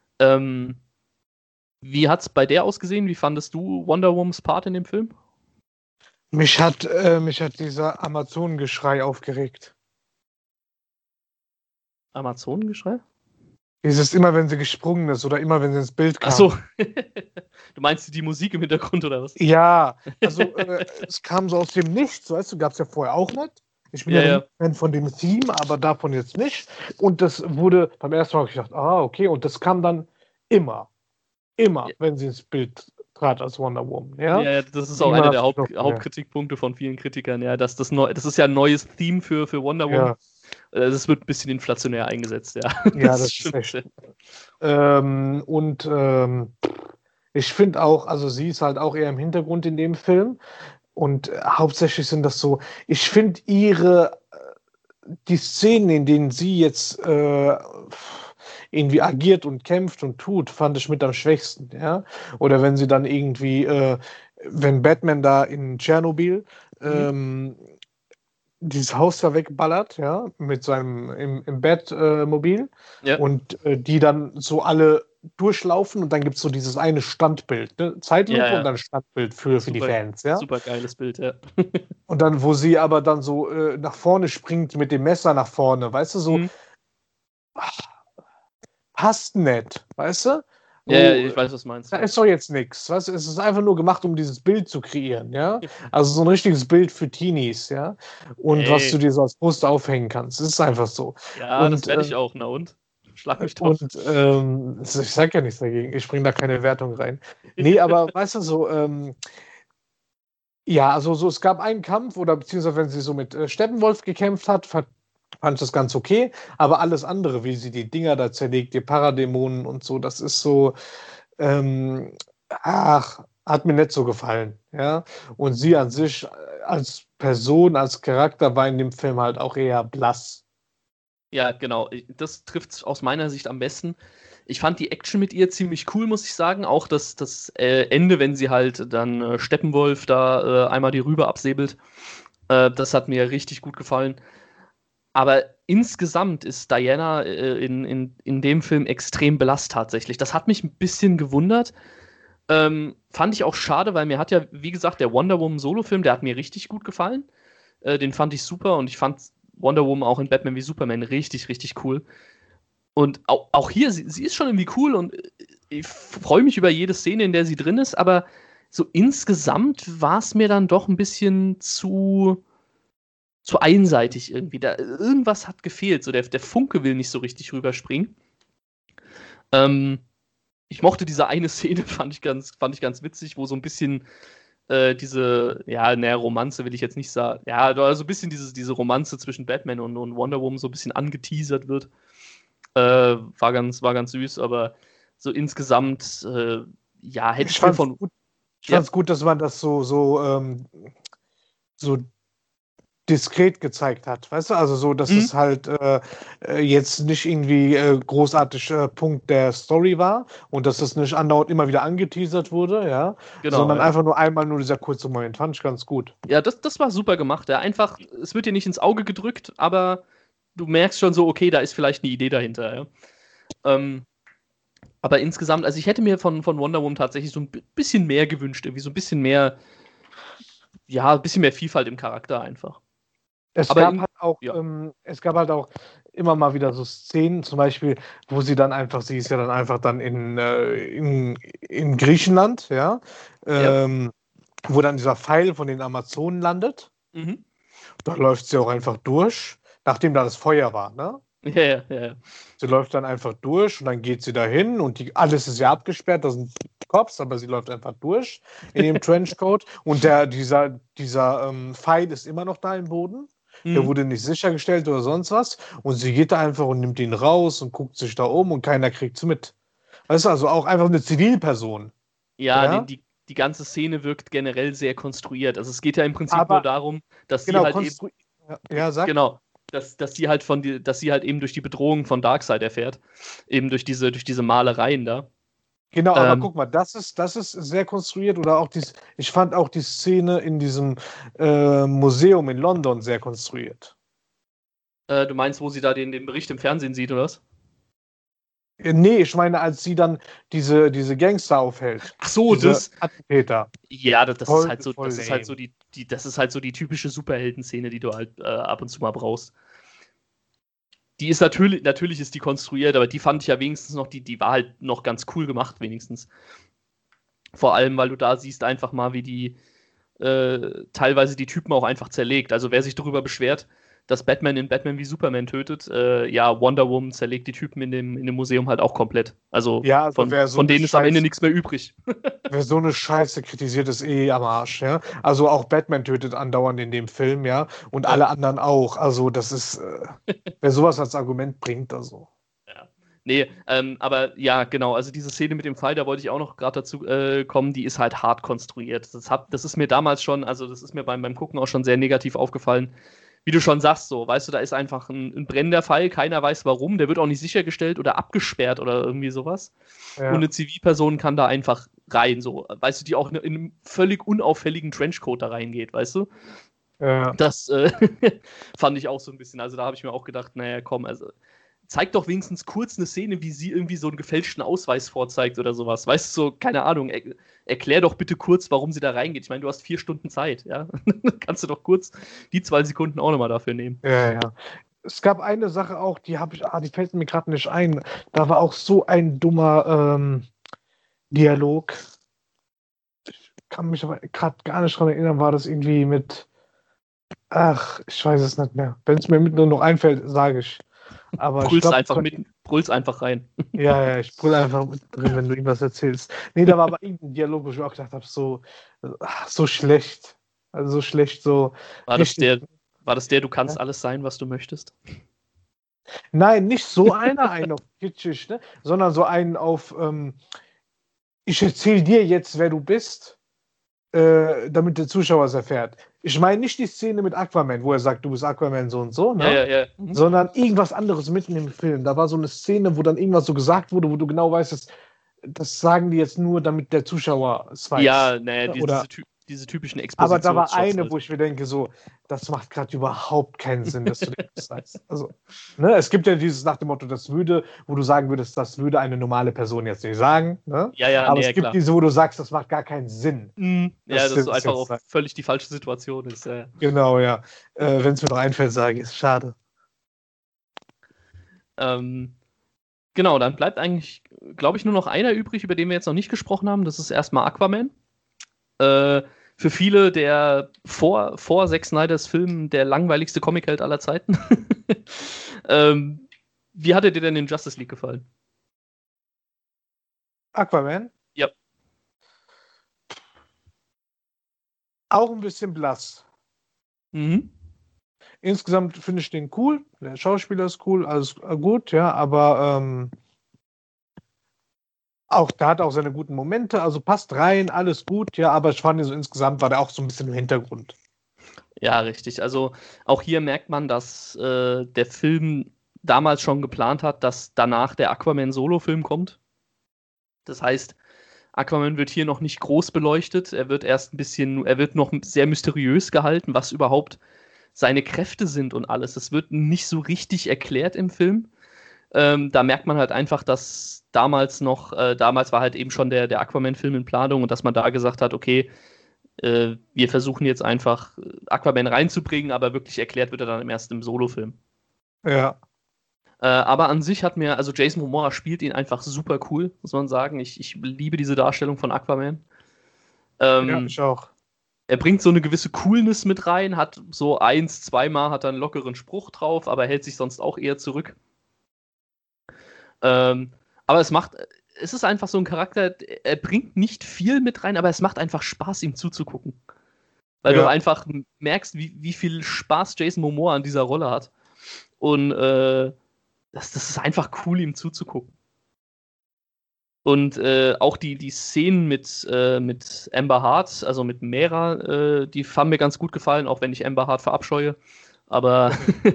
[SPEAKER 3] Wie hat es bei der ausgesehen? Wie fandest du Wonder Womans Part in dem Film?
[SPEAKER 4] Mich hat dieser Amazonengeschrei aufgeregt.
[SPEAKER 3] Amazonengeschrei?
[SPEAKER 4] Dieses immer, wenn sie gesprungen ist oder immer, wenn sie ins Bild kam.
[SPEAKER 3] Ach so. Du meinst die Musik im Hintergrund oder was?
[SPEAKER 4] Ja, also es kam so aus dem Nichts, weißt du, gab es ja vorher auch nicht. Ich bin ja ein Fan von dem Theme, aber davon jetzt nicht. Und das wurde beim ersten Mal gedacht, okay, und das kam dann immer, wenn sie ins Bild trat als Wonder Woman. Ja,
[SPEAKER 3] das ist auch einer der Hauptkritikpunkte von vielen Kritikern, ja, das ist ja ein neues Theme für Wonder Woman. Ja. Das wird ein bisschen inflationär eingesetzt, ja.
[SPEAKER 4] Ja, das ist echt. Ich finde auch, also sie ist halt auch eher im Hintergrund in dem Film. Und hauptsächlich sind das so, ich finde die Szenen, in denen sie jetzt irgendwie agiert und kämpft und tut, fand ich mit am schwächsten, ja. Oder wenn sie dann irgendwie, wenn Batman da in Tschernobyl dieses Haus da wegballert, ja, mit seinem im Batmobil, und die dann so alle durchlaufen und dann gibt es so dieses eine Standbild, ne? Zeitlupe und dann Standbild für die Fans, ja.
[SPEAKER 3] Super geiles Bild, ja.
[SPEAKER 4] Und dann, wo sie aber dann so nach vorne springt mit dem Messer nach vorne, weißt du, so passt nicht, weißt du?
[SPEAKER 3] Ja, ich weiß, was du meinst.
[SPEAKER 4] Da ist doch jetzt nichts. Es ist einfach nur gemacht, um dieses Bild zu kreieren, ja. Also so ein richtiges Bild für Teenies, ja. Und was du dir so als Poster aufhängen kannst. Das ist einfach so.
[SPEAKER 3] Ja, und, das werde ich auch, na und? Schlag mich drauf.
[SPEAKER 4] Und ich sag ja nichts dagegen. Ich bringe da keine Wertung rein. Nee, aber weißt du, so, ja, also so, es gab einen Kampf, oder beziehungsweise wenn sie so mit Steppenwolf gekämpft hat, fand ich das ganz okay, aber alles andere, wie sie die Dinger da zerlegt, die Paradämonen und so, das ist so, hat mir nicht so gefallen, ja. Und sie an sich als Person, als Charakter war in dem Film halt auch eher blass.
[SPEAKER 3] Ja, genau. Das trifft es aus meiner Sicht am besten. Ich fand die Action mit ihr ziemlich cool, muss ich sagen. Auch das Ende, wenn sie halt dann Steppenwolf da einmal die Rübe absäbelt, das hat mir richtig gut gefallen. Aber insgesamt ist Diana in dem Film extrem belast tatsächlich. Das hat mich ein bisschen gewundert. Fand ich auch schade, weil mir hat ja, wie gesagt, der Wonder Woman Solo-Film, der hat mir richtig gut gefallen. Den fand ich super, und ich fand Wonder Woman auch in Batman wie Superman richtig, richtig cool. Und auch hier, sie ist schon irgendwie cool, und ich freue mich über jede Szene, in der sie drin ist, aber so insgesamt war es mir dann doch ein bisschen zu einseitig irgendwie. Irgendwas hat gefehlt, so der Funke will nicht so richtig rüberspringen. Ich mochte diese eine Szene, fand ich ganz witzig, wo so ein bisschen diese, Romanze will ich jetzt nicht sagen, ja, so ein bisschen diese Romanze zwischen Batman und Wonder Woman so ein bisschen angeteasert wird. War ganz süß, aber so insgesamt, hätte ich mir von...
[SPEAKER 4] Ich fand es gut, dass man das so diskret gezeigt hat, weißt du, also so, dass es halt jetzt nicht irgendwie großartig Punkt der Story war und dass das nicht andauernd immer wieder angeteasert wurde, ja, genau, sondern einfach nur einmal dieser kurze Moment, fand ich ganz gut.
[SPEAKER 3] Ja, das war super gemacht, ja, einfach, es wird dir nicht ins Auge gedrückt, aber du merkst schon so, okay, da ist vielleicht eine Idee dahinter, ja. Aber insgesamt, also ich hätte mir von Wonder Woman tatsächlich so ein bisschen mehr gewünscht, irgendwie so ein bisschen mehr Vielfalt im Charakter einfach.
[SPEAKER 4] Es gab halt auch immer mal wieder so Szenen, zum Beispiel, wo sie ist ja dann einfach dann in Griechenland, ja, wo dann dieser Pfeil von den Amazonen landet. Da läuft sie auch einfach durch, nachdem da das Feuer war, ne?
[SPEAKER 3] Ja, ja, ja, ja.
[SPEAKER 4] Sie läuft dann einfach durch und dann geht sie dahin und alles ist ja abgesperrt, da sind Cops, aber sie läuft einfach durch in ihrem Trenchcoat und dieser Pfeil ist immer noch da im Boden. Der
[SPEAKER 3] Mhm.
[SPEAKER 4] wurde nicht sichergestellt oder sonst was. Und sie geht da einfach und nimmt ihn raus und guckt sich da um und keiner kriegt es mit. Weißt du, also auch einfach eine Zivilperson.
[SPEAKER 3] Ja,
[SPEAKER 4] Ja,
[SPEAKER 3] die ganze Szene wirkt generell sehr konstruiert. Also es geht ja im Prinzip nur
[SPEAKER 4] aber
[SPEAKER 3] darum, dass sie
[SPEAKER 4] genau,
[SPEAKER 3] halt eben,
[SPEAKER 4] ja, sag.
[SPEAKER 3] genau, dass sie halt dass sie halt eben durch die Bedrohung von Darkseid erfährt. Eben durch diese Malereien da.
[SPEAKER 4] Genau, aber
[SPEAKER 3] Ähm,
[SPEAKER 4] guck mal, das ist sehr konstruiert oder auch ich fand auch die Szene in diesem Museum in London sehr konstruiert.
[SPEAKER 3] Du meinst, wo sie da den Bericht im Fernsehen sieht, oder was?
[SPEAKER 4] Nee, ich meine, als sie dann diese Gangster aufhält,
[SPEAKER 3] Ach so,
[SPEAKER 4] diese
[SPEAKER 3] das.
[SPEAKER 4] Attentäter.
[SPEAKER 3] Ja, das ist
[SPEAKER 4] Voll,
[SPEAKER 3] halt so,
[SPEAKER 4] voll
[SPEAKER 3] das ist halt so
[SPEAKER 4] lame.
[SPEAKER 3] das ist halt so die typische Superhelden-Szene, die du halt ab und zu mal brauchst. Die ist natürlich ist die konstruiert, aber die fand ich ja wenigstens noch, die war halt noch ganz cool gemacht, wenigstens. Vor allem, weil du da siehst einfach mal, wie die teilweise die Typen auch einfach zerlegt. Also wer sich darüber beschwert, dass Batman in Batman wie Superman tötet, ja, Wonder Woman zerlegt die Typen in dem Museum halt auch komplett. Also
[SPEAKER 4] Ja, also
[SPEAKER 3] von denen ist am Ende nichts mehr übrig.
[SPEAKER 4] wer so eine Scheiße kritisiert, ist eh am Arsch, ja. Also auch Batman tötet andauernd in dem Film, ja. Und
[SPEAKER 3] Ja.
[SPEAKER 4] alle anderen auch. Also das ist, wer sowas als Argument bringt, also.
[SPEAKER 3] Ja. Nee, aber ja, genau, also diese Szene mit dem Pfeil, da wollte ich auch noch gerade dazu kommen, die ist halt hart konstruiert. Das ist mir damals schon, also das ist mir beim Gucken auch schon sehr negativ aufgefallen. Wie du schon sagst, so, weißt du, da ist einfach ein brennender Pfeil, keiner weiß warum, der wird auch nicht sichergestellt oder abgesperrt oder irgendwie sowas. Und
[SPEAKER 4] Ja,
[SPEAKER 3] eine Zivilperson kann da einfach rein, so, weißt du, die auch in einem völlig unauffälligen Trenchcoat da reingeht, weißt du?
[SPEAKER 4] ja.
[SPEAKER 3] Das fand ich auch so ein bisschen. Also da habe ich mir auch gedacht, naja, komm, also zeig doch wenigstens kurz eine Szene, wie sie irgendwie so einen gefälschten Ausweis vorzeigt oder sowas. Weißt du, so, keine Ahnung, erklär doch bitte kurz, warum sie da reingeht. Ich meine, du hast 4 Stunden Zeit, ja. Kannst du doch kurz die 2 Sekunden auch nochmal dafür nehmen.
[SPEAKER 4] Ja, ja. Es gab eine Sache auch, die fällt mir gerade nicht ein. Da war auch so ein dummer Dialog. Ich kann mich aber gerade gar nicht dran erinnern, war das irgendwie mit. Ach, ich weiß es nicht mehr. Wenn es mir mitten noch einfällt, sage ich. Aber ich glaube,
[SPEAKER 3] Brüll's einfach rein.
[SPEAKER 4] ja, ja, ich brüll einfach mit drin, wenn du irgendwas erzählst. Nee, da war aber irgendein Dialog, wo ich mir auch gedacht habe, so schlecht. Also so schlecht, so
[SPEAKER 3] War das
[SPEAKER 4] richtig.
[SPEAKER 3] du kannst alles sein, was du möchtest?
[SPEAKER 4] Nein, nicht so einen auf kitschig, ne? Sondern so einen auf, ich erzähle dir jetzt, wer du bist, damit der Zuschauer es erfährt. Ich meine nicht die Szene mit Aquaman, wo er sagt, du bist Aquaman so und so, ne?
[SPEAKER 3] Ja, ja, ja. Mhm.
[SPEAKER 4] Sondern irgendwas anderes mitten im Film. Da war so eine Szene, wo dann irgendwas so gesagt wurde, wo du genau weißt, das sagen die jetzt nur, damit der Zuschauer es weiß.
[SPEAKER 3] Ja, naja,
[SPEAKER 4] Oder,
[SPEAKER 3] diese typischen
[SPEAKER 4] aber da war
[SPEAKER 3] Expositionsshots
[SPEAKER 4] eine,
[SPEAKER 3] halt.
[SPEAKER 4] wo ich mir denke, so, das macht gerade überhaupt keinen Sinn, dass du das sagst. Also, ne, es gibt ja dieses nach dem Motto, wo du sagen würdest, das würde eine normale Person jetzt nicht sagen. Ne?
[SPEAKER 3] Ja, ja,
[SPEAKER 4] Aber
[SPEAKER 3] nee,
[SPEAKER 4] es
[SPEAKER 3] ja,
[SPEAKER 4] gibt
[SPEAKER 3] klar.
[SPEAKER 4] diese, wo du sagst, das macht gar keinen Sinn.
[SPEAKER 3] Ja, dass
[SPEAKER 4] das
[SPEAKER 3] so einfach
[SPEAKER 4] jetzt
[SPEAKER 3] auch
[SPEAKER 4] sagt.
[SPEAKER 3] völlig die falsche Situation ist.
[SPEAKER 4] Genau, ja. Wenn es mir noch einfällt, sage ich, ist schade.
[SPEAKER 3] Genau, dann bleibt eigentlich, glaube ich, nur noch einer übrig, über den wir jetzt noch nicht gesprochen haben. Das ist erstmal Aquaman. Für viele der vor Zack Snyders Film der langweiligste Comicheld aller Zeiten. Wie hat dir denn in Justice League gefallen?
[SPEAKER 4] Aquaman?
[SPEAKER 3] Ja.
[SPEAKER 4] Auch ein bisschen blass.
[SPEAKER 3] Mhm.
[SPEAKER 4] Insgesamt finde ich den cool. Der Schauspieler ist cool, alles gut, ja, aber auch da hat er auch seine guten Momente, also passt rein, alles gut, ja, aber ich fand so insgesamt war der auch so ein bisschen im Hintergrund.
[SPEAKER 3] Ja, richtig. Also auch hier merkt man, dass der Film damals schon geplant hat, dass danach der Aquaman-Solo-Film kommt. Das heißt, Aquaman wird hier noch nicht groß beleuchtet. Er wird noch sehr mysteriös gehalten, was überhaupt seine Kräfte sind und alles. Das wird nicht so richtig erklärt im Film. Da merkt man halt einfach, dass damals war halt eben schon der Aquaman-Film in Planung und dass man da gesagt hat, okay, wir versuchen jetzt einfach Aquaman reinzubringen, aber wirklich erklärt wird er dann erst im Solo-Film.
[SPEAKER 4] Ja.
[SPEAKER 3] Aber an sich also Jason Momoa spielt ihn einfach super cool, muss man sagen. Ich liebe diese Darstellung von Aquaman.
[SPEAKER 4] Ja, ich auch.
[SPEAKER 3] Er bringt so eine gewisse Coolness mit rein, hat so 1-2 Mal hat er einen lockeren Spruch drauf, aber hält sich sonst auch eher zurück. Aber es ist einfach so ein Charakter, er bringt nicht viel mit rein, aber es macht einfach Spaß, ihm zuzugucken. Weil du einfach merkst, wie viel Spaß Jason Momoa an dieser Rolle hat. Und das ist einfach cool, ihm zuzugucken. Und auch die Szenen mit Amber Heard, also mit Mera, die haben mir ganz gut gefallen, auch wenn ich Amber Heard verabscheue. Aber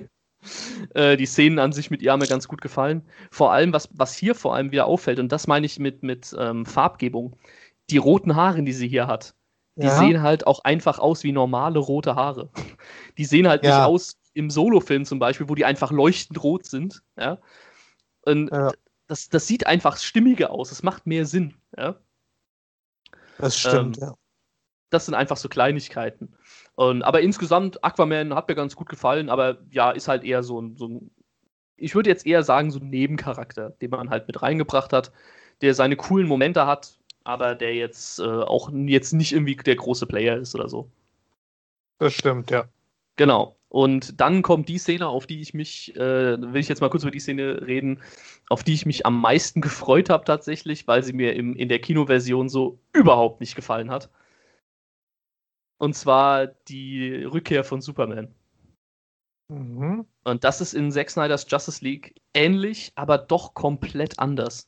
[SPEAKER 3] die Szenen an sich mit ihr haben mir ganz gut gefallen. Vor allem, was hier vor allem wieder auffällt, und das meine ich mit Farbgebung, die roten Haare, die sie hier hat, die sehen halt auch einfach aus wie normale rote Haare. Die sehen halt nicht aus im Solo-Film zum Beispiel, wo die einfach leuchtend rot sind. Ja? Und das sieht einfach stimmiger aus. Es macht mehr Sinn. Ja?
[SPEAKER 4] Das stimmt,
[SPEAKER 3] Das sind einfach so Kleinigkeiten. Aber insgesamt, Aquaman hat mir ganz gut gefallen, aber ja, ist halt eher so ein ich würde jetzt eher sagen, so ein Nebencharakter, den man halt mit reingebracht hat, der seine coolen Momente hat, aber der jetzt auch jetzt nicht irgendwie der große Player ist oder so.
[SPEAKER 4] Das stimmt, ja.
[SPEAKER 3] Genau. Und dann kommt die Szene, auf die ich mich, will ich jetzt mal kurz über die Szene reden, auf die ich mich am meisten gefreut habe tatsächlich, weil sie mir in der Kinoversion so überhaupt nicht gefallen hat. Und zwar die Rückkehr von Superman.
[SPEAKER 4] Mhm.
[SPEAKER 3] Und das ist in Zack Snyders Justice League ähnlich, aber doch komplett anders.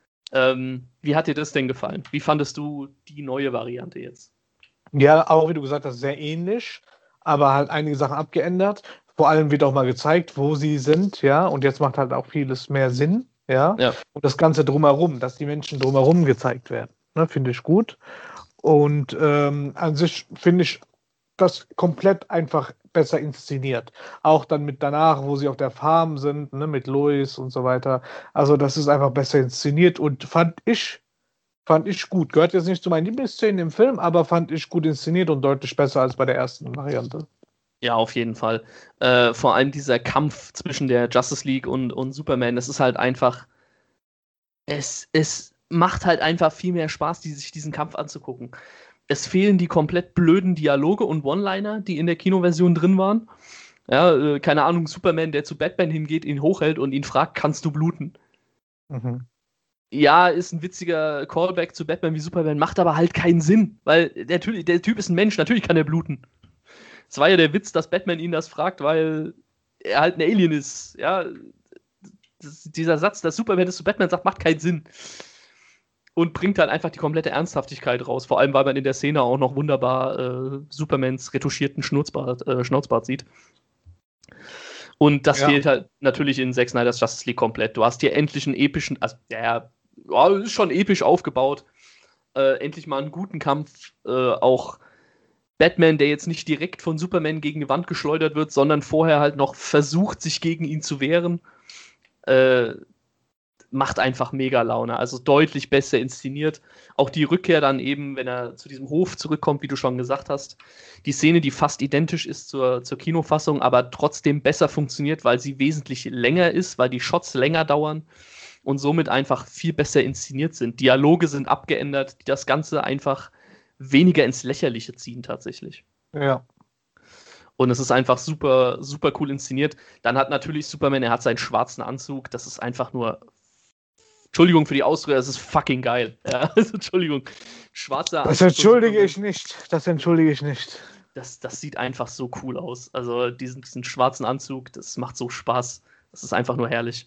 [SPEAKER 3] Wie hat dir das denn gefallen? Wie fandest du die neue Variante jetzt?
[SPEAKER 4] Ja, auch wie du gesagt hast, sehr ähnlich, aber halt einige Sachen abgeändert. Vor allem wird auch mal gezeigt, wo sie sind, ja, und jetzt macht halt auch vieles mehr Sinn, ja. Und das Ganze drumherum, dass die Menschen drumherum gezeigt werden, ne, finde ich gut. Und an sich finde ich das komplett einfach besser inszeniert. Auch dann mit danach, wo sie auf der Farm sind, ne, mit Lois und so weiter. Also das ist einfach besser inszeniert und fand ich gut. Gehört jetzt nicht zu meinen Lieblingsszenen im Film, aber fand ich gut inszeniert und deutlich besser als bei der ersten Variante.
[SPEAKER 3] Ja, auf jeden Fall. Vor allem dieser Kampf zwischen der Justice League und Superman, das ist halt einfach, es macht halt einfach viel mehr Spaß, sich diesen Kampf anzugucken. Es fehlen die komplett blöden Dialoge und One-Liner, die in der Kinoversion drin waren. Ja, keine Ahnung, Superman, der zu Batman hingeht, ihn hochhält und ihn fragt, kannst du bluten?
[SPEAKER 4] Mhm.
[SPEAKER 3] Ja, ist ein witziger Callback zu Batman wie Superman, macht aber halt keinen Sinn, weil der Typ ist ein Mensch, natürlich kann er bluten. Es war ja der Witz, dass Batman ihn das fragt, weil er halt ein Alien ist. Ja, dieser Satz, dass Superman das zu Batman sagt, macht keinen Sinn. Und bringt halt einfach die komplette Ernsthaftigkeit raus. Vor allem, weil man in der Szene auch noch wunderbar Supermans retuschierten Schnauzbart sieht. Und das fehlt halt natürlich in Zack Snyders Justice League komplett. Du hast hier endlich einen epischen, also ist schon episch aufgebaut. Endlich mal einen guten Kampf. Auch Batman, der jetzt nicht direkt von Superman gegen die Wand geschleudert wird, sondern vorher halt noch versucht, sich gegen ihn zu wehren. Macht einfach mega Laune. Also deutlich besser inszeniert. Auch die Rückkehr dann eben, wenn er zu diesem Hof zurückkommt, wie du schon gesagt hast. Die Szene, die fast identisch ist zur Kinofassung, aber trotzdem besser funktioniert, weil sie wesentlich länger ist, weil die Shots länger dauern und somit einfach viel besser inszeniert sind. Dialoge sind abgeändert, die das Ganze einfach weniger ins Lächerliche ziehen tatsächlich.
[SPEAKER 4] Ja.
[SPEAKER 3] Und es ist einfach super, super cool inszeniert. Dann hat natürlich Superman, er hat seinen schwarzen Anzug, das ist einfach nur, Entschuldigung für die Ausdrücke, das ist fucking geil. Ja, also, Entschuldigung. Schwarzer Anzug.
[SPEAKER 4] Das entschuldige ich nicht.
[SPEAKER 3] Das sieht einfach so cool aus. Also diesen schwarzen Anzug, das macht so Spaß. Das ist einfach nur herrlich.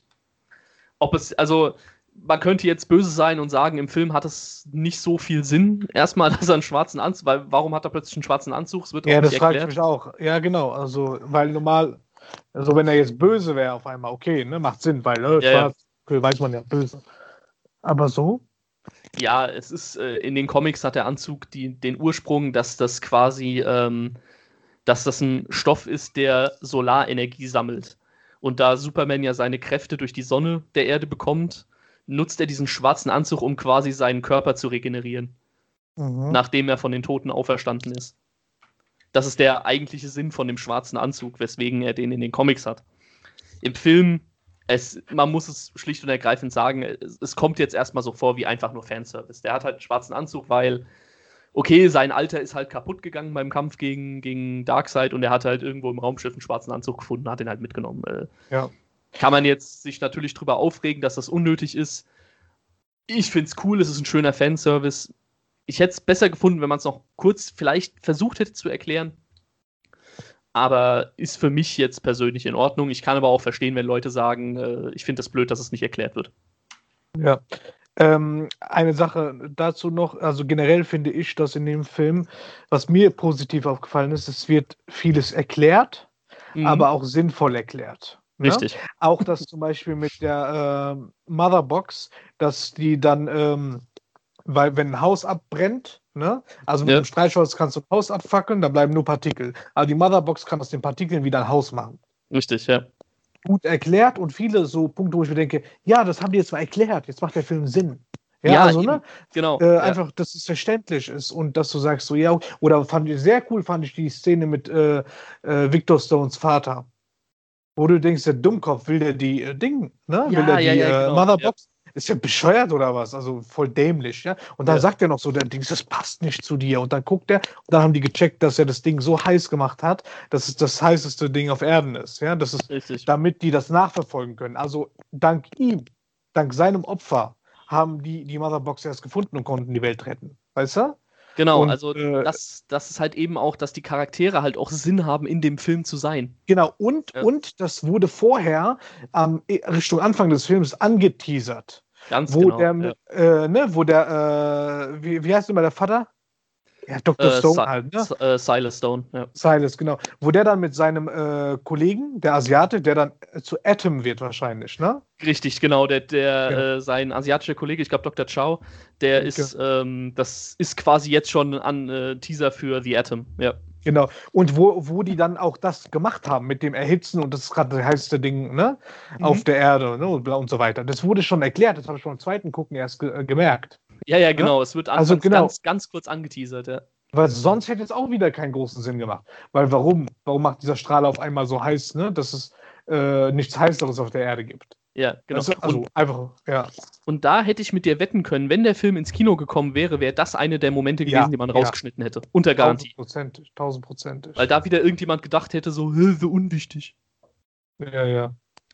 [SPEAKER 3] Man könnte jetzt böse sein und sagen, im Film hat es nicht so viel Sinn. Erstmal, dass er einen schwarzen Anzug, weil warum hat er plötzlich einen schwarzen Anzug? Es wird auch nicht erklärt.
[SPEAKER 4] Ja, das frage ich mich auch. Ja, genau. Also, weil normal, also wenn er jetzt böse wäre auf einmal, okay, ne, macht Sinn, weil schwarz, okay, weiß man ja, böse. Aber so?
[SPEAKER 3] Ja, es ist, in den Comics hat der Anzug den Ursprung, dass das quasi, dass das ein Stoff ist, der Solarenergie sammelt. Und da Superman ja seine Kräfte durch die Sonne der Erde bekommt, nutzt er diesen schwarzen Anzug, um quasi seinen Körper zu regenerieren. Nachdem er von den Toten auferstanden ist. Das ist der eigentliche Sinn von dem schwarzen Anzug, weswegen er den in den Comics hat. Im Film, man muss es schlicht und ergreifend sagen, es kommt jetzt erstmal so vor wie einfach nur Fanservice. Der hat halt einen schwarzen Anzug, weil, okay, sein Alter ist halt kaputt gegangen beim Kampf gegen Darkseid und er hat halt irgendwo im Raumschiff einen schwarzen Anzug gefunden, hat den halt mitgenommen.
[SPEAKER 4] Ja.
[SPEAKER 3] Kann man jetzt sich natürlich drüber aufregen, dass das unnötig ist. Ich finde es cool, es ist ein schöner Fanservice. Ich hätte es besser gefunden, wenn man es noch kurz vielleicht versucht hätte zu erklären. Aber ist für mich jetzt persönlich in Ordnung. Ich kann aber auch verstehen, wenn Leute sagen, ich finde es blöd, dass es nicht erklärt wird.
[SPEAKER 4] Ja. Eine Sache dazu noch, also generell finde ich, dass in dem Film, was mir positiv aufgefallen ist, es wird vieles erklärt, aber auch sinnvoll erklärt. Ne?
[SPEAKER 3] Richtig.
[SPEAKER 4] Auch das zum Beispiel mit der Motherbox, dass die dann, weil wenn ein Haus abbrennt, ne? Also mit einem Streichholz kannst du ein Haus abfackeln, da bleiben nur Partikel. Aber die Motherbox kann aus den Partikeln wieder ein Haus machen.
[SPEAKER 3] Richtig, ja.
[SPEAKER 4] Gut erklärt und viele so Punkte, wo ich mir denke, ja, das haben die jetzt mal erklärt, jetzt macht der Film Sinn. Ja,
[SPEAKER 3] Ja,
[SPEAKER 4] also,
[SPEAKER 3] eben.
[SPEAKER 4] ne?
[SPEAKER 3] Genau.
[SPEAKER 4] Einfach, dass es verständlich ist und dass du sagst, so, ja, oder fand ich sehr cool, fand ich die Szene mit Victor Stones Vater. Wo du denkst, der Dummkopf will der die Ding, ne?
[SPEAKER 3] Ja,
[SPEAKER 4] Will der die
[SPEAKER 3] genau.
[SPEAKER 4] Motherbox? Ist ja bescheuert oder was? Also voll dämlich, ja? Und dann
[SPEAKER 3] Ja.
[SPEAKER 4] sagt er noch so, der Ding, das passt nicht zu dir. Und dann guckt er, und dann haben die gecheckt, dass er das Ding so heiß gemacht hat, dass es das heißeste Ding auf Erden ist, ja? Das ist,
[SPEAKER 3] Richtig.
[SPEAKER 4] damit die das nachverfolgen können. Also dank ihm, dank seinem Opfer, haben die Motherbox erst gefunden und konnten die Welt retten. Weißt du?
[SPEAKER 3] Genau,
[SPEAKER 4] Und,
[SPEAKER 3] also das ist halt eben auch, dass die Charaktere halt auch Sinn haben, in dem Film zu sein.
[SPEAKER 4] Genau, und das wurde vorher Richtung Anfang des Films angeteasert.
[SPEAKER 3] Ganz
[SPEAKER 4] Wo
[SPEAKER 3] genau.
[SPEAKER 4] wie heißt immer der Vater? Ja, Dr. Stone halt, ne?
[SPEAKER 3] Silas Stone, ja.
[SPEAKER 4] Silas, genau. Wo der dann mit seinem Kollegen, der Asiate, der dann zu Atom wird wahrscheinlich, ne?
[SPEAKER 3] Richtig, genau.
[SPEAKER 4] Genau.
[SPEAKER 3] Sein asiatischer Kollege, ich glaube Dr. Chow, der ist, das ist quasi jetzt schon ein Teaser für The Atom, ja.
[SPEAKER 4] Genau. Und wo die dann auch das gemacht haben mit dem Erhitzen und das ist gerade das heißeste Ding, ne? Auf der Erde, ne? Und so weiter. Das wurde schon erklärt, das habe ich schon beim zweiten Gucken erst gemerkt.
[SPEAKER 3] Ja, genau. Es wird
[SPEAKER 4] Also
[SPEAKER 3] anfangs ganz kurz angeteasert, ja.
[SPEAKER 4] Weil sonst hätte es auch wieder keinen großen Sinn gemacht. Weil warum? Warum macht dieser Strahl auf einmal so heiß, ne? Dass es nichts Heißeres auf der Erde gibt?
[SPEAKER 3] Ja, genau.
[SPEAKER 4] Weißt du? Also einfach, ja.
[SPEAKER 3] Und da hätte ich mit dir wetten können, wenn der Film ins Kino gekommen wäre, wäre das eine der Momente gewesen, die man rausgeschnitten hätte. Unter Garantie.
[SPEAKER 4] 1000%.
[SPEAKER 3] Weil da wieder irgendjemand gedacht hätte, so unwichtig.
[SPEAKER 4] Ja.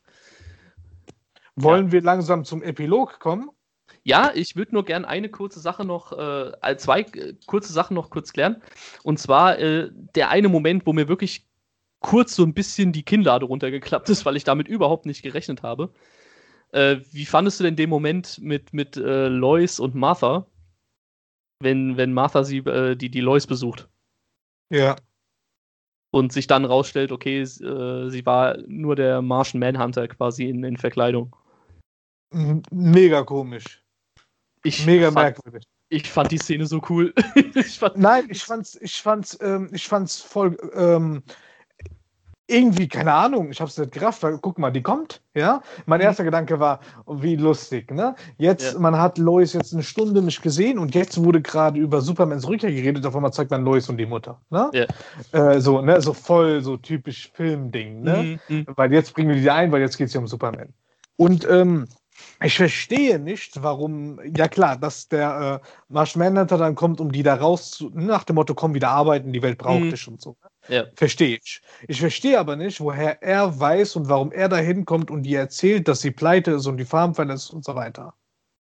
[SPEAKER 4] Wollen wir langsam zum Epilog kommen?
[SPEAKER 3] Ja, ich würde nur gern eine kurze Sache noch, zwei kurze Sachen noch kurz klären. Und zwar der eine Moment, wo mir wirklich kurz so ein bisschen die Kinnlade runtergeklappt ist, weil ich damit überhaupt nicht gerechnet habe. Wie fandest du denn den Moment mit Lois und Martha, wenn Martha die Lois besucht
[SPEAKER 4] Ja.
[SPEAKER 3] und sich dann rausstellt, okay, sie war nur der Martian Manhunter quasi in Verkleidung?
[SPEAKER 4] Mega komisch. Mega merkwürdig.
[SPEAKER 3] Ich fand die Szene so cool.
[SPEAKER 4] Ich fand's voll irgendwie, keine Ahnung, ich hab's nicht gerafft, weil guck mal, die kommt, ja? Mein erster Gedanke war, wie lustig, ne? Jetzt, man hat Lois jetzt eine Stunde nicht gesehen und jetzt wurde gerade über Supermans Rückkehr geredet, auf einmal zeigt man Lois und die Mutter, ne?
[SPEAKER 3] Ja.
[SPEAKER 4] So voll so typisch Filmding, ne? Weil jetzt bringen wir die ein, weil jetzt geht's ja um Superman. Und ich verstehe nicht, warum, ja klar, dass der Martian Manhunter dann kommt, um die da nach dem Motto, komm wieder arbeiten, die Welt braucht dich und so.
[SPEAKER 3] Ja.
[SPEAKER 4] Verstehe ich. Ich verstehe aber nicht, woher er weiß und warum er da hinkommt und ihr erzählt, dass sie pleite ist und die Farm verlässt und so weiter.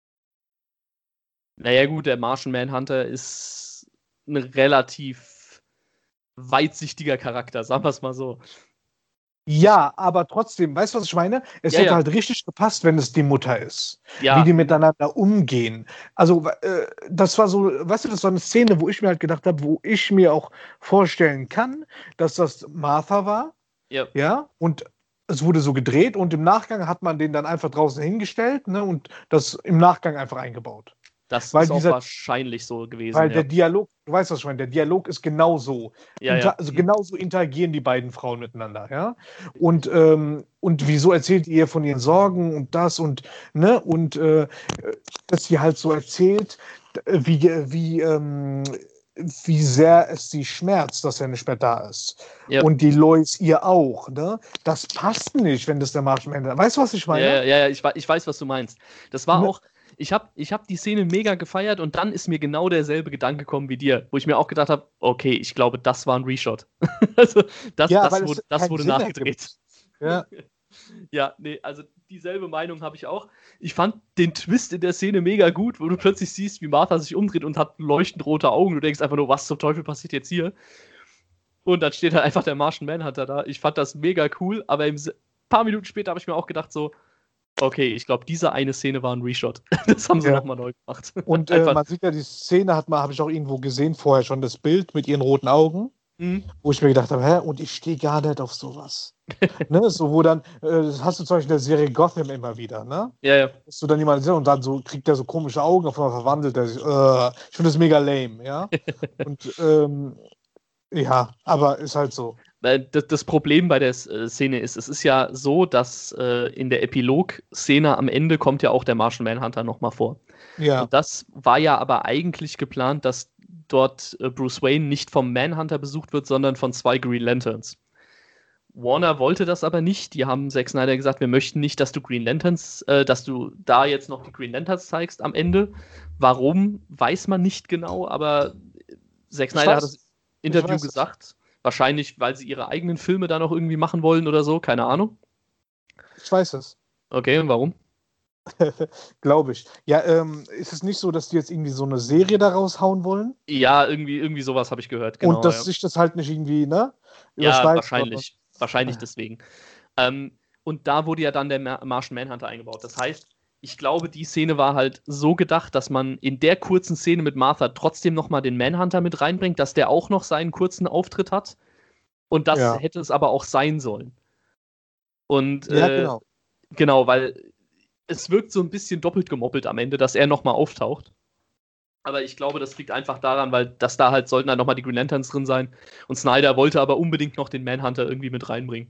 [SPEAKER 3] Naja gut, der Martian Manhunter ist ein relativ weitsichtiger Charakter, sagen wir es mal so.
[SPEAKER 4] Ja, aber trotzdem, weißt du, was ich meine? Es hätte halt richtig gepasst, wenn es die Mutter ist.
[SPEAKER 3] Ja.
[SPEAKER 4] Wie die miteinander umgehen. Also, das war so, weißt du, das war eine Szene, wo ich mir halt gedacht habe, wo ich mir auch vorstellen kann, dass das Martha war. Ja. Und es wurde so gedreht und im Nachgang hat man den dann einfach draußen hingestellt, ne, und das im Nachgang einfach eingebaut.
[SPEAKER 3] Das ist auch wahrscheinlich so gewesen.
[SPEAKER 4] Weil der Dialog, du weißt, was ich meine, der Dialog ist genauso. Also genauso interagieren die beiden Frauen miteinander, ja. Und wieso erzählt ihr von ihren Sorgen und das und, ne, und dass sie halt so erzählt, wie sehr es sie schmerzt, dass er nicht mehr da ist. Ja. Und die Lois ihr auch, ne? Das passt nicht, wenn das der Martian Manhunter. Weißt du, was ich meine?
[SPEAKER 3] Ja, ich weiß, was du meinst. Das war auch. Ich hab die Szene mega gefeiert und dann ist mir genau derselbe Gedanke gekommen wie dir, wo ich mir auch gedacht habe, okay, ich glaube, das war ein Reshot. Also das wurde nachgedreht.
[SPEAKER 4] Ja.
[SPEAKER 3] Ja, nee, also dieselbe Meinung habe ich auch. Ich fand den Twist in der Szene mega gut, wo du plötzlich siehst, wie Martha sich umdreht und hat leuchtend rote Augen. Du denkst einfach nur, was zum Teufel passiert jetzt hier? Und dann steht halt einfach der Martian Manhunter da. Ich fand das mega cool, aber paar Minuten später habe ich mir auch gedacht so, okay, ich glaube, diese eine Szene war ein Reshot. Das haben sie nochmal neu gemacht.
[SPEAKER 4] Und man sieht ja, die Szene habe ich auch irgendwo gesehen, vorher schon das Bild mit ihren roten Augen, wo ich mir gedacht habe, hä, und ich stehe gar nicht auf sowas. Ne, so, wo dann, das hast du zum Beispiel in der Serie Gotham immer wieder, ne?
[SPEAKER 3] Ja, ja.
[SPEAKER 4] Dass du dann jemanden siehst und dann so kriegt der so komische Augen, auf einmal verwandelt er sich. Ich finde das mega lame, ja? Und, ja, aber ist halt so.
[SPEAKER 3] Das Problem bei der Szene ist, es ist ja so, dass in der Epilog-Szene am Ende kommt ja auch der Martian Manhunter nochmal vor.
[SPEAKER 4] Ja.
[SPEAKER 3] Und das war ja aber eigentlich geplant, dass dort Bruce Wayne nicht vom Manhunter besucht wird, sondern von 2 Green Lanterns. Warner wollte das aber nicht. Die haben Zack Snyder gesagt, wir möchten nicht, dass du dass du da jetzt noch die Green Lanterns zeigst am Ende. Warum, weiß man nicht genau, aber Zack Snyder hat das im Interview gesagt. Wahrscheinlich, weil sie ihre eigenen Filme da noch irgendwie machen wollen oder so, keine Ahnung.
[SPEAKER 4] Ich weiß es.
[SPEAKER 3] Okay, und warum?
[SPEAKER 4] Glaube ich. Ja, ist es nicht so, dass die jetzt irgendwie so eine Serie daraus hauen wollen?
[SPEAKER 3] Ja, irgendwie sowas habe ich gehört. Genau,
[SPEAKER 4] und dass sich das halt nicht irgendwie, ne?
[SPEAKER 3] Ja, wahrscheinlich. Wahrscheinlich deswegen. Und da wurde ja dann der Martian Manhunter eingebaut. Das heißt, ich glaube, die Szene war halt so gedacht, dass man in der kurzen Szene mit Martha trotzdem nochmal den Manhunter mit reinbringt, dass der auch noch seinen kurzen Auftritt hat. Und das hätte es aber auch sein sollen. Und
[SPEAKER 4] ja,
[SPEAKER 3] genau, weil es wirkt so ein bisschen doppelt gemoppelt am Ende, dass er nochmal auftaucht. Aber ich glaube, das liegt einfach daran, weil das da halt sollten dann nochmal die Green Lanterns drin sein. Und Snyder wollte aber unbedingt noch den Manhunter irgendwie mit reinbringen.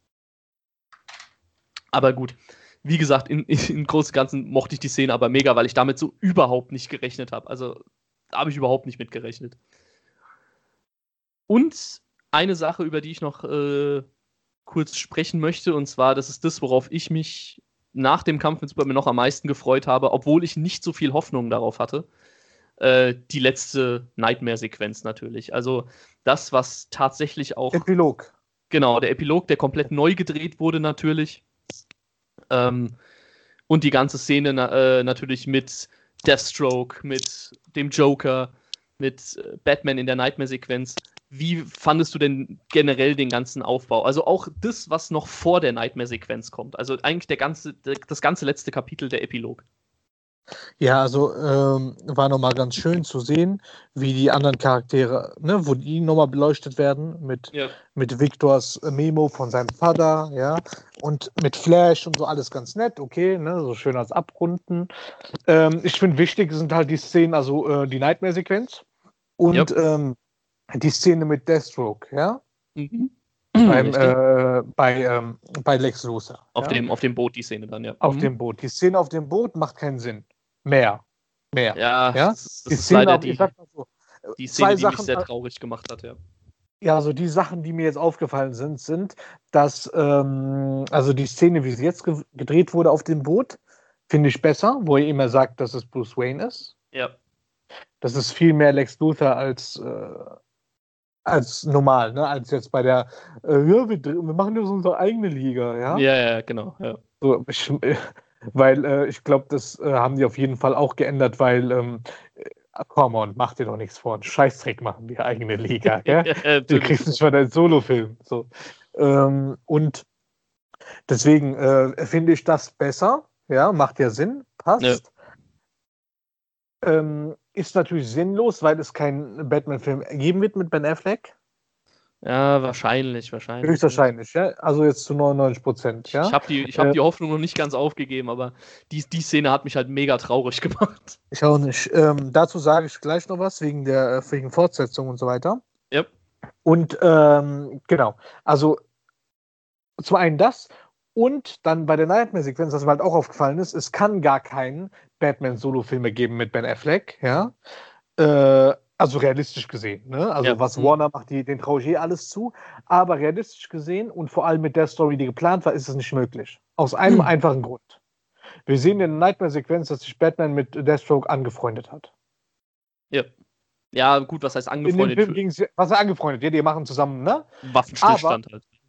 [SPEAKER 3] Aber gut, wie gesagt, im Großen und Ganzen mochte ich die Szene aber mega, weil ich damit so überhaupt nicht gerechnet habe. Also, da habe ich überhaupt nicht mit gerechnet. Und eine Sache, über die ich noch kurz sprechen möchte, und zwar, das ist das, worauf ich mich nach dem Kampf mit Superman noch am meisten gefreut habe, obwohl ich nicht so viel Hoffnung darauf hatte. Die letzte Nightmare-Sequenz natürlich. Also das, was tatsächlich auch...
[SPEAKER 4] Epilog.
[SPEAKER 3] Genau, der Epilog, der komplett neu gedreht wurde natürlich. Und die ganze Szene natürlich mit Deathstroke, mit dem Joker, mit Batman in der Nightmare-Sequenz. Wie fandest du denn generell den ganzen Aufbau? Also auch das, was noch vor der Nightmare-Sequenz kommt. Also eigentlich das ganze letzte Kapitel der Epilog.
[SPEAKER 4] Ja, also war nochmal ganz schön zu sehen, wie die anderen Charaktere, ne, wo die nochmal beleuchtet werden, mit Victors Memo von seinem Vater, ja, und mit Flash und so, alles ganz nett, okay, ne, so schön als Abrunden. Ich finde wichtig sind halt die Szenen, also die Nightmare-Sequenz und die Szene mit Deathstroke, ja. Bei Lex Luthor.
[SPEAKER 3] Auf dem Boot die Szene dann, ja.
[SPEAKER 4] Auf dem Boot. Die Szene auf dem Boot macht keinen Sinn. Mehr.
[SPEAKER 3] Ja, das
[SPEAKER 4] die
[SPEAKER 3] ist
[SPEAKER 4] Szene,
[SPEAKER 3] leider
[SPEAKER 4] ich sag mal so,
[SPEAKER 3] die Szene, die mich sehr traurig gemacht hat, ja.
[SPEAKER 4] Ja, also die Sachen, die mir jetzt aufgefallen sind, dass, also die Szene, wie sie jetzt gedreht wurde auf dem Boot, finde ich besser, wo er immer sagt, dass es Bruce Wayne ist.
[SPEAKER 3] Ja.
[SPEAKER 4] Das ist viel mehr Lex Luthor als normal, ne? Als jetzt bei der, wir machen jetzt unsere eigene Liga, ja?
[SPEAKER 3] Ja, genau, ja.
[SPEAKER 4] So, weil ich glaube, das haben die auf jeden Fall auch geändert, weil, come on, mach dir doch nichts vor, einen Scheißdreck machen die eigene Liga, ja? Du kriegst nicht mal deinen Solofilm, so. Und deswegen finde ich das besser, ja, macht ja Sinn, passt. Ja. Ist natürlich sinnlos, weil es keinen Batman-Film geben wird mit Ben Affleck.
[SPEAKER 3] Ja, wahrscheinlich.
[SPEAKER 4] Höchstwahrscheinlich, ja. Also jetzt zu 99%, ja.
[SPEAKER 3] Ich hab die Hoffnung noch nicht ganz aufgegeben, aber die Szene hat mich halt mega traurig gemacht.
[SPEAKER 4] Ich auch nicht. Dazu sage ich gleich noch was, wegen Fortsetzung und so weiter.
[SPEAKER 3] Ja.
[SPEAKER 4] Und genau, also zum einen das und dann bei der Nightmare-Sequenz, was mir halt auch aufgefallen ist, es kann gar keinen Batman-Solo-Filme geben mit Ben Affleck, ja. Also realistisch gesehen, ne? Also was Warner macht, den traue ich alles zu. Aber realistisch gesehen und vor allem mit der Story, die geplant war, ist es nicht möglich. Aus einem einfachen Grund. Wir sehen in der Nightmare-Sequenz, dass sich Batman mit Deathstroke angefreundet hat.
[SPEAKER 3] Ja. Ja, gut, was heißt angefreundet?
[SPEAKER 4] In dem Film was er angefreundet? Ja, die machen zusammen, ne?
[SPEAKER 3] Waffenstillstand halt.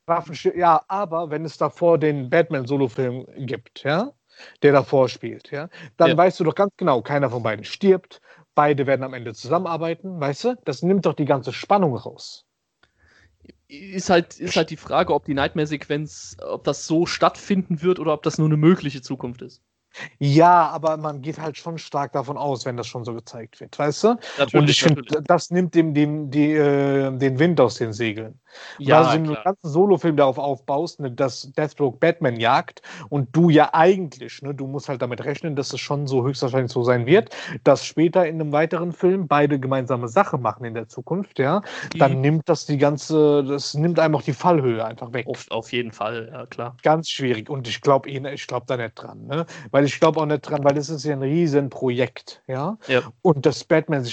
[SPEAKER 4] Ja, aber wenn es davor den Batman-Solo-Film gibt, ja, der davor spielt, ja, dann
[SPEAKER 3] Ja.
[SPEAKER 4] weißt du doch ganz genau, keiner von beiden stirbt, beide werden am Ende zusammenarbeiten, weißt du? Das nimmt doch die ganze Spannung raus.
[SPEAKER 3] Ist halt die Frage, ob die Nightmare-Sequenz, ob das so stattfinden wird oder ob das nur eine mögliche Zukunft ist.
[SPEAKER 4] Ja, aber man geht halt schon stark davon aus, wenn das schon so gezeigt wird, weißt du?
[SPEAKER 3] Natürlich,
[SPEAKER 4] Und ich finde,
[SPEAKER 3] natürlich.
[SPEAKER 4] das nimmt dem den Wind aus den Segeln.
[SPEAKER 3] Ja,
[SPEAKER 4] Weil du einen
[SPEAKER 3] klar.
[SPEAKER 4] ganzen Solofilm darauf aufbaust, ne, dass Deathstroke Batman jagt und du ja eigentlich, ne, du musst halt damit rechnen, dass es schon so höchstwahrscheinlich so sein wird, dass später in einem weiteren Film beide gemeinsame Sache machen in der Zukunft, ja, dann nimmt das nimmt einem auch die Fallhöhe einfach weg.
[SPEAKER 3] Auf jeden Fall, ja, klar.
[SPEAKER 4] Ganz schwierig. Und ich glaube da nicht dran, ne? Weil ich glaube auch nicht dran, weil das ist ja ein Riesenprojekt, ja.
[SPEAKER 3] Ja.
[SPEAKER 4] Und das Ben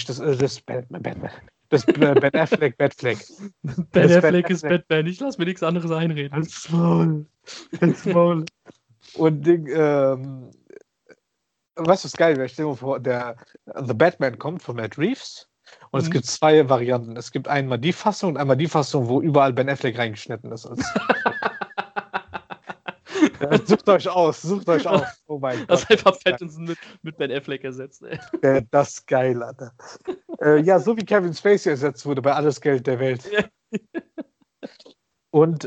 [SPEAKER 4] Affleck, Batfleck.
[SPEAKER 3] Ben Affleck ist Batman, ich lasse mir nichts anderes einreden.
[SPEAKER 4] Halt's Maul. Halt's Maul. Und weißt du, was geil wäre? Stell dir mal vor, The Batman kommt von Matt Reeves und es gibt zwei Varianten. Es gibt einmal die Fassung und einmal die Fassung, wo überall Ben Affleck reingeschnitten ist. Ja, sucht euch aus. Oh mein Gott.
[SPEAKER 3] Das ist einfach Pattinson mit Ben Affleck ersetzt, ey.
[SPEAKER 4] Das ist geil, Alter. Ja, so wie Kevin Spacey ersetzt wurde bei Alles Geld der Welt.
[SPEAKER 3] Ja.
[SPEAKER 4] Und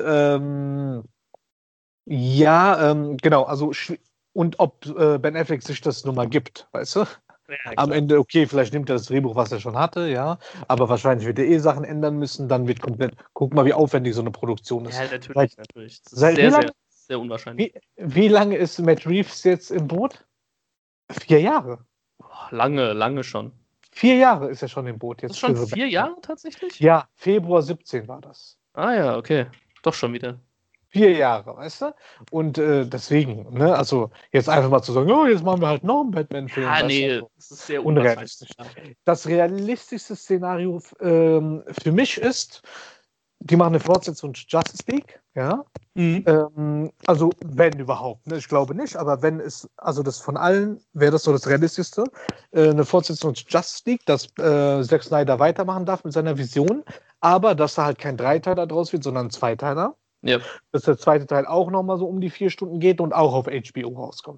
[SPEAKER 4] genau, also und ob Ben Affleck sich das nun mal gibt, weißt du?
[SPEAKER 3] Ja,
[SPEAKER 4] Am Ende, okay, vielleicht nimmt er das Drehbuch, was er schon hatte, ja, aber wahrscheinlich wird er Sachen ändern müssen, dann wird komplett, guck mal, wie aufwendig so eine Produktion ist.
[SPEAKER 3] Ja, natürlich. Das ist
[SPEAKER 4] Seit
[SPEAKER 3] sehr,
[SPEAKER 4] wie lange-
[SPEAKER 3] sehr, sehr unwahrscheinlich.
[SPEAKER 4] Wie lange ist Matt Reeves jetzt im Boot? 4 Jahre.
[SPEAKER 3] Lange schon.
[SPEAKER 4] 4 Jahre ist er schon im Boot.
[SPEAKER 3] Das
[SPEAKER 4] Jetzt
[SPEAKER 3] ist schon
[SPEAKER 4] für The
[SPEAKER 3] 4 Jahre tatsächlich?
[SPEAKER 4] Ja, Februar 17 war das.
[SPEAKER 3] Ah ja, okay. Doch schon wieder.
[SPEAKER 4] 4 Jahre, weißt du? Und deswegen, ne, also jetzt einfach mal zu sagen, oh, jetzt machen wir halt noch einen Batman-Film.
[SPEAKER 3] Ah,
[SPEAKER 4] weißt
[SPEAKER 3] nee,
[SPEAKER 4] du?
[SPEAKER 3] das ist sehr
[SPEAKER 4] Unrealistisch.
[SPEAKER 3] unwahrscheinlich.
[SPEAKER 4] Das realistischste Szenario für mich ist, die machen eine Fortsetzung zu Justice League, ja. Also wenn überhaupt, ne? Ich glaube nicht, aber wenn es, also das von allen wäre das so das Realistischste, eine Fortsetzung zu Justice League, dass Zack Snyder weitermachen darf mit seiner Vision, aber dass da halt kein Dreiteiler draus wird, sondern ein Zweiteiler.
[SPEAKER 3] Ja.
[SPEAKER 4] Dass der zweite Teil auch nochmal so um die 4 Stunden geht und auch auf HBO rauskommt.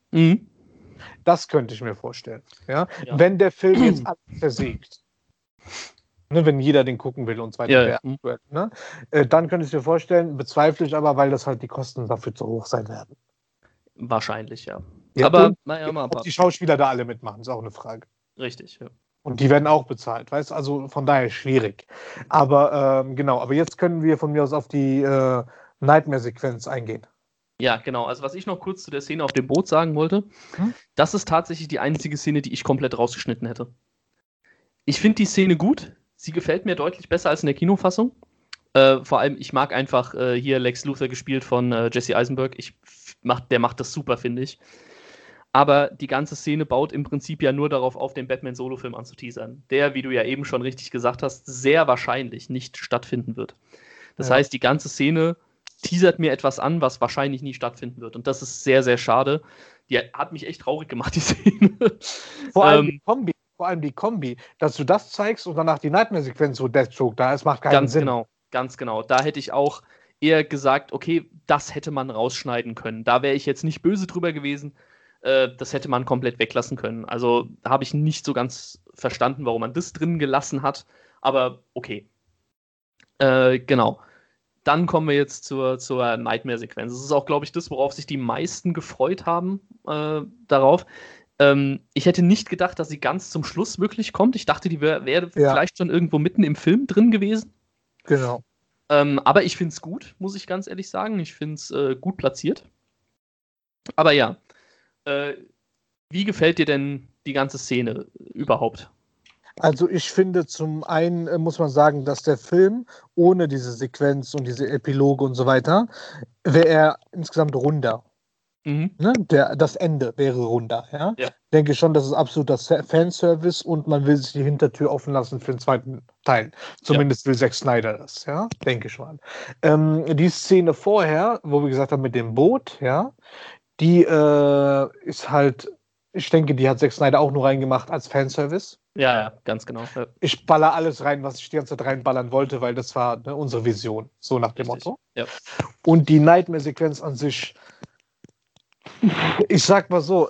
[SPEAKER 4] Das könnte ich mir vorstellen. Ja?
[SPEAKER 3] Ja.
[SPEAKER 4] Wenn der Film jetzt alles versägt. Ne, wenn jeder den gucken will und so weiter.
[SPEAKER 3] Ja.
[SPEAKER 4] Ne? Dann könnte ich mir vorstellen, bezweifle ich aber, weil das halt die Kosten dafür zu hoch sein werden.
[SPEAKER 3] Wahrscheinlich, ja.
[SPEAKER 4] Ja,
[SPEAKER 3] Aber,
[SPEAKER 4] und
[SPEAKER 3] naja, mal
[SPEAKER 4] ob die Schauspieler da alle mitmachen, ist auch eine Frage.
[SPEAKER 3] Richtig, ja.
[SPEAKER 4] Und die werden auch bezahlt, weißt du? Also von daher schwierig. Aber genau, aber jetzt können wir von mir aus auf die Nightmare-Sequenz eingehen.
[SPEAKER 3] Ja, genau. Also was ich noch kurz zu der Szene auf dem Boot sagen wollte, das ist tatsächlich die einzige Szene, die ich komplett rausgeschnitten hätte. Ich finde die Szene gut. Sie gefällt mir deutlich besser als in der Kinofassung. Vor allem, ich mag einfach hier Lex Luthor gespielt von Jesse Eisenberg. Der macht das super, finde ich. Aber die ganze Szene baut im Prinzip ja nur darauf auf, den Batman-Solo-Film anzuteasern. Der, wie du ja eben schon richtig gesagt hast, sehr wahrscheinlich nicht stattfinden wird. Das heißt, die ganze Szene teasert mir etwas an, was wahrscheinlich nie stattfinden wird. Und das ist sehr, sehr schade. Die hat mich echt traurig gemacht, die Szene.
[SPEAKER 4] Vor allem die Kombi, dass du das zeigst und danach die Nightmare-Sequenz, wo Deathstroke da ist, macht keinen Sinn.
[SPEAKER 3] Ganz genau. Da hätte ich auch eher gesagt, okay, das hätte man rausschneiden können. Da wäre ich jetzt nicht böse drüber gewesen. Das hätte man komplett weglassen können. Also da habe ich nicht so ganz verstanden, warum man das drin gelassen hat. Aber okay. Genau. Dann kommen wir jetzt zur Nightmare-Sequenz. Das ist auch, glaube ich, das, worauf sich die meisten gefreut haben darauf. Ich hätte nicht gedacht, dass sie ganz zum Schluss wirklich kommt. Ich dachte, die wäre vielleicht schon irgendwo mitten im Film drin gewesen.
[SPEAKER 4] Genau.
[SPEAKER 3] Aber ich finde es gut, muss ich ganz ehrlich sagen. Ich finde es gut platziert. Aber ja, wie gefällt dir denn die ganze Szene überhaupt?
[SPEAKER 4] Also ich finde, zum einen muss man sagen, dass der Film ohne diese Sequenz und diese Epiloge und so weiter, wäre er insgesamt runder. Ne? Das Ende wäre runder. Ja?
[SPEAKER 3] Ja.
[SPEAKER 4] Ich denke schon, das ist absoluter Fanservice und man will sich die Hintertür offen lassen für den zweiten Teil. Zumindest will Zack Snyder das, ja, denke ich mal. Die Szene vorher, wo wir gesagt haben mit dem Boot, ja, die ist halt Ich denke, die hat Zack Snyder auch nur reingemacht als Fanservice.
[SPEAKER 3] Ja, ganz genau. Ja.
[SPEAKER 4] Ich baller alles rein, was ich die ganze Zeit reinballern wollte, weil das war, ne, unsere Vision. So nach dem
[SPEAKER 3] Richtig.
[SPEAKER 4] Motto.
[SPEAKER 3] Ja.
[SPEAKER 4] Und die Nightmare-Sequenz an sich, ich sag mal so,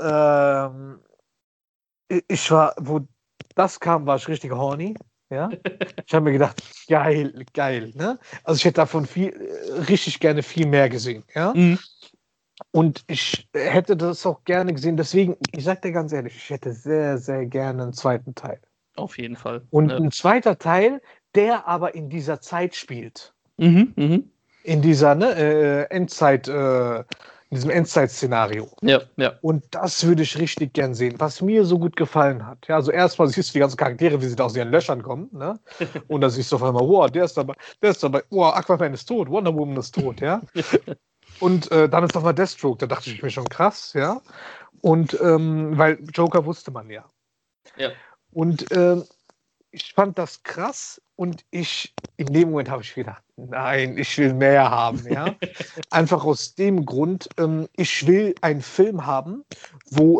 [SPEAKER 4] wo das kam, war ich richtig horny. Ja? Ich habe mir gedacht, geil, geil. Ne? Also ich hätte davon richtig gerne viel mehr gesehen. Ja?
[SPEAKER 3] Mhm.
[SPEAKER 4] Und ich hätte das auch gerne gesehen. Deswegen, ich sag dir ganz ehrlich, ich hätte sehr, sehr gerne einen zweiten Teil.
[SPEAKER 3] Auf jeden Fall.
[SPEAKER 4] Und
[SPEAKER 3] Ja.
[SPEAKER 4] ein zweiter Teil, der aber in dieser Zeit spielt.
[SPEAKER 3] Mhm.
[SPEAKER 4] In dieser Endzeit, in diesem Endzeit-Szenario.
[SPEAKER 3] Ja, ja.
[SPEAKER 4] Und das würde ich richtig gern sehen, was mir so gut gefallen hat. Ja, also erstmal siehst du die ganzen Charaktere, wie sie da aus ihren Löchern kommen, ne? Und dann siehst du auf einmal, wow, der ist dabei, wow, Aquaman ist tot, Wonder Woman ist tot, ja. Und dann ist auf einmal Deathstroke, da dachte ich mir schon krass, ja. Und weil Joker wusste man ja.
[SPEAKER 3] Ja.
[SPEAKER 4] Und ich fand das krass und in dem Moment habe ich gedacht, nein, ich will mehr haben, ja. Einfach aus dem Grund, ich will einen Film haben, wo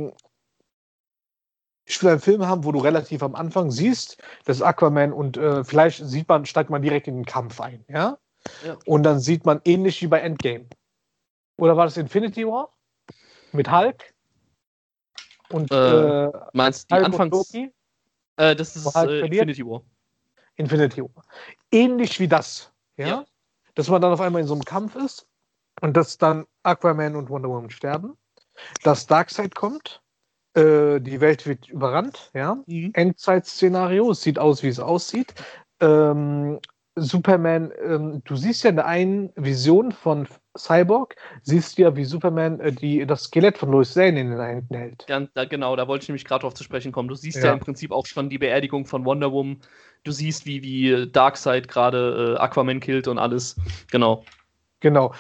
[SPEAKER 4] du relativ am Anfang siehst, das ist Aquaman und vielleicht steigt man direkt in den Kampf ein, ja.
[SPEAKER 3] Ja.
[SPEAKER 4] Und dann sieht man ähnlich wie bei Endgame. Oder war das Infinity War? Mit Hulk? Und
[SPEAKER 3] meinst du die
[SPEAKER 4] Hulk und
[SPEAKER 3] Anfangs...
[SPEAKER 4] Loki?
[SPEAKER 3] Das ist
[SPEAKER 4] Wo Hulk verliert?
[SPEAKER 3] Infinity War.
[SPEAKER 4] Infinity War. Ähnlich wie das. Ja?
[SPEAKER 3] Ja.
[SPEAKER 4] Dass man dann auf einmal in so einem Kampf ist und dass dann Aquaman und Wonder Woman sterben. Dass Darkseid kommt. Die Welt wird überrannt. Ja?
[SPEAKER 3] Mhm.
[SPEAKER 4] Endzeit-Szenario. Es sieht aus, wie es aussieht. Superman, du siehst ja in der einen Vision von Cyborg, siehst du ja, wie Superman das Skelett von Lois Lane in den Händen hält.
[SPEAKER 3] Genau, da wollte ich nämlich gerade drauf zu sprechen kommen. Du siehst
[SPEAKER 4] Ja.
[SPEAKER 3] ja im Prinzip auch schon die Beerdigung von Wonder Woman. Du siehst, wie Darkseid gerade Aquaman killt und alles. Genau.
[SPEAKER 4] Genau.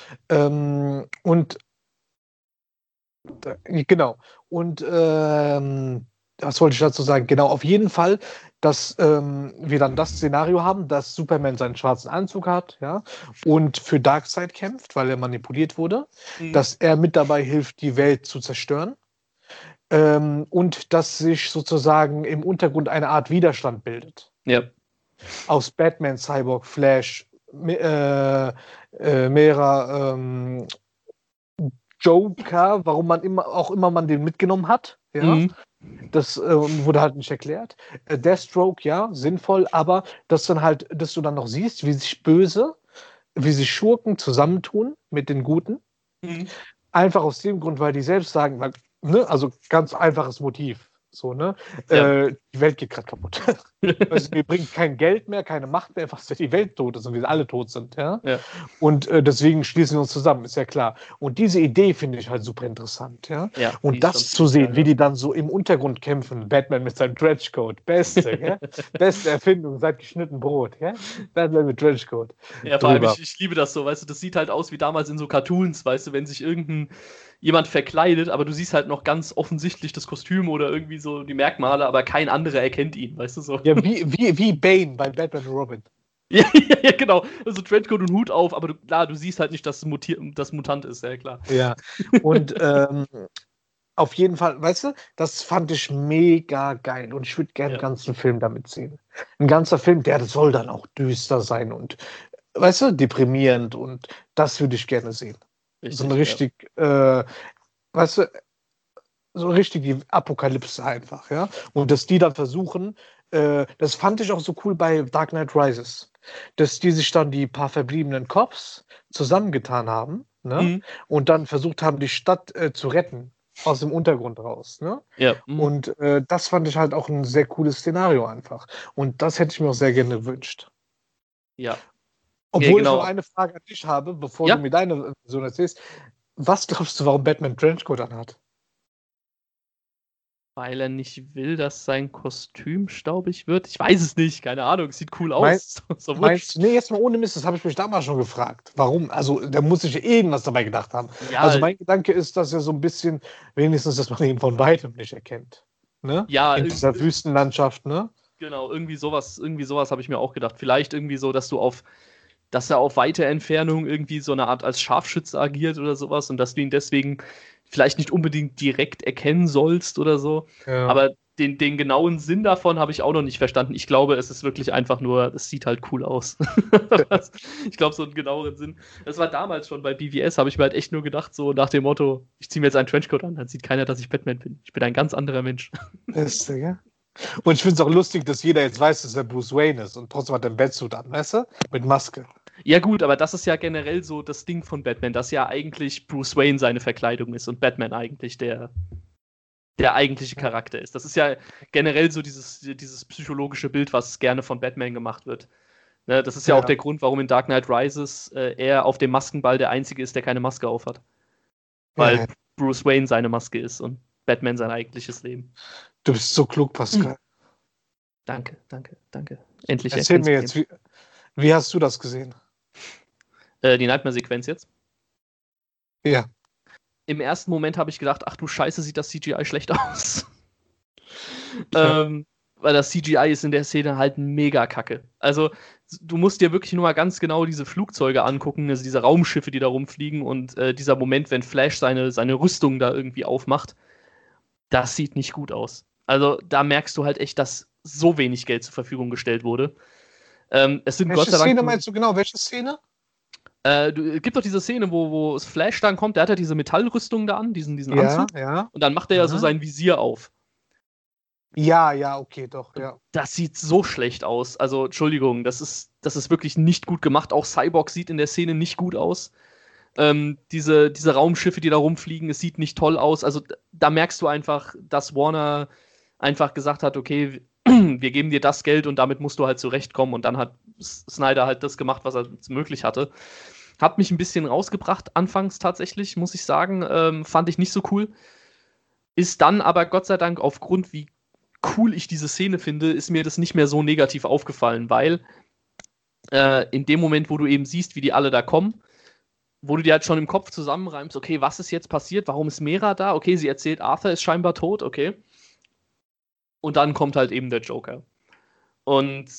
[SPEAKER 4] Genau. Und was wollte ich dazu sagen? Genau, auf jeden Fall, dass wir dann das Szenario haben, dass Superman seinen schwarzen Anzug hat, ja, und für Darkseid kämpft, weil er manipuliert wurde, dass er mit dabei hilft, die Welt zu zerstören. Und dass sich sozusagen im Untergrund eine Art Widerstand bildet.
[SPEAKER 3] Ja.
[SPEAKER 4] Aus Batman, Cyborg, Flash, Mera, Joker, warum man immer den mitgenommen hat. Ja?
[SPEAKER 3] Mhm.
[SPEAKER 4] Das wurde halt nicht erklärt. Deathstroke, ja, sinnvoll, aber dass du dann noch siehst, wie sich Schurken zusammentun mit den Guten.
[SPEAKER 3] Mhm.
[SPEAKER 4] Einfach aus dem Grund, weil die selbst sagen, also ganz einfaches Motiv. So, ne?
[SPEAKER 3] Ja.
[SPEAKER 4] Die Welt geht gerade kaputt. Also, wir bringen kein Geld mehr, keine Macht mehr, was die Welt tot ist und wir alle tot sind. Ja?
[SPEAKER 3] Ja.
[SPEAKER 4] Und deswegen schließen wir uns zusammen, ist ja klar. Und diese Idee finde ich halt super interessant. Ja?
[SPEAKER 3] Ja, die
[SPEAKER 4] Und
[SPEAKER 3] ist
[SPEAKER 4] das
[SPEAKER 3] schon
[SPEAKER 4] zu sehen,
[SPEAKER 3] geil,
[SPEAKER 4] wie
[SPEAKER 3] ja.
[SPEAKER 4] die dann so im Untergrund kämpfen, Batman mit seinem Trenchcoat, beste Erfindung seit geschnitten Brot. Ja? Batman mit Trenchcoat.
[SPEAKER 3] Ja, vor allem,
[SPEAKER 4] Drüber.
[SPEAKER 3] ich liebe das so, weißt du, das sieht halt aus wie damals in so Cartoons, weißt du, wenn sich jemand verkleidet, aber du siehst halt noch ganz offensichtlich das Kostüm oder irgendwie so die Merkmale, aber kein anderer erkennt ihn, weißt du so.
[SPEAKER 4] Ja, wie Bane bei Batman und Robin.
[SPEAKER 3] Ja, genau. Also Trenchcoat und Hut auf, aber du siehst halt nicht, dass das Mutant ist, ja klar.
[SPEAKER 4] Ja, und auf jeden Fall, weißt du, das fand ich mega geil und ich würde gerne einen ganzen Film damit sehen. Ein ganzer Film, der soll dann auch düster sein und, weißt du, deprimierend und das würde ich gerne sehen. So eine richtig, weißt du, so richtig die Apokalypse einfach, ja. Und dass die dann versuchen, das fand ich auch so cool bei Dark Knight Rises, dass die sich dann die paar verbliebenen Cops zusammengetan haben, ne? Und dann versucht haben, die Stadt zu retten, aus dem Untergrund raus, ne?
[SPEAKER 3] Ja.
[SPEAKER 4] Und das fand ich halt auch ein sehr cooles Szenario einfach. Und das hätte ich mir auch sehr gerne gewünscht.
[SPEAKER 3] Ja.
[SPEAKER 4] Obwohl
[SPEAKER 3] genau.
[SPEAKER 4] ich noch eine Frage an dich habe, bevor
[SPEAKER 3] Ja.
[SPEAKER 4] du mir deine Version erzählst. Was glaubst du, warum Batman Trenchcoat anhat?
[SPEAKER 3] Weil er nicht will, dass sein Kostüm staubig wird. Ich weiß es nicht, keine Ahnung, es sieht cool aus.
[SPEAKER 4] Meinst du, nee, jetzt mal ohne Mist, das habe ich mich damals schon gefragt. Warum? Also, da muss ich irgendwas dabei gedacht haben.
[SPEAKER 3] Ja,
[SPEAKER 4] Also, mein Gedanke ist, dass er so ein bisschen, wenigstens, dass man ihn von weitem nicht erkennt. Ne?
[SPEAKER 3] Ja,
[SPEAKER 4] in dieser Wüstenlandschaft, ne?
[SPEAKER 3] Genau, irgendwie sowas habe ich mir auch gedacht. Vielleicht irgendwie so, dass er auf weite Entfernung irgendwie so eine Art als Scharfschütze agiert oder sowas und dass du ihn deswegen vielleicht nicht unbedingt direkt erkennen sollst oder so.
[SPEAKER 4] Ja.
[SPEAKER 3] Aber den genauen Sinn davon habe ich auch noch nicht verstanden. Ich glaube, es ist wirklich einfach nur, es sieht halt cool aus. Ich glaube, so einen genaueren Sinn. Das war damals schon bei BVS, habe ich mir halt echt nur gedacht, so nach dem Motto, ich ziehe mir jetzt einen Trenchcoat an, dann sieht keiner, dass ich Batman bin. Ich bin ein ganz anderer Mensch.
[SPEAKER 4] Ist, ja. Und ich finde es auch lustig, dass jeder jetzt weiß, dass er Bruce Wayne ist und trotzdem hat er einen Batsuit an, weißt du? Mit Maske.
[SPEAKER 3] Ja gut, aber das ist ja generell so das Ding von Batman, dass ja eigentlich Bruce Wayne seine Verkleidung ist und Batman eigentlich der eigentliche Charakter ist. Das ist ja generell so dieses psychologische Bild, was gerne von Batman gemacht wird. Ne, das ist ja auch der Grund, warum in Dark Knight Rises er auf dem Maskenball der Einzige ist, der keine Maske aufhat. Weil Bruce Wayne seine Maske ist und Batman sein eigentliches Leben.
[SPEAKER 4] Du bist so klug, Pascal.
[SPEAKER 3] Danke. Endlich.
[SPEAKER 4] Erzähl mir jetzt, wie hast du das gesehen?
[SPEAKER 3] Die Nightmare-Sequenz jetzt?
[SPEAKER 4] Ja.
[SPEAKER 3] Im ersten Moment habe ich gedacht, ach du Scheiße, sieht das CGI schlecht aus. Weil das CGI ist in der Szene halt mega kacke. Also, du musst dir wirklich nur mal ganz genau diese Flugzeuge angucken, also diese Raumschiffe, die da rumfliegen und dieser Moment, wenn Flash seine Rüstung da irgendwie aufmacht, das sieht nicht gut aus. Also, da merkst du halt echt, dass so wenig Geld zur Verfügung gestellt wurde. Es sind
[SPEAKER 4] Welche
[SPEAKER 3] Gott sei Dank.
[SPEAKER 4] Szene meinst du genau? Welche Szene?
[SPEAKER 3] Es gibt doch diese Szene, wo Flash dann kommt, der hat ja diese Metallrüstung da an, diesen Anzug.
[SPEAKER 4] Ja.
[SPEAKER 3] Und dann macht er ja so sein Visier auf.
[SPEAKER 4] Ja, okay, doch, ja.
[SPEAKER 3] Das sieht so schlecht aus. Also, Entschuldigung, das ist wirklich nicht gut gemacht. Auch Cyborg sieht in der Szene nicht gut aus. Diese Raumschiffe, die da rumfliegen, es sieht nicht toll aus. Also, da merkst du einfach, dass Warner einfach gesagt hat, okay, wir geben dir das Geld und damit musst du halt zurechtkommen. Und dann hat Snyder halt das gemacht, was er möglich hatte. Hat mich ein bisschen rausgebracht, anfangs tatsächlich, muss ich sagen. Fand ich nicht so cool. Ist dann aber Gott sei Dank aufgrund, wie cool ich diese Szene finde, ist mir das nicht mehr so negativ aufgefallen, weil in dem Moment, wo du eben siehst, wie die alle da kommen, wo du dir halt schon im Kopf zusammenreimst, okay, was ist jetzt passiert, warum ist Mera da, okay, sie erzählt, Arthur ist scheinbar tot, okay. Und dann kommt halt eben der Joker. Und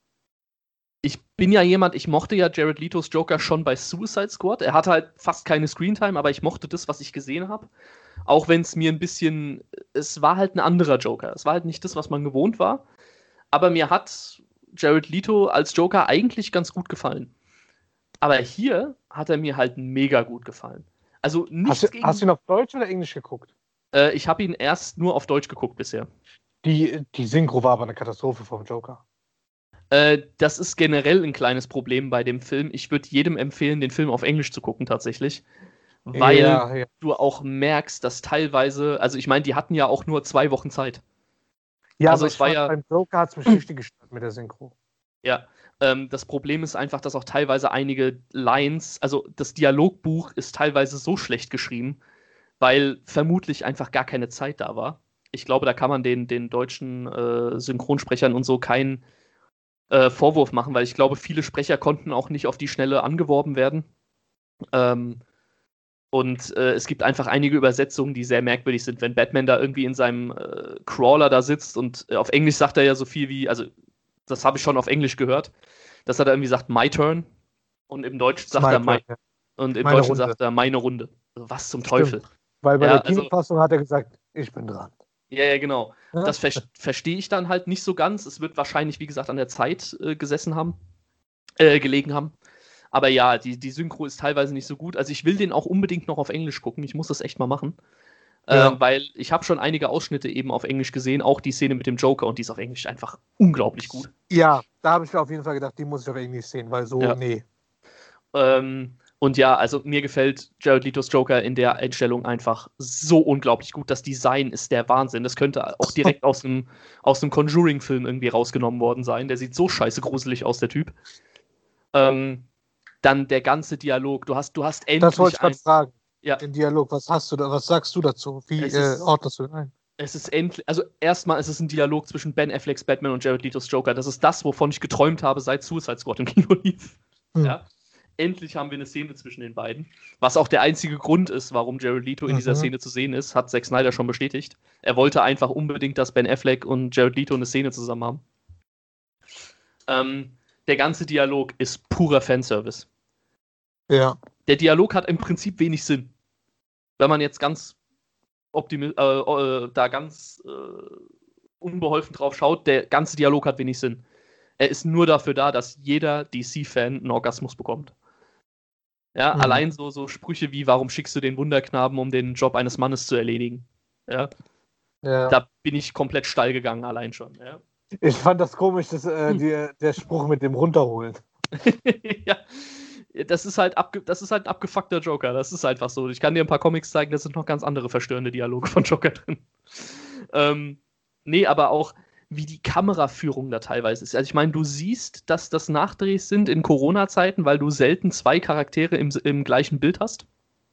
[SPEAKER 3] ich bin ja jemand, ich mochte ja Jared Letos Joker schon bei Suicide Squad. Er hatte halt fast keine Screentime, aber ich mochte das, was ich gesehen habe. Auch wenn es mir ein bisschen, es war halt ein anderer Joker. Es war halt nicht das, was man gewohnt war. Aber mir hat Jared Leto als Joker eigentlich ganz gut gefallen. Aber hier hat er mir halt mega gut gefallen. Also
[SPEAKER 4] hast du ihn auf Deutsch oder Englisch geguckt?
[SPEAKER 3] Ich habe ihn erst nur auf Deutsch geguckt bisher.
[SPEAKER 4] Die Synchro war aber eine Katastrophe vom Joker.
[SPEAKER 3] Das ist generell ein kleines Problem bei dem Film. Ich würde jedem empfehlen, den Film auf Englisch zu gucken, tatsächlich. Weil du auch merkst, dass teilweise, also ich meine, die hatten ja auch nur 2 Wochen Zeit.
[SPEAKER 4] Ja,
[SPEAKER 3] also
[SPEAKER 4] aber
[SPEAKER 3] es war ja
[SPEAKER 4] beim Joker hat es mich richtig gestört mit der Synchro.
[SPEAKER 3] Ja, das Problem ist einfach, dass auch teilweise einige Lines, also das Dialogbuch ist teilweise so schlecht geschrieben, weil vermutlich einfach gar keine Zeit da war. Ich glaube, da kann man den deutschen Synchronsprechern und so keinen Vorwurf machen, weil ich glaube, viele Sprecher konnten auch nicht auf die Schnelle angeworben werden. Und es gibt einfach einige Übersetzungen, die sehr merkwürdig sind. Wenn Batman da irgendwie in seinem Crawler da sitzt und auf Englisch sagt er ja so viel wie, also das habe ich schon auf Englisch gehört, dass er da irgendwie sagt, my turn. Und im Deutschen sagt er sagt er meine Runde. Also, was zum Teufel?
[SPEAKER 4] Weil bei der Kinofassung hat er gesagt, ich bin dran.
[SPEAKER 3] Ja, genau. Ja. Das verstehe ich dann halt nicht so ganz. Es wird wahrscheinlich, wie gesagt, an der Zeit gelegen haben. Aber ja, die Synchro ist teilweise nicht so gut. Also ich will den auch unbedingt noch auf Englisch gucken. Ich muss das echt mal machen. Weil ich habe schon einige Ausschnitte eben auf Englisch gesehen, auch die Szene mit dem Joker, und die ist auf Englisch einfach unglaublich gut.
[SPEAKER 4] Ja, da habe ich mir auf jeden Fall gedacht, die muss ich auf Englisch sehen, weil so, nee.
[SPEAKER 3] Und ja, also mir gefällt Jared Letos Joker in der Einstellung einfach so unglaublich gut. Das Design ist der Wahnsinn. Das könnte auch direkt aus einem Conjuring-Film irgendwie rausgenommen worden sein. Der sieht so scheiße gruselig aus, der Typ. Dann der ganze Dialog. Du hast endlich.
[SPEAKER 4] Das wollte ich gerade fragen.
[SPEAKER 3] Ja.
[SPEAKER 4] Den Dialog, was sagst du dazu? Wie ordnest du den ein?
[SPEAKER 3] Es ist endlich, also erstmal ist es ein Dialog zwischen Ben Afflecks Batman und Jared Letos Joker. Das ist das, wovon ich geträumt habe, seit Suicide Squad im Kino lief. Ja. Endlich haben wir eine Szene zwischen den beiden. Was auch der einzige Grund ist, warum Jared Leto in dieser Szene zu sehen ist, hat Zack Snyder schon bestätigt. Er wollte einfach unbedingt, dass Ben Affleck und Jared Leto eine Szene zusammen haben. Der ganze Dialog ist purer Fanservice.
[SPEAKER 4] Ja.
[SPEAKER 3] Der Dialog hat im Prinzip wenig Sinn. Wenn man jetzt ganz da ganz unbeholfen drauf schaut, der ganze Dialog hat wenig Sinn. Er ist nur dafür da, dass jeder DC-Fan einen Orgasmus bekommt. Ja, allein so Sprüche wie, warum schickst du den Wunderknaben, um den Job eines Mannes zu erledigen? Ja. Da bin ich komplett steil gegangen, allein schon. Ja.
[SPEAKER 4] Ich fand das komisch, dass, der Spruch mit dem Runterholen.
[SPEAKER 3] Ja, das ist halt ein abgefuckter Joker. Das ist einfach so. Ich kann dir ein paar Comics zeigen, da sind noch ganz andere verstörende Dialoge von Joker drin. Nee, aber auch, wie die Kameraführung da teilweise ist. Also ich meine, du siehst, dass das Nachdrehs sind in Corona-Zeiten, weil du selten zwei Charaktere im gleichen Bild hast.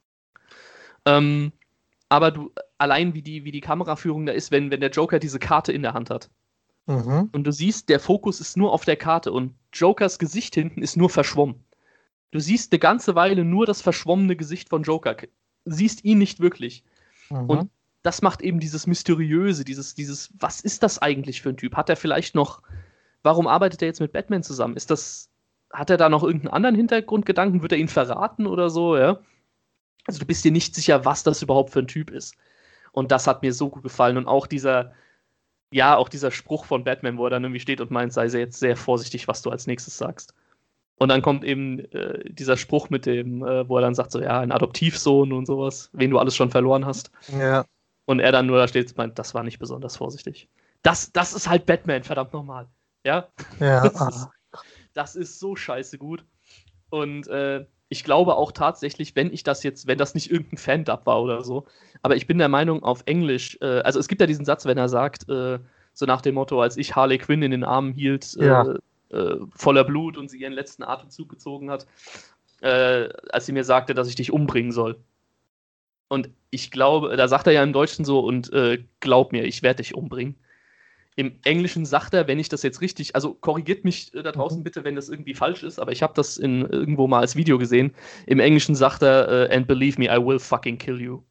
[SPEAKER 3] Aber allein wie die Kameraführung da ist, wenn der Joker diese Karte in der Hand hat. Und du siehst, der Fokus ist nur auf der Karte und Jokers Gesicht hinten ist nur verschwommen. Du siehst eine ganze Weile nur das verschwommene Gesicht von Joker. Siehst ihn nicht wirklich. Und das macht eben dieses Mysteriöse, dieses, was ist das eigentlich für ein Typ? Hat er vielleicht noch, warum arbeitet er jetzt mit Batman zusammen? Hat er da noch irgendeinen anderen Hintergrundgedanken? Wird er ihn verraten oder so, ja? Also du bist dir nicht sicher, was das überhaupt für ein Typ ist. Und das hat mir so gut gefallen. Und auch dieser Spruch von Batman, wo er dann irgendwie steht und meint, sei jetzt sehr vorsichtig, was du als nächstes sagst. Und dann kommt eben dieser Spruch mit dem, wo er dann sagt, so, ja, ein Adoptivsohn und sowas, wen du alles schon verloren hast.
[SPEAKER 4] Ja.
[SPEAKER 3] Und er dann nur da steht und meint, das war nicht besonders vorsichtig. Das ist halt Batman, verdammt nochmal. Ja? Das ist so scheiße gut. Und ich glaube auch tatsächlich, wenn das nicht irgendein Fan-Dub war oder so, aber ich bin der Meinung, auf Englisch, also es gibt ja diesen Satz, wenn er sagt, so nach dem Motto, als ich Harley Quinn in den Armen hielt, voller Blut und sie ihren letzten Atemzug gezogen hat, als sie mir sagte, dass ich dich umbringen soll. Und ich glaube, da sagt er ja im Deutschen so, und glaub mir, ich werde dich umbringen. Im Englischen sagt er, wenn ich das jetzt richtig, also korrigiert mich da draußen bitte, wenn das irgendwie falsch ist, aber ich habe das irgendwo mal als Video gesehen. Im Englischen sagt er, and believe me, I will fucking kill you.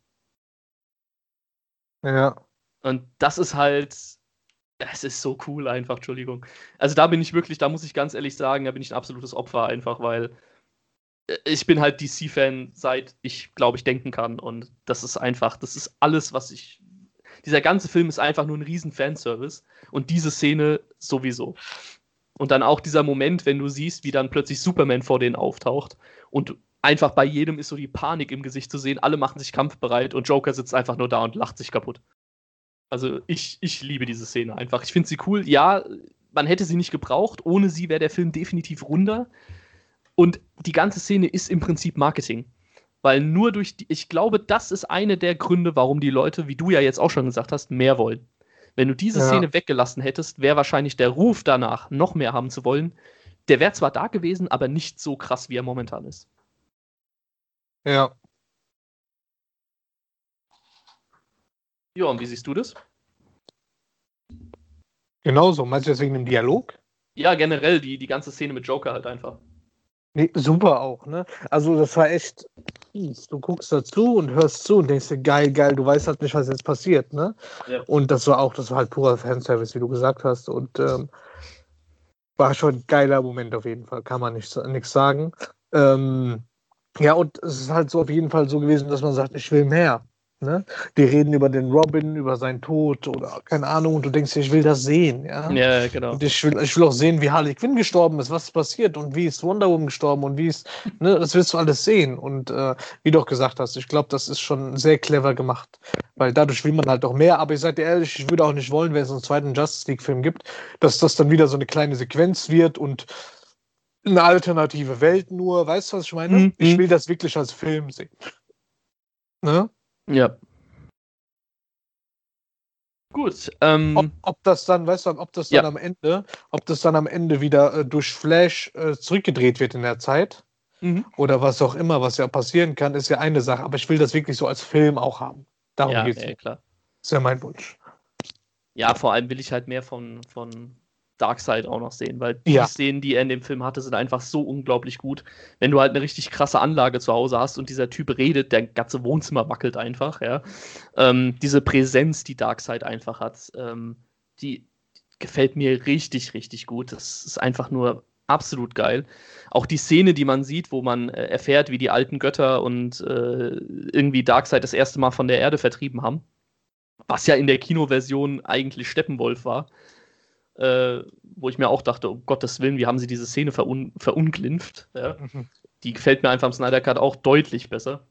[SPEAKER 4] Ja.
[SPEAKER 3] Und das ist halt, es ist so cool einfach, Entschuldigung. Also da muss ich ganz ehrlich sagen, da bin ich ein absolutes Opfer einfach, weil ich bin halt DC-Fan, seit ich, glaube ich, denken kann. Und das ist alles, dieser ganze Film ist einfach nur ein riesen Fanservice. Und diese Szene sowieso. Und dann auch dieser Moment, wenn du siehst, wie dann plötzlich Superman vor denen auftaucht. Und einfach bei jedem ist so die Panik im Gesicht zu sehen. Alle machen sich kampfbereit und Joker sitzt einfach nur da und lacht sich kaputt. Also ich liebe diese Szene einfach. Ich finde sie cool. Ja, man hätte sie nicht gebraucht. Ohne sie wäre der Film definitiv runder. Und die ganze Szene ist im Prinzip Marketing. Weil nur ich glaube, das ist eine der Gründe, warum die Leute, wie du ja jetzt auch schon gesagt hast, mehr wollen. Wenn du diese Szene weggelassen hättest, wäre wahrscheinlich der Ruf danach, noch mehr haben zu wollen, der wäre zwar da gewesen, aber nicht so krass, wie er momentan ist.
[SPEAKER 4] Ja.
[SPEAKER 3] Ja, und wie siehst du das?
[SPEAKER 4] Genauso. Meinst du das wegen dem Dialog?
[SPEAKER 3] Ja, generell die ganze Szene mit Joker halt einfach.
[SPEAKER 4] Nee, super auch, ne? Also das war echt, du guckst dazu und hörst zu und denkst dir, geil, du weißt halt nicht, was jetzt passiert, ne? Ja. Und das war halt purer Fanservice, wie du gesagt hast, und war schon ein geiler Moment auf jeden Fall, kann man nichts sagen. Ja, und es ist halt so auf jeden Fall so gewesen, dass man sagt, ich will mehr. Ne? Die reden über den Robin, über seinen Tod oder keine Ahnung und du denkst dir, ich will das sehen. Ja,
[SPEAKER 3] genau.
[SPEAKER 4] Und ich will auch sehen, wie Harley Quinn gestorben ist, was ist passiert und wie ist Wonder Woman gestorben und wie ist, ne, das willst du alles sehen. Und wie du auch gesagt hast, ich glaube, das ist schon sehr clever gemacht, weil dadurch will man halt auch mehr, aber ich sage dir ehrlich, ich würde auch nicht wollen, wenn es einen zweiten Justice League-Film gibt, dass das dann wieder so eine kleine Sequenz wird und eine alternative Welt nur, weißt du, was ich meine? Ich will das wirklich als Film sehen. Ne?
[SPEAKER 3] Ja. Gut.
[SPEAKER 4] Ob das dann, weißt du, ob das dann am Ende wieder durch Flash zurückgedreht wird in der Zeit oder was auch immer, was ja passieren kann, ist ja eine Sache. Aber ich will das wirklich so als Film auch haben. Darum geht's. Ja,
[SPEAKER 3] klar.
[SPEAKER 4] Das ist ja mein Wunsch.
[SPEAKER 3] Ja, vor allem will ich halt mehr von Darkseid auch noch sehen, weil die Szenen, die er in dem Film hatte, sind einfach so unglaublich gut. Wenn du halt eine richtig krasse Anlage zu Hause hast und dieser Typ redet, der ganze Wohnzimmer wackelt einfach, ja. Diese Präsenz, die Darkseid einfach hat, die gefällt mir richtig, richtig gut. Das ist einfach nur absolut geil. Auch die Szene, die man sieht, wo man erfährt, wie die alten Götter und irgendwie Darkseid das erste Mal von der Erde vertrieben haben. was ja in der Kinoversion eigentlich Steppenwolf war, wo ich mir auch dachte, um Gottes Willen, wie haben sie diese Szene verunglimpft. Ja? Die gefällt mir einfach im Snyder Cut auch deutlich besser.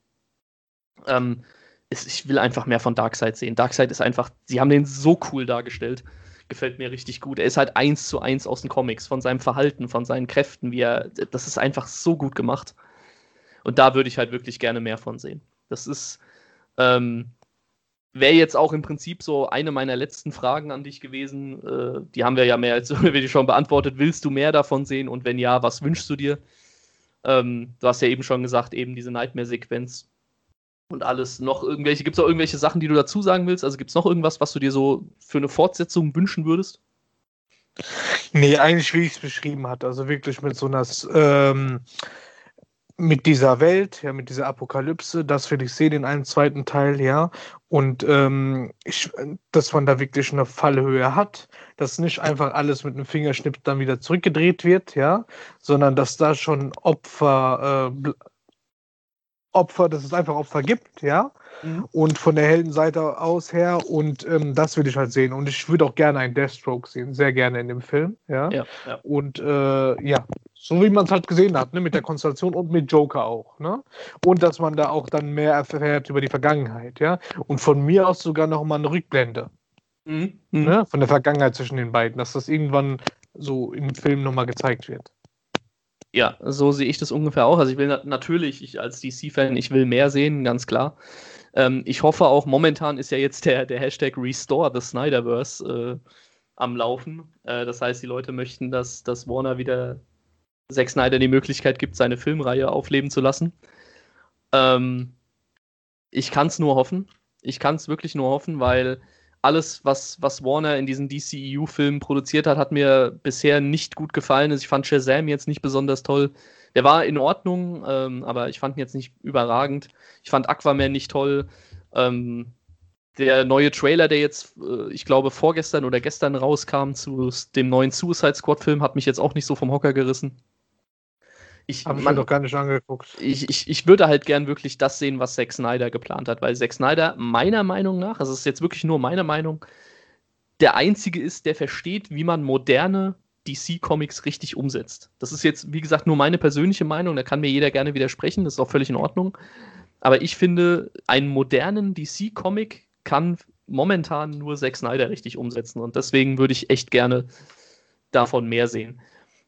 [SPEAKER 3] Ich will einfach mehr von Darkseid sehen. Darkseid ist einfach, sie haben den so cool dargestellt. Gefällt mir richtig gut. Er ist halt 1:1 aus den Comics, von seinem Verhalten, von seinen Kräften, das ist einfach so gut gemacht. Und da würde ich halt wirklich gerne mehr von sehen. Das ist, wäre jetzt auch im Prinzip so eine meiner letzten Fragen an dich gewesen. Die haben wir ja mehr als schon beantwortet. Willst du mehr davon sehen? Und wenn ja, was wünschst du dir? Du hast ja eben schon gesagt, eben diese Nightmare-Sequenz und alles. Gibt es auch irgendwelche Sachen, die du dazu sagen willst? Also gibt es noch irgendwas, was du dir so für eine Fortsetzung wünschen würdest?
[SPEAKER 4] Nee, eigentlich wie ich es beschrieben hatte. Also wirklich mit so einer mit dieser Welt, ja, mit dieser Apokalypse, das will ich sehen in einem zweiten Teil, ja. Und dass man da wirklich eine Fallhöhe hat, dass nicht einfach alles mit einem Fingerschnipp dann wieder zurückgedreht wird, ja, sondern dass da schon Opfer, dass es einfach Opfer gibt, ja. Und von der Heldenseite aus her und das will ich halt sehen. Und ich würde auch gerne einen Deathstroke sehen, sehr gerne in dem Film, ja. Und ja, so wie man es halt gesehen hat, ne, mit der Konstellation und mit Joker auch, ne? Und dass man da auch dann mehr erfährt über die Vergangenheit, ja. Und von mir aus sogar noch mal eine Rückblende, ne, von der Vergangenheit zwischen den beiden, dass das irgendwann so im Film noch mal gezeigt wird.
[SPEAKER 3] Ja, so sehe ich das ungefähr auch. Also ich will natürlich, ich als DC-Fan, ich will mehr sehen, ganz klar. Ich hoffe auch, momentan ist ja jetzt der Hashtag Restore the Snyderverse am Laufen. Das heißt, die Leute möchten, dass Warner wieder Zack Snyder die Möglichkeit gibt, seine Filmreihe aufleben zu lassen. Ich kann es nur hoffen. Ich kann es wirklich nur hoffen, weil alles, was Warner in diesen DCEU-Filmen produziert hat mir bisher nicht gut gefallen. Also ich fand Shazam jetzt nicht besonders toll. Der war in Ordnung, aber ich fand ihn jetzt nicht überragend. Ich fand Aquaman nicht toll. Der neue Trailer, der jetzt, ich glaube, vorgestern oder gestern rauskam zu dem neuen Suicide Squad-Film, hat mich jetzt auch nicht so vom Hocker gerissen.
[SPEAKER 4] Habe ich mir doch gar nicht angeguckt.
[SPEAKER 3] Ich würde halt gern wirklich das sehen, was Zack Snyder geplant hat, weil Zack Snyder meiner Meinung nach, also es ist jetzt wirklich nur meine Meinung, der Einzige ist, der versteht, wie man moderne DC-Comics richtig umsetzt. Das ist jetzt, wie gesagt, nur meine persönliche Meinung, da kann mir jeder gerne widersprechen, das ist auch völlig in Ordnung. Aber ich finde, einen modernen DC-Comic kann momentan nur Zack Snyder richtig umsetzen und deswegen würde ich echt gerne davon mehr sehen.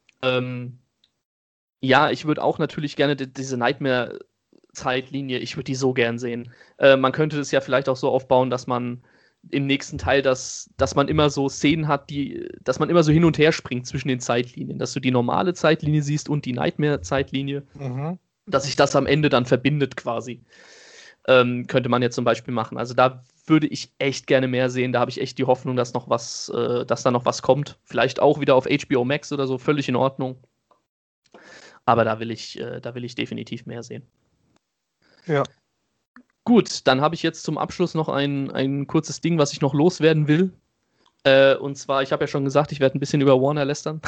[SPEAKER 3] Ja, ich würde auch natürlich gerne diese Nightmare-Zeitlinie, ich würde die so gern sehen. Man könnte das ja vielleicht auch so aufbauen, dass man im nächsten Teil, dass man immer so Szenen hat, dass man immer so hin und her springt zwischen den Zeitlinien, dass du die normale Zeitlinie siehst und die Nightmare-Zeitlinie, dass sich das am Ende dann verbindet quasi. Könnte man jetzt zum Beispiel machen. Also da würde ich echt gerne mehr sehen. Da habe ich echt die Hoffnung, dass da noch was kommt. Vielleicht auch wieder auf HBO Max oder so, völlig in Ordnung. Aber da will ich definitiv mehr sehen.
[SPEAKER 4] Ja.
[SPEAKER 3] Gut, dann habe ich jetzt zum Abschluss noch ein kurzes Ding, was ich noch loswerden will. Und zwar, ich habe ja schon gesagt, ich werde ein bisschen über Warner lästern.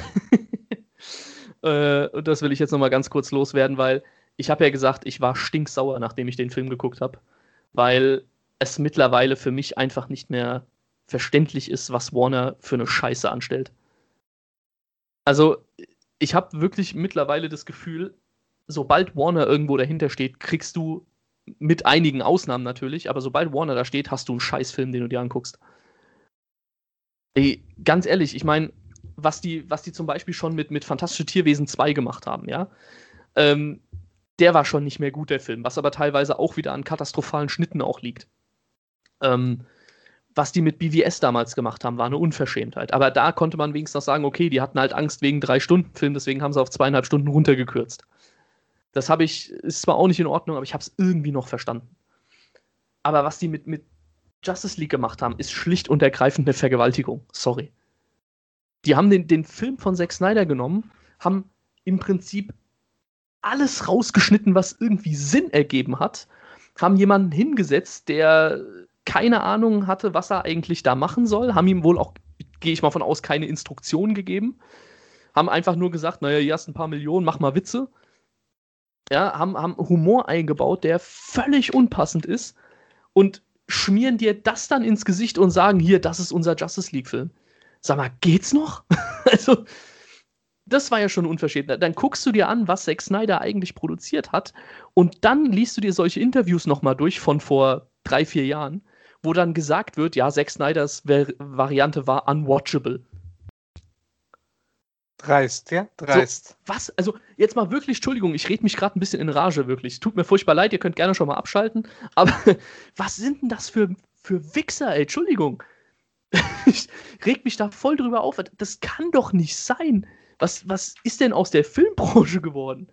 [SPEAKER 3] Und das will ich jetzt noch mal ganz kurz loswerden, weil ich habe ja gesagt, ich war stinksauer, nachdem ich den Film geguckt habe. Weil es mittlerweile für mich einfach nicht mehr verständlich ist, was Warner für eine Scheiße anstellt. Also, ich habe wirklich mittlerweile das Gefühl, sobald Warner irgendwo dahinter steht, kriegst du, mit einigen Ausnahmen natürlich, aber sobald Warner da steht, hast du einen Scheißfilm, den du dir anguckst. Ey, ganz ehrlich, ich meine, was die zum Beispiel schon mit Fantastische Tierwesen 2 gemacht haben, ja, der war schon nicht mehr gut, der Film, was aber teilweise auch wieder an katastrophalen Schnitten auch liegt. Was die mit BVS damals gemacht haben, war eine Unverschämtheit. Aber da konnte man wenigstens noch sagen, okay, die hatten halt Angst wegen 3-Stunden-Film, deswegen haben sie auf 2,5 Stunden runtergekürzt. Das ist zwar auch nicht in Ordnung, aber ich habe es irgendwie noch verstanden. Aber was die mit Justice League gemacht haben, ist schlicht und ergreifend eine Vergewaltigung. Sorry. Die haben den Film von Zack Snyder genommen, haben im Prinzip alles rausgeschnitten, was irgendwie Sinn ergeben hat, haben jemanden hingesetzt, der keine Ahnung hatte, was er eigentlich da machen soll, haben ihm wohl auch, gehe ich mal von aus, keine Instruktionen gegeben, haben einfach nur gesagt, naja, hier hast ein paar Millionen, mach mal Witze. Ja, haben Humor eingebaut, der völlig unpassend ist und schmieren dir das dann ins Gesicht und sagen, hier, das ist unser Justice League-Film. Sag mal, geht's noch? Also, das war ja schon unverschämt. Dann guckst du dir an, was Zack Snyder eigentlich produziert hat und dann liest du dir solche Interviews nochmal durch von vor 3-4 Jahren, wo dann gesagt wird, ja, Zack Snyders Variante war unwatchable.
[SPEAKER 4] Dreist, ja? Dreist.
[SPEAKER 3] So, was? Also, jetzt mal wirklich, Entschuldigung, ich rede mich gerade ein bisschen in Rage, wirklich. Tut mir furchtbar leid, ihr könnt gerne schon mal abschalten. Aber was sind denn das für Wichser, ey? Entschuldigung. Ich reg mich da voll drüber auf. Das kann doch nicht sein. Was ist denn aus der Filmbranche geworden?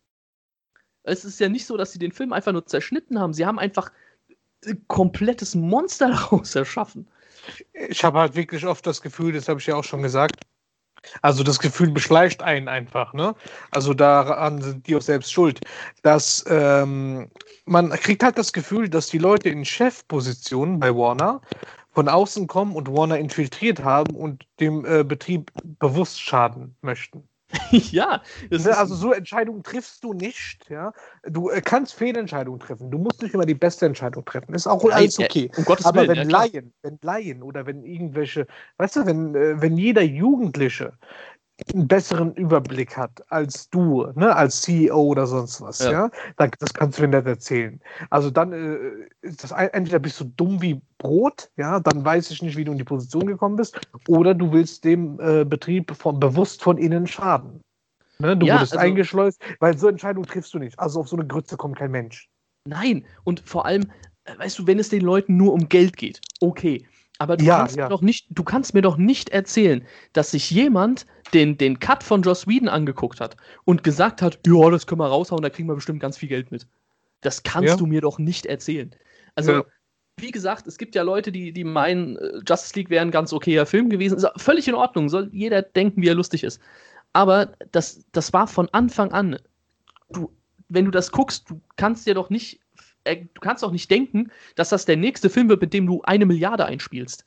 [SPEAKER 3] Es ist ja nicht so, dass sie den Film einfach nur zerschnitten haben. Sie haben einfach ein komplettes Monster daraus erschaffen.
[SPEAKER 4] Ich habe halt wirklich oft das Gefühl, das habe ich ja auch schon gesagt, also das Gefühl beschleicht einen einfach, ne? Also daran sind die auch selbst schuld. Dass man kriegt halt das Gefühl, dass die Leute in Chefpositionen bei Warner von außen kommen und Warner infiltriert haben und dem Betrieb bewusst schaden möchten.
[SPEAKER 3] Ja,
[SPEAKER 4] also so Entscheidungen triffst du nicht, ja. Du kannst Fehlentscheidungen treffen. Du musst nicht immer die beste Entscheidung treffen. Ist auch alles okay.
[SPEAKER 3] Um Gottes
[SPEAKER 4] Aber
[SPEAKER 3] Willen,
[SPEAKER 4] wenn Laien oder wenn irgendwelche, weißt du, wenn jeder Jugendliche einen besseren Überblick hat als du, ne, als CEO oder sonst was, ja, dann, das kannst du mir nicht erzählen. Also dann ist das entweder bist du dumm wie Brot, ja, dann weiß ich nicht, wie du in die Position gekommen bist, oder du willst dem Betrieb bewusst von innen schaden. Ne, du wurdest eingeschleust, weil so Entscheidungen triffst du nicht. Also auf so eine Grütze kommt kein Mensch.
[SPEAKER 3] Nein, und vor allem, weißt du, wenn es den Leuten nur um Geld geht, okay. Aber du kannst mir doch nicht erzählen, dass sich jemand den Cut von Joss Whedon angeguckt hat und gesagt hat, ja, das können wir raushauen, da kriegen wir bestimmt ganz viel Geld mit. Das kannst du mir doch nicht erzählen. Also, wie gesagt, es gibt ja Leute, die meinen, Justice League wäre ein ganz okayer Film gewesen. Ist völlig in Ordnung, soll jeder denken, wie er lustig ist. Aber das war von Anfang an, wenn du das guckst, du kannst doch nicht denken, dass das der nächste Film wird, mit dem du 1 Milliarde einspielst.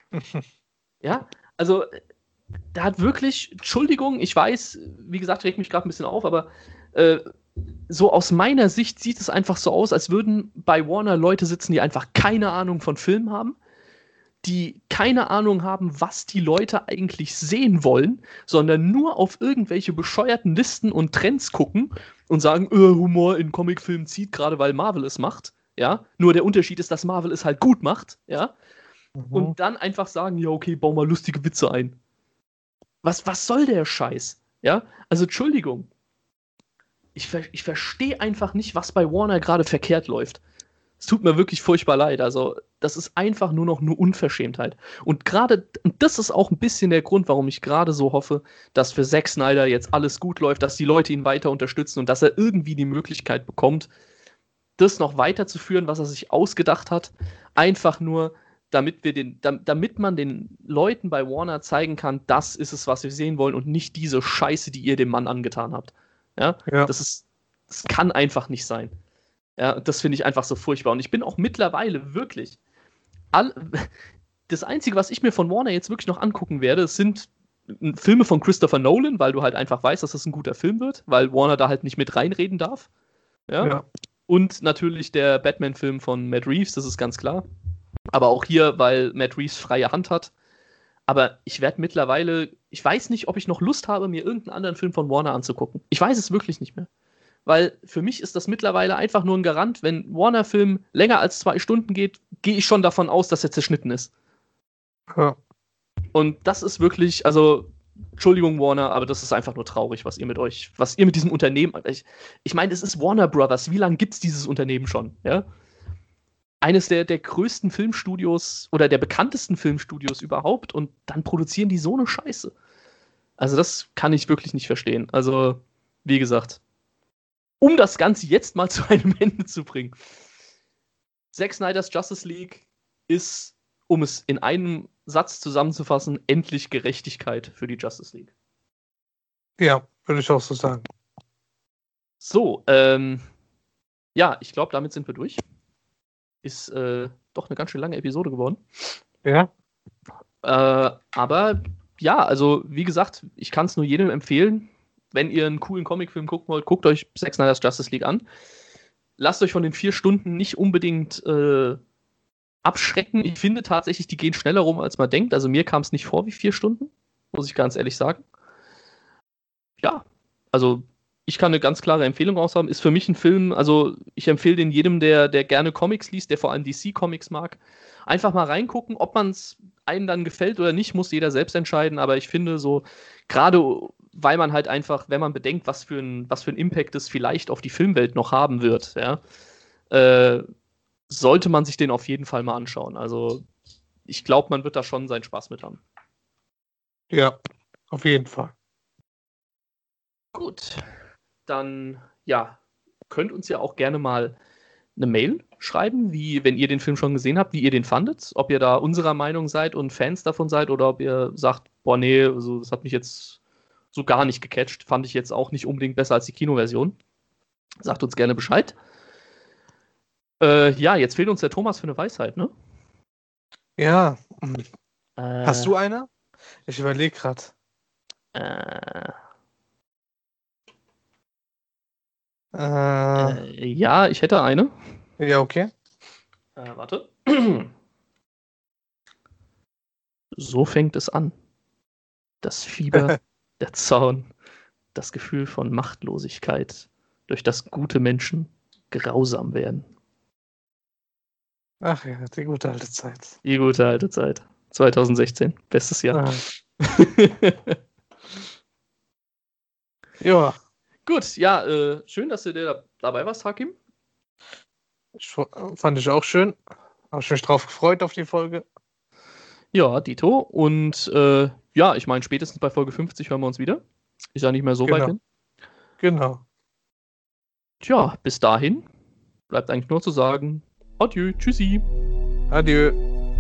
[SPEAKER 3] Ja, also da hat wirklich, Entschuldigung, ich weiß, wie gesagt, regt mich gerade ein bisschen auf, aber so aus meiner Sicht sieht es einfach so aus, als würden bei Warner Leute sitzen, die einfach keine Ahnung von Film haben, die keine Ahnung haben, was die Leute eigentlich sehen wollen, sondern nur auf irgendwelche bescheuerten Listen und Trends gucken und sagen, Humor in Comicfilmen zieht, gerade weil Marvel es macht, ja. Nur der Unterschied ist, dass Marvel es halt gut macht, ja. Und dann einfach sagen, ja, okay, bau mal lustige Witze ein. Was soll der Scheiß? Ja, also Entschuldigung. Ich verstehe einfach nicht, was bei Warner gerade verkehrt läuft. Es tut mir wirklich furchtbar leid. Also, das ist einfach nur noch eine Unverschämtheit. Und das ist auch ein bisschen der Grund, warum ich gerade so hoffe, dass für Zack Snyder jetzt alles gut läuft, dass die Leute ihn weiter unterstützen und dass er irgendwie die Möglichkeit bekommt, das noch weiterzuführen, was er sich ausgedacht hat. Einfach nur, damit man den Leuten bei Warner zeigen kann, das ist es, was wir sehen wollen und nicht diese Scheiße, die ihr dem Mann angetan habt. Ja. Das kann einfach nicht sein. Ja, das finde ich einfach so furchtbar. Und ich bin auch mittlerweile wirklich. Das Einzige, was ich mir von Warner jetzt wirklich noch angucken werde, sind Filme von Christopher Nolan, weil du halt einfach weißt, dass das ein guter Film wird, weil Warner da halt nicht mit reinreden darf. Ja. Und natürlich der Batman-Film von Matt Reeves, das ist ganz klar. Aber auch hier, weil Matt Reeves freie Hand hat. Aber ich werde mittlerweile, ich weiß nicht, ob ich noch Lust habe, mir irgendeinen anderen Film von Warner anzugucken. Ich weiß es wirklich nicht mehr. Weil für mich ist das mittlerweile einfach nur ein Garant, wenn Warner-Film länger als 2 Stunden geht, gehe ich schon davon aus, dass er zerschnitten ist.
[SPEAKER 4] Ja.
[SPEAKER 3] Und das ist wirklich, also, Entschuldigung, Warner, aber das ist einfach nur traurig, was ihr mit diesem Unternehmen, ich meine, es ist Warner Brothers, wie lange gibt es dieses Unternehmen schon, ja? Eines der größten Filmstudios oder der bekanntesten Filmstudios überhaupt und dann produzieren die so eine Scheiße. Also das kann ich wirklich nicht verstehen. Also, wie gesagt, um das Ganze jetzt mal zu einem Ende zu bringen. Zack Snyders Justice League ist, um es in einem Satz zusammenzufassen, endlich Gerechtigkeit für die Justice League.
[SPEAKER 4] Ja, würde ich auch so sagen.
[SPEAKER 3] So, ja, ich glaube, damit sind wir durch. Ist doch eine ganz schön lange Episode geworden.
[SPEAKER 4] Ja.
[SPEAKER 3] Aber ja, also wie gesagt, ich kann es nur jedem empfehlen, wenn ihr einen coolen Comicfilm gucken wollt, guckt euch Zack Snyders Justice League an. Lasst euch von den 4 Stunden nicht unbedingt abschrecken. Ich finde tatsächlich, die gehen schneller rum, als man denkt. Also mir kam es nicht vor wie 4 Stunden, muss ich ganz ehrlich sagen. Ja, also ich kann eine ganz klare Empfehlung raushaben. Ist für mich ein Film, also ich empfehle den jedem, der gerne Comics liest, der vor allem DC-Comics mag, einfach mal reingucken. Ob man es einem dann gefällt oder nicht, muss jeder selbst entscheiden. Aber ich finde so, gerade weil man halt einfach, wenn man bedenkt, was für ein Impact es vielleicht auf die Filmwelt noch haben wird, ja, sollte man sich den auf jeden Fall mal anschauen. Also ich glaube, man wird da schon seinen Spaß mit haben.
[SPEAKER 4] Ja, auf jeden Fall.
[SPEAKER 3] Gut, dann ja, könnt uns ja auch gerne mal eine Mail schreiben, wie, wenn ihr den Film schon gesehen habt, wie ihr den fandet, ob ihr da unserer Meinung seid und Fans davon seid oder ob ihr sagt, boah nee, also das hat mich jetzt so gar nicht gecatcht, fand ich jetzt auch nicht unbedingt besser als die Kinoversion. Sagt uns gerne Bescheid. Ja, jetzt fehlt uns der Thomas für eine Weisheit, ne?
[SPEAKER 4] Ja. Hast du eine? Ich überlege gerade.
[SPEAKER 3] Ja, ich hätte eine.
[SPEAKER 4] Ja, okay.
[SPEAKER 3] Warte. So fängt es an. Das Fieber, der Zorn, das Gefühl von Machtlosigkeit, durch das gute Menschen grausam werden.
[SPEAKER 4] Ach ja, die gute alte Zeit.
[SPEAKER 3] Die gute alte Zeit. 2016, bestes Jahr.
[SPEAKER 4] Ja.
[SPEAKER 3] Gut, ja, schön, dass du dabei warst, Hakim.
[SPEAKER 4] Fand ich auch schön. Habe ich mich drauf gefreut auf die Folge.
[SPEAKER 3] Ja, Dito. Und ja, ich meine, spätestens bei Folge 50 hören wir uns wieder. Ist ja nicht mehr so weit hin.
[SPEAKER 4] Genau.
[SPEAKER 3] Tja, bis dahin bleibt eigentlich nur zu sagen, adieu, tschüssi.
[SPEAKER 4] Adieu.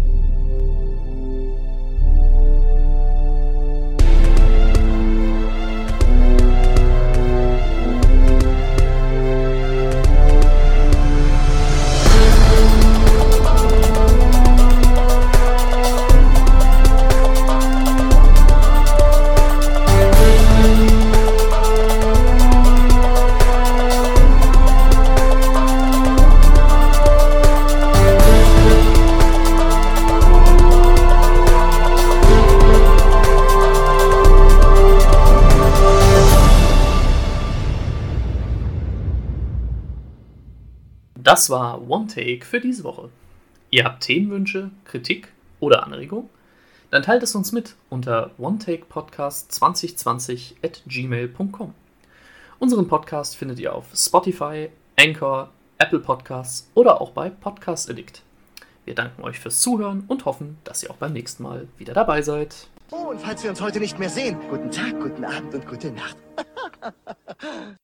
[SPEAKER 4] Das war One Take für diese Woche. Ihr habt Themenwünsche, Kritik oder Anregungen? Dann teilt es uns mit unter onetakepodcast2020@gmail.com. Unseren Podcast findet ihr auf Spotify, Anchor, Apple Podcasts oder auch bei Podcast Addict. Wir danken euch fürs Zuhören und hoffen, dass ihr auch beim nächsten Mal wieder dabei seid.
[SPEAKER 5] Oh, und falls wir uns heute nicht mehr sehen, guten Tag, guten Abend und gute Nacht.